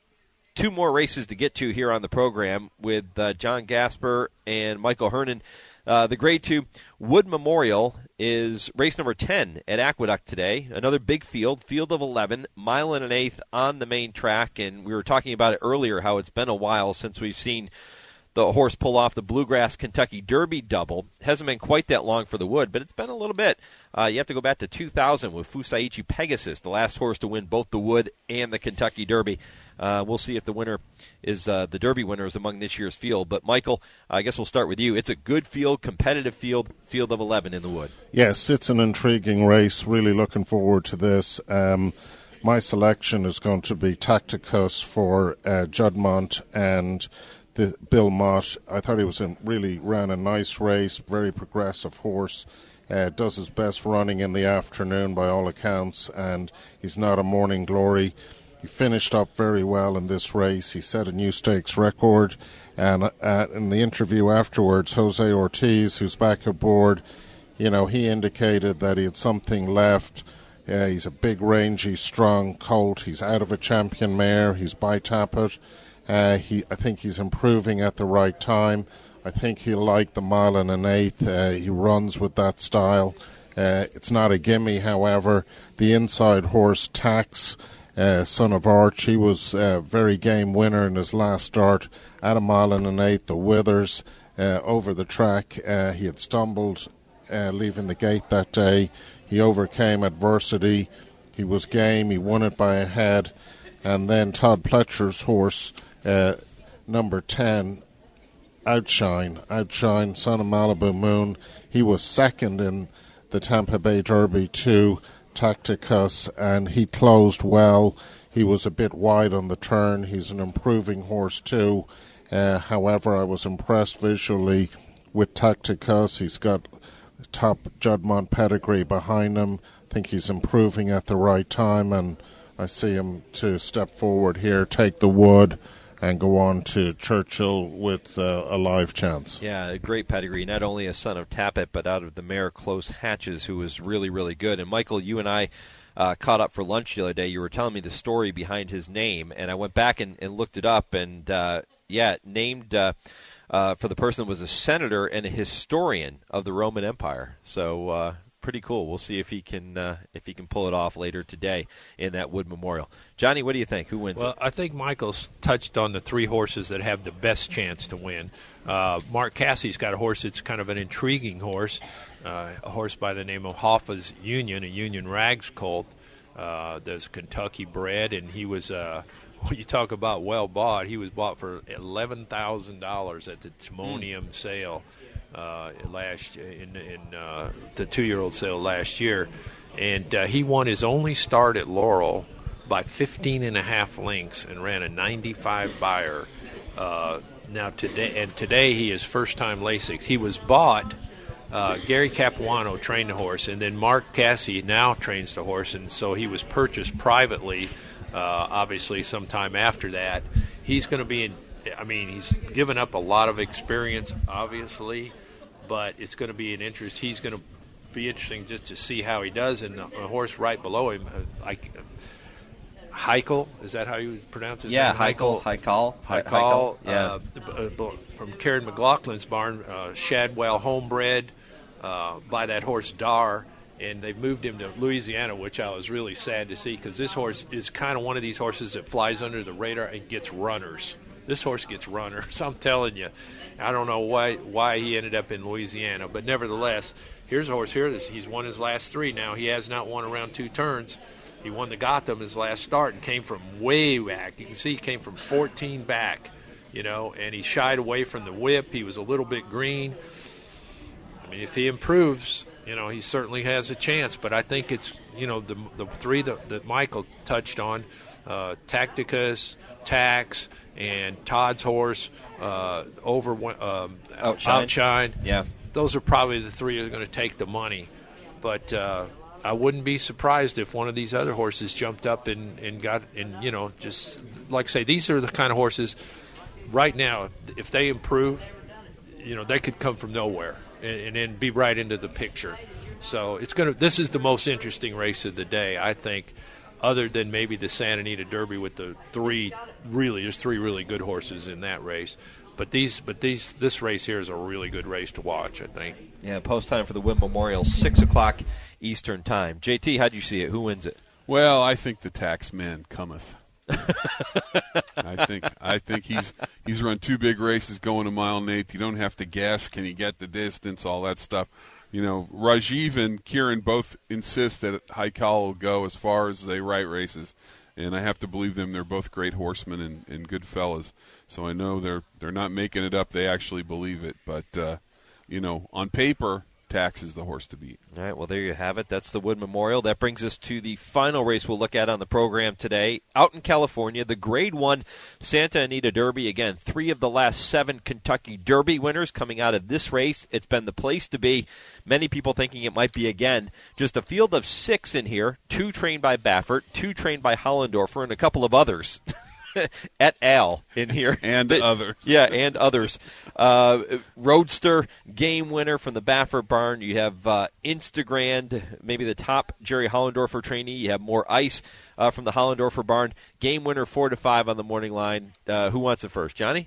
two more races to get to here on the program with uh, John Gasper and Michael Hernan. Uh, the Grade two Wood Memorial is race number ten at Aqueduct today. Another big field, field of eleven, mile and an eighth on the main track. And we were talking about it earlier, how it's been a while since we've seen the horse pull off the Bluegrass Kentucky Derby double. Hasn't been quite that long for the Wood, but it's been a little bit. Uh, you have to go back to two thousand with Fusaichi Pegasus, the last horse to win both the Wood and the Kentucky Derby. Uh, we'll see if the winner is uh, the Derby winner is among this year's field. But, Michael, I guess we'll start with you. It's a good field, competitive field, field of eleven in the Wood. Yes, it's an intriguing race. Really looking forward to this. Um, my selection is going to be Tacticus for uh, Juddmonte and the Bill Mott. I thought he was in, really ran a nice race, very progressive horse. Uh, does his best running in the afternoon by all accounts, and he's not a morning glory. He finished up very well in this race. He set a new stakes record, and uh, in the interview afterwards, Jose Ortiz, who's back aboard, you know, he indicated that he had something left. Uh, he's a big, rangy, strong colt. He's out of a champion mare. He's by Tappet. Uh, he, I think he's improving at the right time. I think he'll like the mile and an eighth. Uh, he runs with that style. Uh, it's not a gimme, however. The inside horse, Tax, uh, son of Arch, he was a very game winner in his last start at a mile and an eighth. The Withers uh, over the track. Uh, he had stumbled uh, leaving the gate that day. He overcame adversity. He was game. He won it by a head. And then Todd Pletcher's horse, Uh, number ten, Outshine, Outshine, son of Malibu Moon. He was second in the Tampa Bay Derby to Tacticus, and he closed well. He was a bit wide on the turn. He's an improving horse too. Uh, however, I was impressed visually with Tacticus. He's got top Juddmonte pedigree behind him. I think he's improving at the right time, and I see him to step forward here, take the Wood, and go on to Churchill with uh, a live chance. Yeah, a great pedigree. Not only a son of Tappet, but out of the mare Close Hatches, who was really, really good. And, Michael, you and I uh, caught up for lunch the other day. You were telling me the story behind his name, and I went back and, and looked it up. And, uh, yeah, named uh, uh, for the person that was a senator and a historian of the Roman Empire. So uh, pretty cool. We'll see if he can uh, if he can pull it off later today in that Wood Memorial. Johnny, what do you think? Who wins well, it? I think Michael's touched on the three horses that have the best chance to win. Uh, Mark Cassie's got a horse that's kind of an intriguing horse, uh, a horse by the name of Hoffa's Union, a Union Rags colt. Uh, there's Kentucky bred, and he was, uh, when you talk about well bought, he was bought for eleven thousand dollars at the Timonium mm. sale. Uh, last in, in uh, the two-year-old sale last year, and uh, he won his only start at Laurel by fifteen and a half lengths and ran a ninety-five buyer. Uh, now today, and today he is first-time Lasix. He was bought. Uh, Gary Capuano trained the horse, and then Mark Cassie now trains the horse, and so he was purchased privately. Uh, obviously, sometime after that, he's going to be in. I mean, he's given up a lot of experience, obviously. But it's going to be an interest. He's going to be interesting just to see how he does. And a horse right below him, uh, like uh, Heikel, is that how you pronounce his yeah, name? Yeah, Heikel. Heikel. Heikel. Yeah. Uh, from Karen McLaughlin's barn, uh, Shadwell homebred uh, by that horse Dar. And they've moved him to Louisiana, which I was really sad to see because this horse is kind of one of these horses that flies under the radar and gets runners. This horse gets runners, I'm telling you. I don't know why why he ended up in Louisiana, but nevertheless, here's a horse here. He's won his last three now. He has not won around two turns. He won the Gotham his last start and came from way back. You can see he came from fourteen back, you know, and he shied away from the whip. He was a little bit green. I mean, if he improves, you know, he certainly has a chance. But I think it's, you know, the the three that, that Michael touched on, uh, Tacticus, Tax, and Todd's horse, uh, over um, Outshine. Outshine. Yeah. Those are probably the three that are going to take the money. But uh, I wouldn't be surprised if one of these other horses jumped up and, and got, and you know, just like I say, these are the kind of horses right now, if they improve, you know, they could come from nowhere and, and then be right into the picture. So it's going to, this is the most interesting race of the day, I think, other than maybe the Santa Anita Derby with the three really, there's three really good horses in that race. But these, but these, this race here is a really good race to watch, I think. Yeah, post time for the Wynn Memorial, six o'clock Eastern time. J T, how'd you see it? Who wins it? Well, I think the Taxman cometh. I think I think he's he's run two big races going a mile and eighth. You don't have to guess. Can he get the distance? All that stuff. You know, Rajiv and Kieran both insist that Haikal will go as far as they write races, and I have to believe them. They're both great horsemen and, and good fellas. So I know they're they're not making it up. They actually believe it. But uh, you know, on paper, Tax is the horse to beat. All right, well, there you have it. That's the Wood Memorial. That brings us to the final race we'll look at on the program today. Out in California, the Grade one Santa Anita Derby. Again, three of the last seven Kentucky Derby winners coming out of this race. It's been the place to be. Many people thinking it might be again. Just a field of six in here, two trained by Baffert, two trained by Hollendorfer, and a couple of others. Et al. In here. And but, others. Yeah, and others. Uh, Roadster, game winner from the Baffert barn. You have uh, Instagram, maybe the top Jerry Hollendorfer trainee. You have More Ice uh, from the Hollendorfer barn. Game winner four to five on the morning line. Uh, who wants it first? Johnny?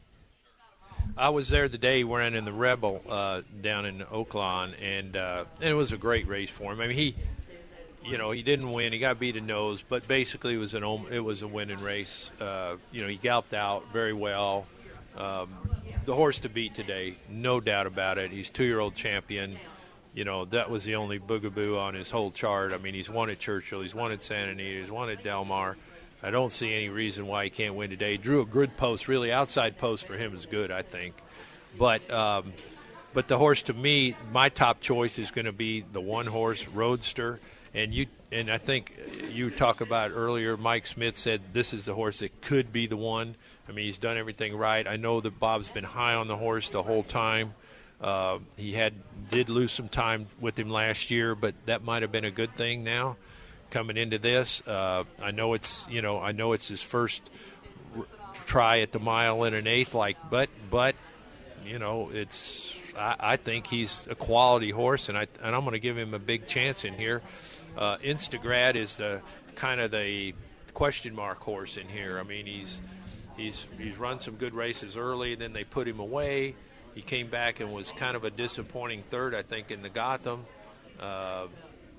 I was there the day we're in the Rebel uh, down in Oaklawn, and, uh, and it was a great race for him. I mean, he... You know, he didn't win. He got beat in nose, but basically it was an it was a winning race. Uh, you know, he galloped out very well. Um, the horse to beat today, no doubt about it. He's two-year-old champion. You know, that was the only boogaboo on his whole chart. I mean, he's won at Churchill. He's won at Santa Anita. He's won at Del Mar. I don't see any reason why he can't win today. He drew a good post. Really, outside post for him is good, I think. But um, but the horse to me, my top choice is going to be the one-horse Roadster. And you and I think you talk about earlier, Mike Smith said this is the horse that could be the one. I mean, he's done everything right. I know that Bob's been high on the horse the whole time. Uh, he had did lose some time with him last year, but that might have been a good thing now coming into this. Uh, I know it's you know I know it's his first r- try at the mile and an eighth, like but but you know it's I, I think he's a quality horse, and I and I'm going to give him a big chance in here. Uh, Instagrad is the kind of the question mark horse in here. I mean, he's he's he's run some good races early, and then they put him away. He came back and was kind of a disappointing third, I think, in the Gotham. Uh, uh,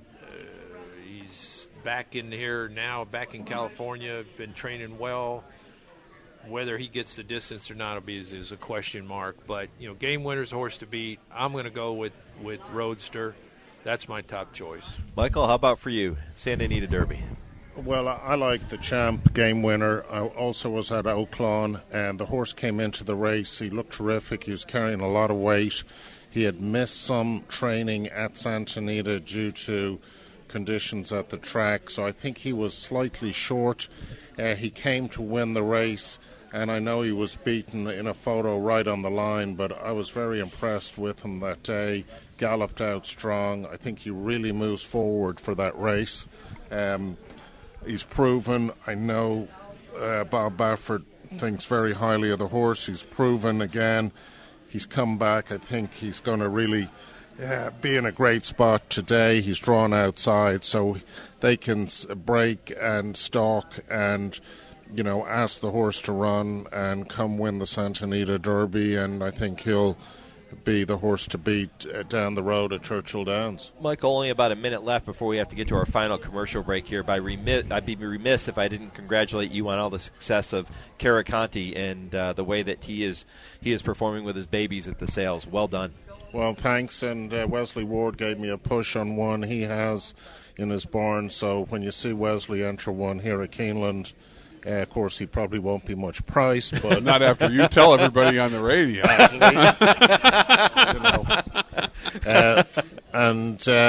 he's back in here now, back in California, been training well. Whether he gets the distance or not will be is, is a question mark. But, you know, game winner's a horse to beat. I'm going to go with, with Roadster. That's my top choice. Michael, how about for you? Santa Anita Derby. Well, I like the champ game winner. I also was at Oaklawn, and the horse came into the race. He looked terrific. He was carrying a lot of weight. He had missed some training at Santa Anita due to conditions at the track, so I think he was slightly short. Uh, he came to win the race, and I know he was beaten in a photo right on the line, but I was very impressed with him that day. Galloped out strong. I think he really moves forward for that race. Um, he's proven. I know uh, Bob Baffert thinks very highly of the horse. He's proven again. He's come back. I think he's going to really uh, be in a great spot today. He's drawn outside, so they can break and stalk and, you know, ask the horse to run and come win the Santa Anita Derby, and I think he'll be the horse to beat uh, down the road at Churchill Downs. Michael, only about a minute left before we have to get to our final commercial break here. By remiss, I'd be remiss if I didn't congratulate you on all the success of Caraconte and uh, the way that he is he is performing with his babies at the sales. Well done. Well, thanks, and uh, Wesley Ward gave me a push on one he has in his barn, so when you see Wesley enter one here at Keeneland, Uh, of course, he probably won't be much price, but not after you tell everybody on the radio. you know, uh, and uh,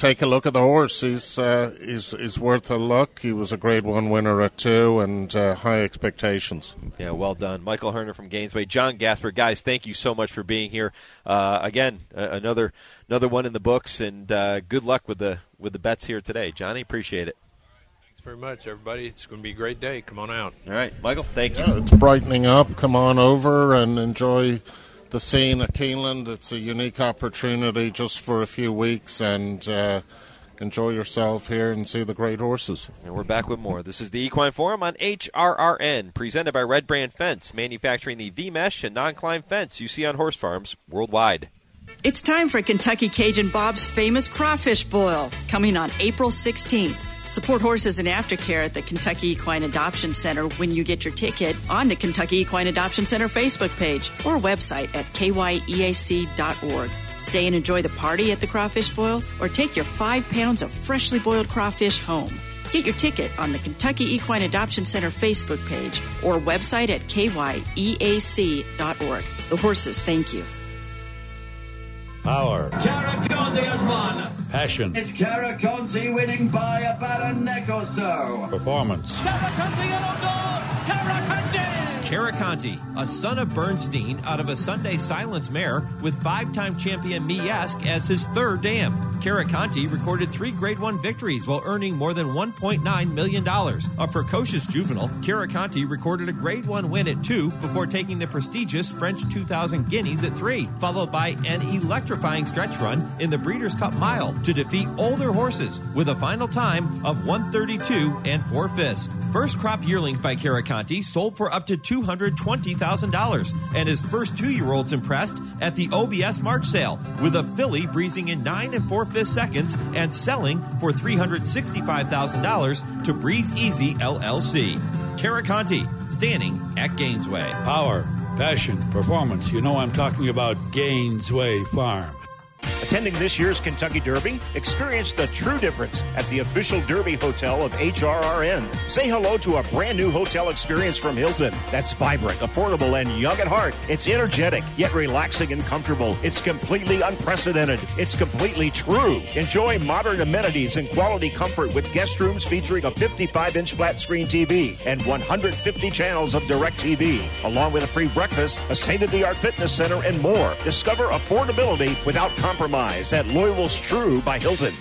take a look at the horse. He's, uh, he's, he's worth a look. He was a Grade one winner at two, and uh, high expectations. Yeah, well done. Michael Herner from Gainesway. John Gasper, guys, thank you so much for being here. Uh, again, uh, another another one in the books, and uh, good luck with the with the bets here today. Johnny, appreciate it. Thanks very much, everybody. It's going to be a great day. Come on out. All right, Michael, thank yeah, you. It's brightening up. Come on over and enjoy the scene at Keeneland. It's a unique opportunity just for a few weeks, and uh, enjoy yourself here and see the great horses. And we're back with more. This is the Equine Forum on H R R N, presented by Red Brand Fence, manufacturing the V-mesh and non-climb fence you see on horse farms worldwide. It's time for Kentucky Cajun Bob's famous crawfish boil, coming on April sixteenth. Support horses and aftercare at the Kentucky Equine Adoption Center when you get your ticket on the Kentucky Equine Adoption Center Facebook page or website at k y e a c dot org. Stay and enjoy the party at the crawfish boil, or take your five pounds of freshly boiled crawfish home. Get your ticket on the Kentucky Equine Adoption Center Facebook page or website at k y e a c dot org. The horses thank you. Power. Cara Conti has won. Passion. It's Cara Conti winning by about a neck or so. Performance. Cara Conti Cara Conti. Caraconte, a son of Bernstein out of a Sunday Silence mare with five-time champion Miesk as his third dam. Caraconte recorded three Grade one victories while earning more than one point nine million dollars. A precocious juvenile, Caraconte recorded a Grade one win at two before taking the prestigious French two thousand Guineas at three, followed by an electrifying stretch run in the Breeders' Cup Mile to defeat older horses with a final time of one thirty-two and four fifths. First crop yearlings by Caraconte sold for up to two hundred twenty thousand dollars, and his first two-year-olds impressed at the O B S March sale, with a filly breezing in nine and four fifths seconds and selling for three hundred sixty-five thousand dollars to Breeze Easy L L C. Caraconte, standing at Gainesway. Power, passion, performance. You know I'm talking about Gainesway Farm. Attending this year's Kentucky Derby? Experience the true difference at the official Derby Hotel of H R R N. Say hello to a brand new hotel experience from Hilton that's vibrant, affordable, and young at heart. It's energetic, yet relaxing and comfortable. It's completely unprecedented. It's completely true. Enjoy modern amenities and quality comfort with guest rooms featuring a fifty-five inch flat screen T V and one hundred fifty channels of direct T V, along with a free breakfast, a state-of-the-art fitness center, and more. Discover affordability without compromise at Louisville's True by Hilton.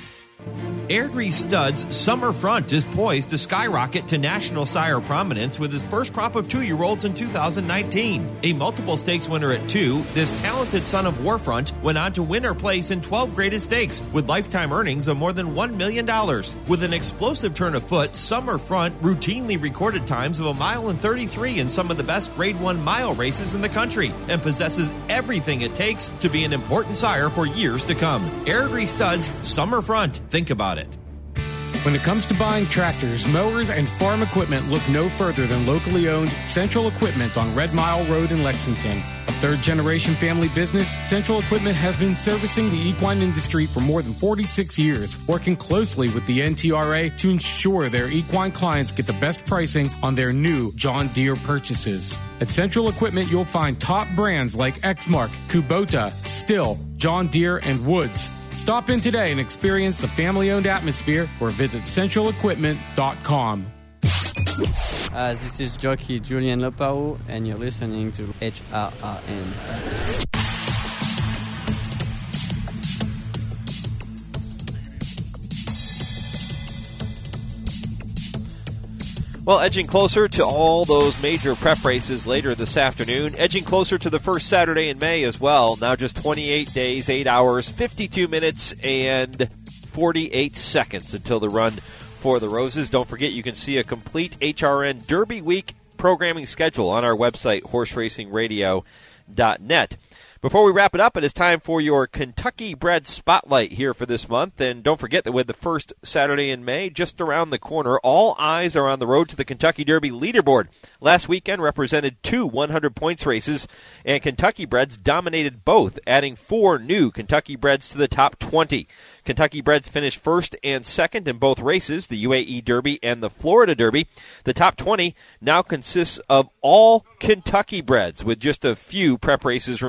Airdrie Stud's Summer Front is poised to skyrocket to national sire prominence with his first crop of two-year-olds in two thousand nineteen. A multiple stakes winner at two, this talented son of Warfront went on to win her place in twelve graded stakes with lifetime earnings of more than one million dollars. With an explosive turn of foot, Summer Front routinely recorded times of a mile and thirty-three in some of the best Grade one mile races in the country and possesses everything it takes to be an important sire for years to come. Airdrie Stud's Summer Front. Think about it. When it comes to buying tractors, mowers, and farm equipment, look no further than locally owned Central Equipment on Red Mile Road in Lexington. A third-generation family business, Central Equipment has been servicing the equine industry for more than forty-six years, working closely with the N T R A to ensure their equine clients get the best pricing on their new John Deere purchases. At Central Equipment, you'll find top brands like Exmark, Kubota, Stihl, John Deere, and Woods. Stop in today and experience the family-owned atmosphere or visit central equipment dot com. Uh, this is jockey Julian Lopao, and you're listening to H R R N. Well, edging closer to all those major prep races later this afternoon, edging closer to the first Saturday in May as well. Now just twenty-eight days, eight hours, fifty-two minutes, and forty-eight seconds until the run for the Roses. Don't forget you can see a complete H R N Derby Week programming schedule on our website, horse racing radio dot net. Before we wrap it up, it is time for your Kentucky Bred Spotlight here for this month. And don't forget that with the first Saturday in May just around the corner, all eyes are on the road to the Kentucky Derby leaderboard. Last weekend represented two hundred points races, and Kentucky Breds dominated both, adding four new Kentucky Breds to the top twenty. Kentucky Breds finished first and second in both races, the U A E Derby and the Florida Derby. The top twenty now consists of all Kentucky Breds, with just a few prep races remaining.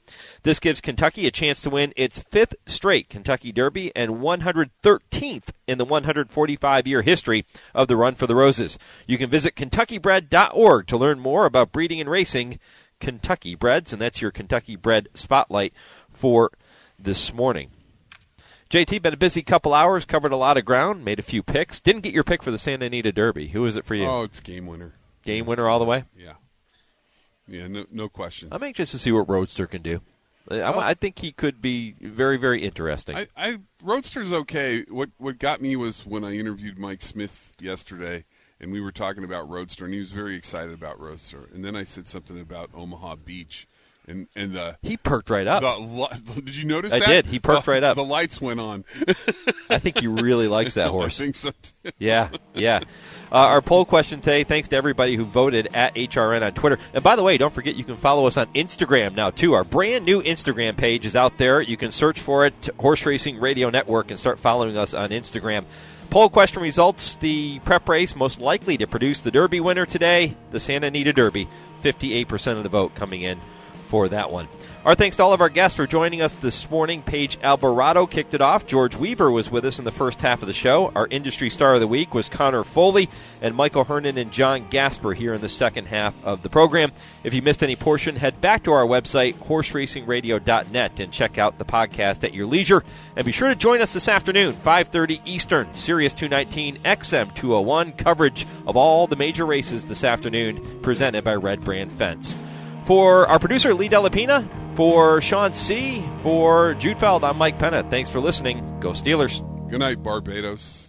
This gives Kentucky a chance to win its fifth straight Kentucky Derby and one hundred thirteenth in the one hundred forty-five-year history of the Run for the Roses. You can visit Kentucky Bred dot org to learn more about breeding and racing Kentucky Breds, and that's your Kentucky Bred Spotlight for this morning. J T, been a busy couple hours, covered a lot of ground, made a few picks. Didn't get your pick for the Santa Anita Derby. Who is it for you? Oh, it's Game Winner. Game Winner all the way? Yeah. Yeah, no, no question. I'm anxious to see what Roadster can do. I, Oh. I think he could be very, very interesting. I, I Roadster's okay. What what got me was when I interviewed Mike Smith yesterday, and we were talking about Roadster, and he was very excited about Roadster. And then I said something about Omaha Beach, and and the he perked right up. The, li- did you notice I that? did. He perked the, right up. The lights went on. I think he really likes that horse. I think so too. Yeah, yeah. Uh, our poll question today, thanks to everybody who voted at H R N on Twitter. And by the way, don't forget you can follow us on Instagram now, too. Our brand new Instagram page is out there. You can search for it, Horse Racing Radio Network, and start following us on Instagram. Poll question results, the prep race most likely to produce the Derby winner today, the Santa Anita Derby. fifty-eight percent of the vote coming in for that one. Our thanks to all of our guests for joining us this morning. Paige Alvarado kicked it off. George Weaver was with us in the first half of the show. Our industry star of the week was Connor Foley, and Michael Hernan and John Gasper here in the second half of the program. If you missed any portion, head back to our website, horse racing radio dot net, and check out the podcast at your leisure. And be sure to join us this afternoon, five thirty Eastern, Sirius two nineteen, X M two oh one, coverage of all the major races this afternoon, presented by Red Brand Fence. For our producer, Lee Delapina, for Sean C., for Jude Feld, I'm Mike Penna. Thanks for listening. Go Steelers. Good night, Barbados.